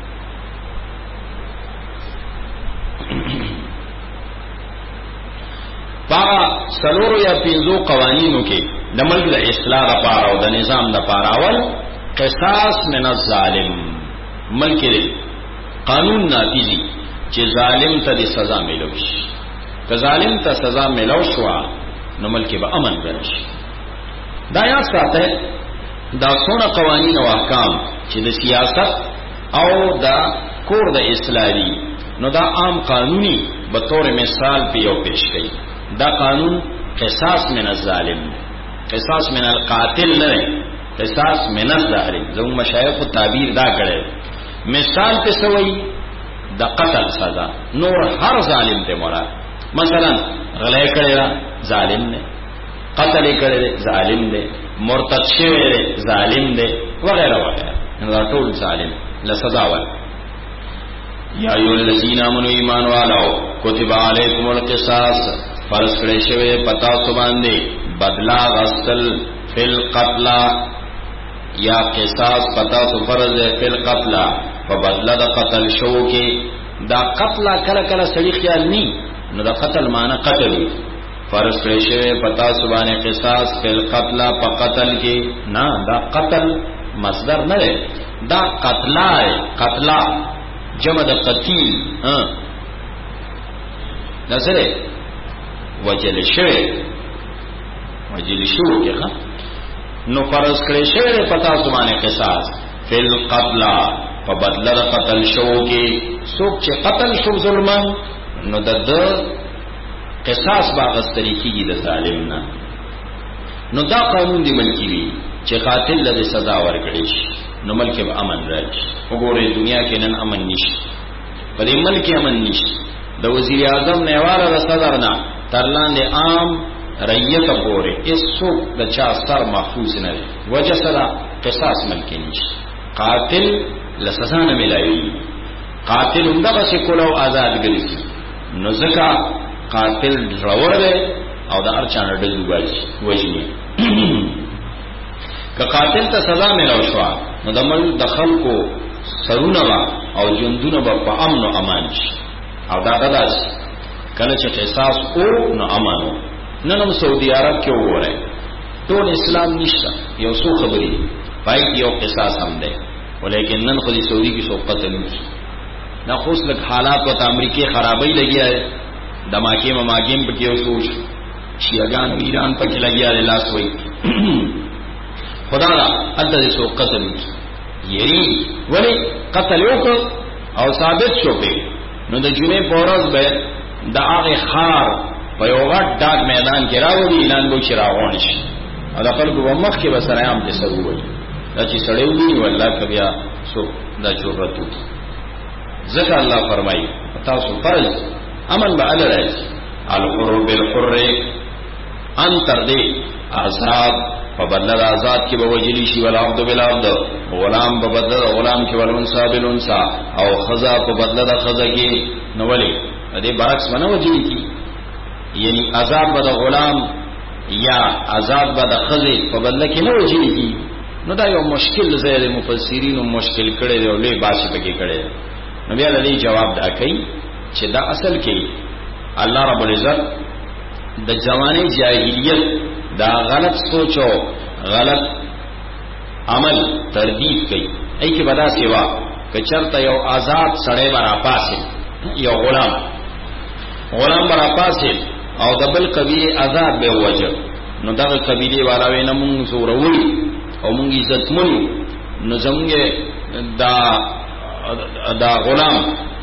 پاگا سلورو یا پینزو قوانینو کې د ملک د اصلاح لپاره او د نظام لپاره اول قصاص من الظالم ملک دی قانون نافذی چې ظالم ته د سزا ملو شي که ظالم ته سزا ملو شو نو ملک به امن راشي دا یا ساته دا څونه قوانین او احکام چې د سیاست او د کور د اصلاحي نو دا عام قانوني به طور مثال په یو پیش کړي دا قانون قصاص من الظالم قصاص من القاتل نه قصاص من الظالم زمو مشایخ تعبیر دا کړي مثال په سوی د قتل سزا نور هر ظالم ته مراد مثلا غلې کړي ظالم نه قتل کړي ظالم دی مرتد شوی دی ظالم دی وغیرہ وغیرہ دا ټول ظالم له سزا ور یا ایو الذین آمنوا ایمان والو کتب علیکم القصاص فرض کړی شوی پتا سو باندې بدلا غسل فل قتل یا قصاص پتا سو فرض فل قتل په بدلا د قتل شو کې دا قتل کله کله سړي خیال ني نو دا قتل معنی قتل فرض کړی شوی پتا سو باندې قصاص فل قتل په قتل کې نه دا قتل مصدر نه دا قتلا قتلا جمع د قتیل ها نظره وجل شوی وجل شو کې نو فرض کړی شوی پتا سمانه قصاص فل قتل په بدل د قتل شو کې څوک چې قتل شو ظلم نو د قصاص باغ طریقې د ظالم نه نو دا قانون دی ملکی وی چې قاتل له سزا ورکړي شي نو ملک به امن راځي. وګورئ دنیا کې نن امن نشته، په دې ملک امن نشته. د وزیر اعظم نه والا د صدر نه تر لاندې عام رعیت پورې هیڅوک د چا سر محفوظ نه دی. وجه سره قصاص ملک نشته، قاتل له سزا نه ملایي. قاتل همدغه څه کولو آزاد ګرځي. نو ځکه قاتل ډرور دی او د هر چا نه ډزو باجي وجني. که قاتل ته سزا ملو شو نو د مل د خلکو سرونه او جندونه په امن او امان شي. او دا غداس کله چې قصاص او نو امانو. نن هم سعودي عرب کې وره ټول اسلام نشته، یو څو خبرې پای کې یو قصاص هم دی، ولیکن نن خو دې سعودي کې څو قتل نشي. دا خو لږ حالات په امریکای خرابې لګیا ہے، دماکې مماګیم پکې او سوچ شیعاګان ایران پکې لګیا دی لاس وای خدا دا انته دې څو قتل یری ولی قتل وکړ او ثابت شو په نو د جمعې پورز به د هغه خار په یو غټ ډاګ میدان کې راوړي اعلان به چراغون شي او د خلکو په مخ کې به سره عام دې سره وایي دا چې سړی وي والله کبیا سو دا جوړت ذکر الله فرمایي تاسو فرض عمل به ال راځي الحر بالحر ان تر دې آزاد په بدل آزاد کې به وجلی شي ول عبد بالعبد غلام په بدل غلام کې ول انثى بالانثى او خزا په بدل د خزا کې نو ولي دې برعکس باندې وجلی کی یعنی آزاد به د غلام یا آزاد به د خزې په بدل کې نه وجلی کی نو دا یو مشکل زید مفسرین مشکل کړي دی او له باسي پکې کړي نو بیا دې جواب دا کوي چې دا اصل کې الله رب العزت د جوانه جاهلیت دا غلط سوچو غلط عمل تردید کوي ای کی بدا سیوا کچرته یو آزاد سړی برا پاسه یو غلام غلام برا پاسه او دبل قبیله آزاد به وجه نو دغه قبیله والا وینه مونږ سورول او مونږ عزت مونږ نو زمونږه دا دا غلام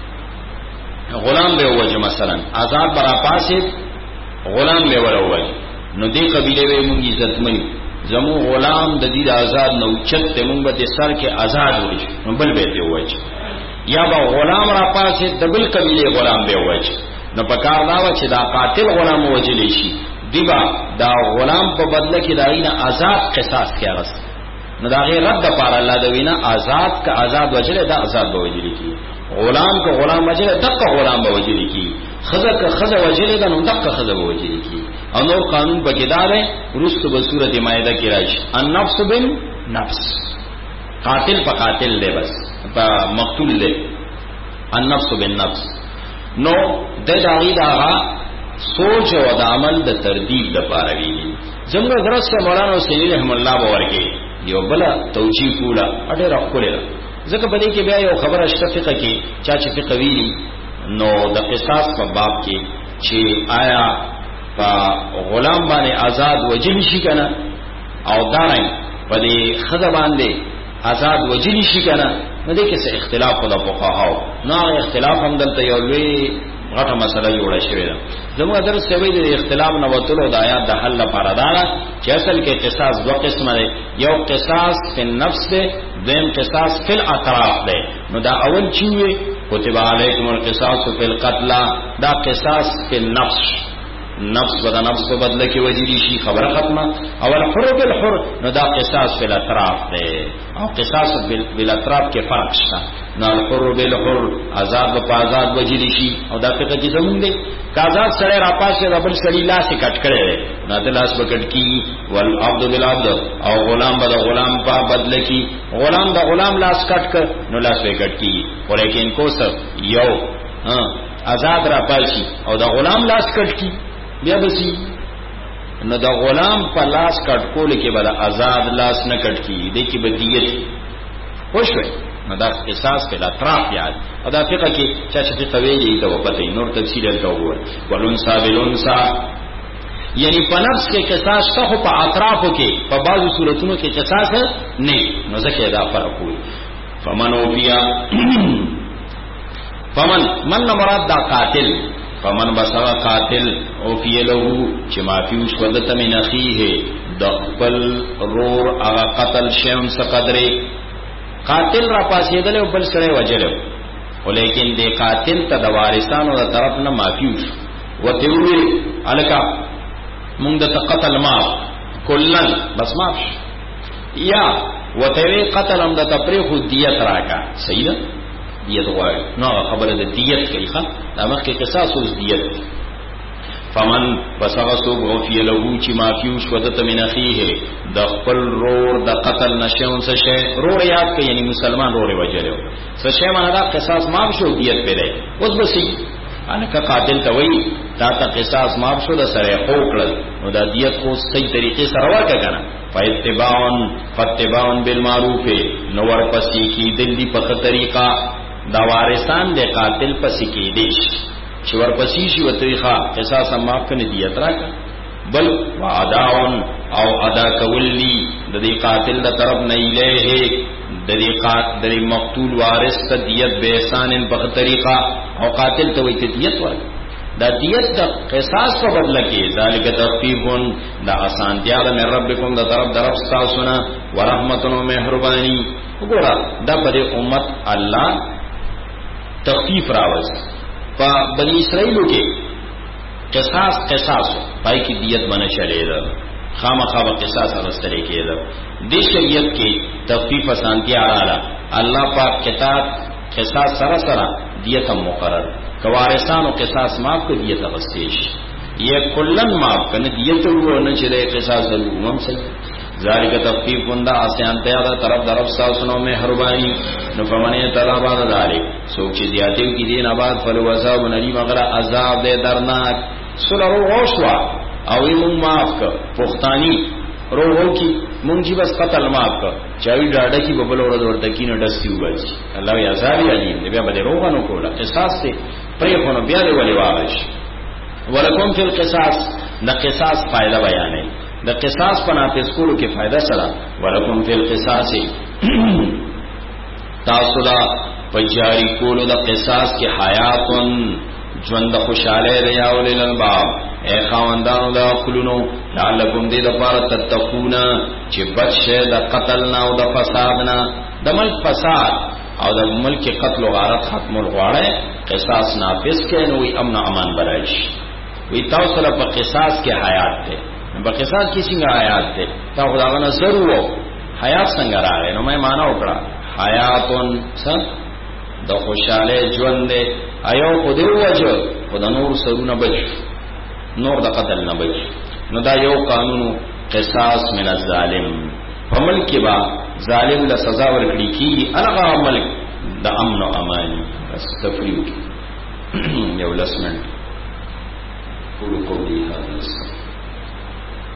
غلام به وجه مثلا آزاد برا پاسه غلام به ورول نو دې قبیله به مونږ عزت منو زمو غلام د دې آزاد نو چته مونږ به سر کې آزاد وایي نو بل به دی وایي یا به غلام را پاسه د بل قبیله غلام به وایي نو پکار دا و چې دا قاتل غلام وجلی شي دیبا دا غلام په بدله کې داینه آزاد قصاص کې راست نو دا غیر رد پر الله د وینا آزاد کا آزاد وجله دا آزاد به وجلی کی غلام کا غلام وجله دغه غلام به وجلی کی خزه کا خزه وجله دا نو دغه خزه به وجلی کی او نور قانون بګیدار ہے رست به سورۃ مائده کې راشي النفس بالنفس قاتل په قاتل دی بس په مقتول دی النفس بالنفس نو د داوی دا سوچ او د عمل د تردید د پاره وی زموږ درسته مولانا حسین رحم الله باورګي یو بل توجیه کولا اډه راکوله ځکه په دې کې بیا یو خبره شفقه کې چا چې فقہ ویلی نو د قصاص په باب کې چې آیا په غلام باندې آزاد وجل شي کنه او دارای په دې خزه باندې آزاد وجل شي کنه نو دې کې څه اختلاف په فقهاو نو اختلاف هم دلته یو لوی غټه مسله جوړه شوې ده زموږ درس ته وایي د اختلاف نو وتلو د آیات د حل لپاره دا چې اصل کې قصاص دوه قسمه دي یو قصاص فی النفس ده دیم قصاص فی الاطراف ده نو دا اول چې وي کتب علیکم القصاص فی القتل دا قصاص فی النفس نفس بدا نفس په بدله کې وجلی شي خبره ختمه او الحر بالحر نو دا قصاص فی الاطراف ده او قصاص بالاطراف کې فرق شته نو الحر بالحر آزاد په آزاد وجلی شي او دا فقہ کې زمون دي آزاد سره را پاسه ربل سړی لاس کټ کړي نو د لاس وکټ کی والعبد بالعبد او غلام بد غلام په بدله کې غلام د غلام لاس کټ ک نو لاس وکټ کی ولیکن کوس یو آزاد را پاسي او د غلام لاس کټ کی بیا بسی نو دا غلام په لاس کټ کول کې بل آزاد لاس نه کټ کی دې کې بدیت خوشوي نو دا قصاص په اطراف یاد او دا فقہ کې چې چې فقہ ویلي ته وپته نور تفصیل ته وګور ولون صابلون سا یعنی په نفس کې قصاص ته په اطرافو کې په بعضو صورتونو کې قصاص نه نو ځکه دا فرق وي فمن اوفیا فمن من مراد دا قاتل فمن بسوا قاتل او فی له چې معفو شو د تمن اخیه د خپل رور هغه قتل شیم څه قدرې قاتل را پاسېدل او بل سره وجلو ولیکن د قاتل ته د وارثانو د طرف نه معافي وشو وته وی الکا مونږ د قتل معاف کلن بس معاف یا وته وی قتل هم د تفریح دیت راکا صحیح ده دیت غواړي نو خبره د دیت کوي ښا دا مخکې قصاص اوس دیت فمن فسغسو غفی له چې معافي وشو د تمن اخیه د خپل رور د قتل نشون څه شي رور یاد کوي یعنی مسلمان رور وجلو څه شي معنا دا قصاص معاف شو دیت پیدا اوس بسې انکه قاتل ته وی دا ته قصاص معاف شو د سره حقوق نو دا دیت خو صحیح طریقې سره ورکړه کنه فاتباعن فتباعن بالمعروف نو ورپسې کی دلی په طریقه دا وارثان د قاتل پسې کې دیش چې ورپسې شي وتریخه قصاص معاف کنه دیت راکړه بل وعداون او ادا کولی د دې قاتل د طرف نه الیه د دې قاتل د مقتول وارث ته دیت به احسان په طریقه او قاتل ته وی دیت ورکړه دا دیت د قصاص په بدل کې ذالک تخفیفون دا آسان دیار مې ربکم د طرف درف تاسو نه ورحمتونو مهرباني وګوره دا په امت الله تخفیف راوست په بنی اسرائیلو کې قصاص قصاص پای کې دیت باندې چلے دا خامخا به قصاص راستلې کېده د شریعت کې تخفیف آسانتي اړه الله پاک کتاب قصاص سره سره دیت هم مقرر کوارثانو قصاص معاف کو دیت غستېش یہ کلن معاف کنه دیت ورونه چې د قصاص ضرورم صحیح ذالک تخفیف بندا آسانتیا دا طرف طرف ساسونو مهربانی نو فمنه تعالی بعد ذالک سوچ زیاتیو کی دین آباد فلو عذاب نلی مغرا عذاب دے درناک سره روشوا او ایمون معاف کا پختانی رو ہو کی مونږ جی بس قتل معاف کا چاوی ډاډه کی ببل ورځ ورته کینو ډستی وباسي الله یا زاری علیم بیا به روغانو کوله قصاص سے پرې خونو بیا دی ولې واغش ولکم فی القصاص د قصاص فائدہ بیانې د قصاص په نافذ کولو کې فائدہ سره ولکم فی القصاص تاسو دا پجاری کولو د قصاص کې حیاتن ژوند خوشاله ریا ولل الباب اے خواندانو دا خلونو لعلکم دې د پاره تتقون چې بچ د قتل نه او د فساد نه د ملک فساد او د ملک قتل او غارت ختم الغواړي قصاص نافذ کین وی امن امان برائش وی تاسو له په قصاص کې حیات ده په قصاص کې څنګه حیات ده تا خداغه نظر وو حیات څنګه راغی نو مې معنا وکړه حیاتن څه د خوشاله ژوند ده ایو خدای وجه خدای نور سرونه بچ نور د قتل نه بچ نو دا یو قانون قصاص من الظالم عمل کې با ظالم له سزا ورکړي کی الغا عمل د امن او امان بس تفریق یو لسمن قولوا قولي هذا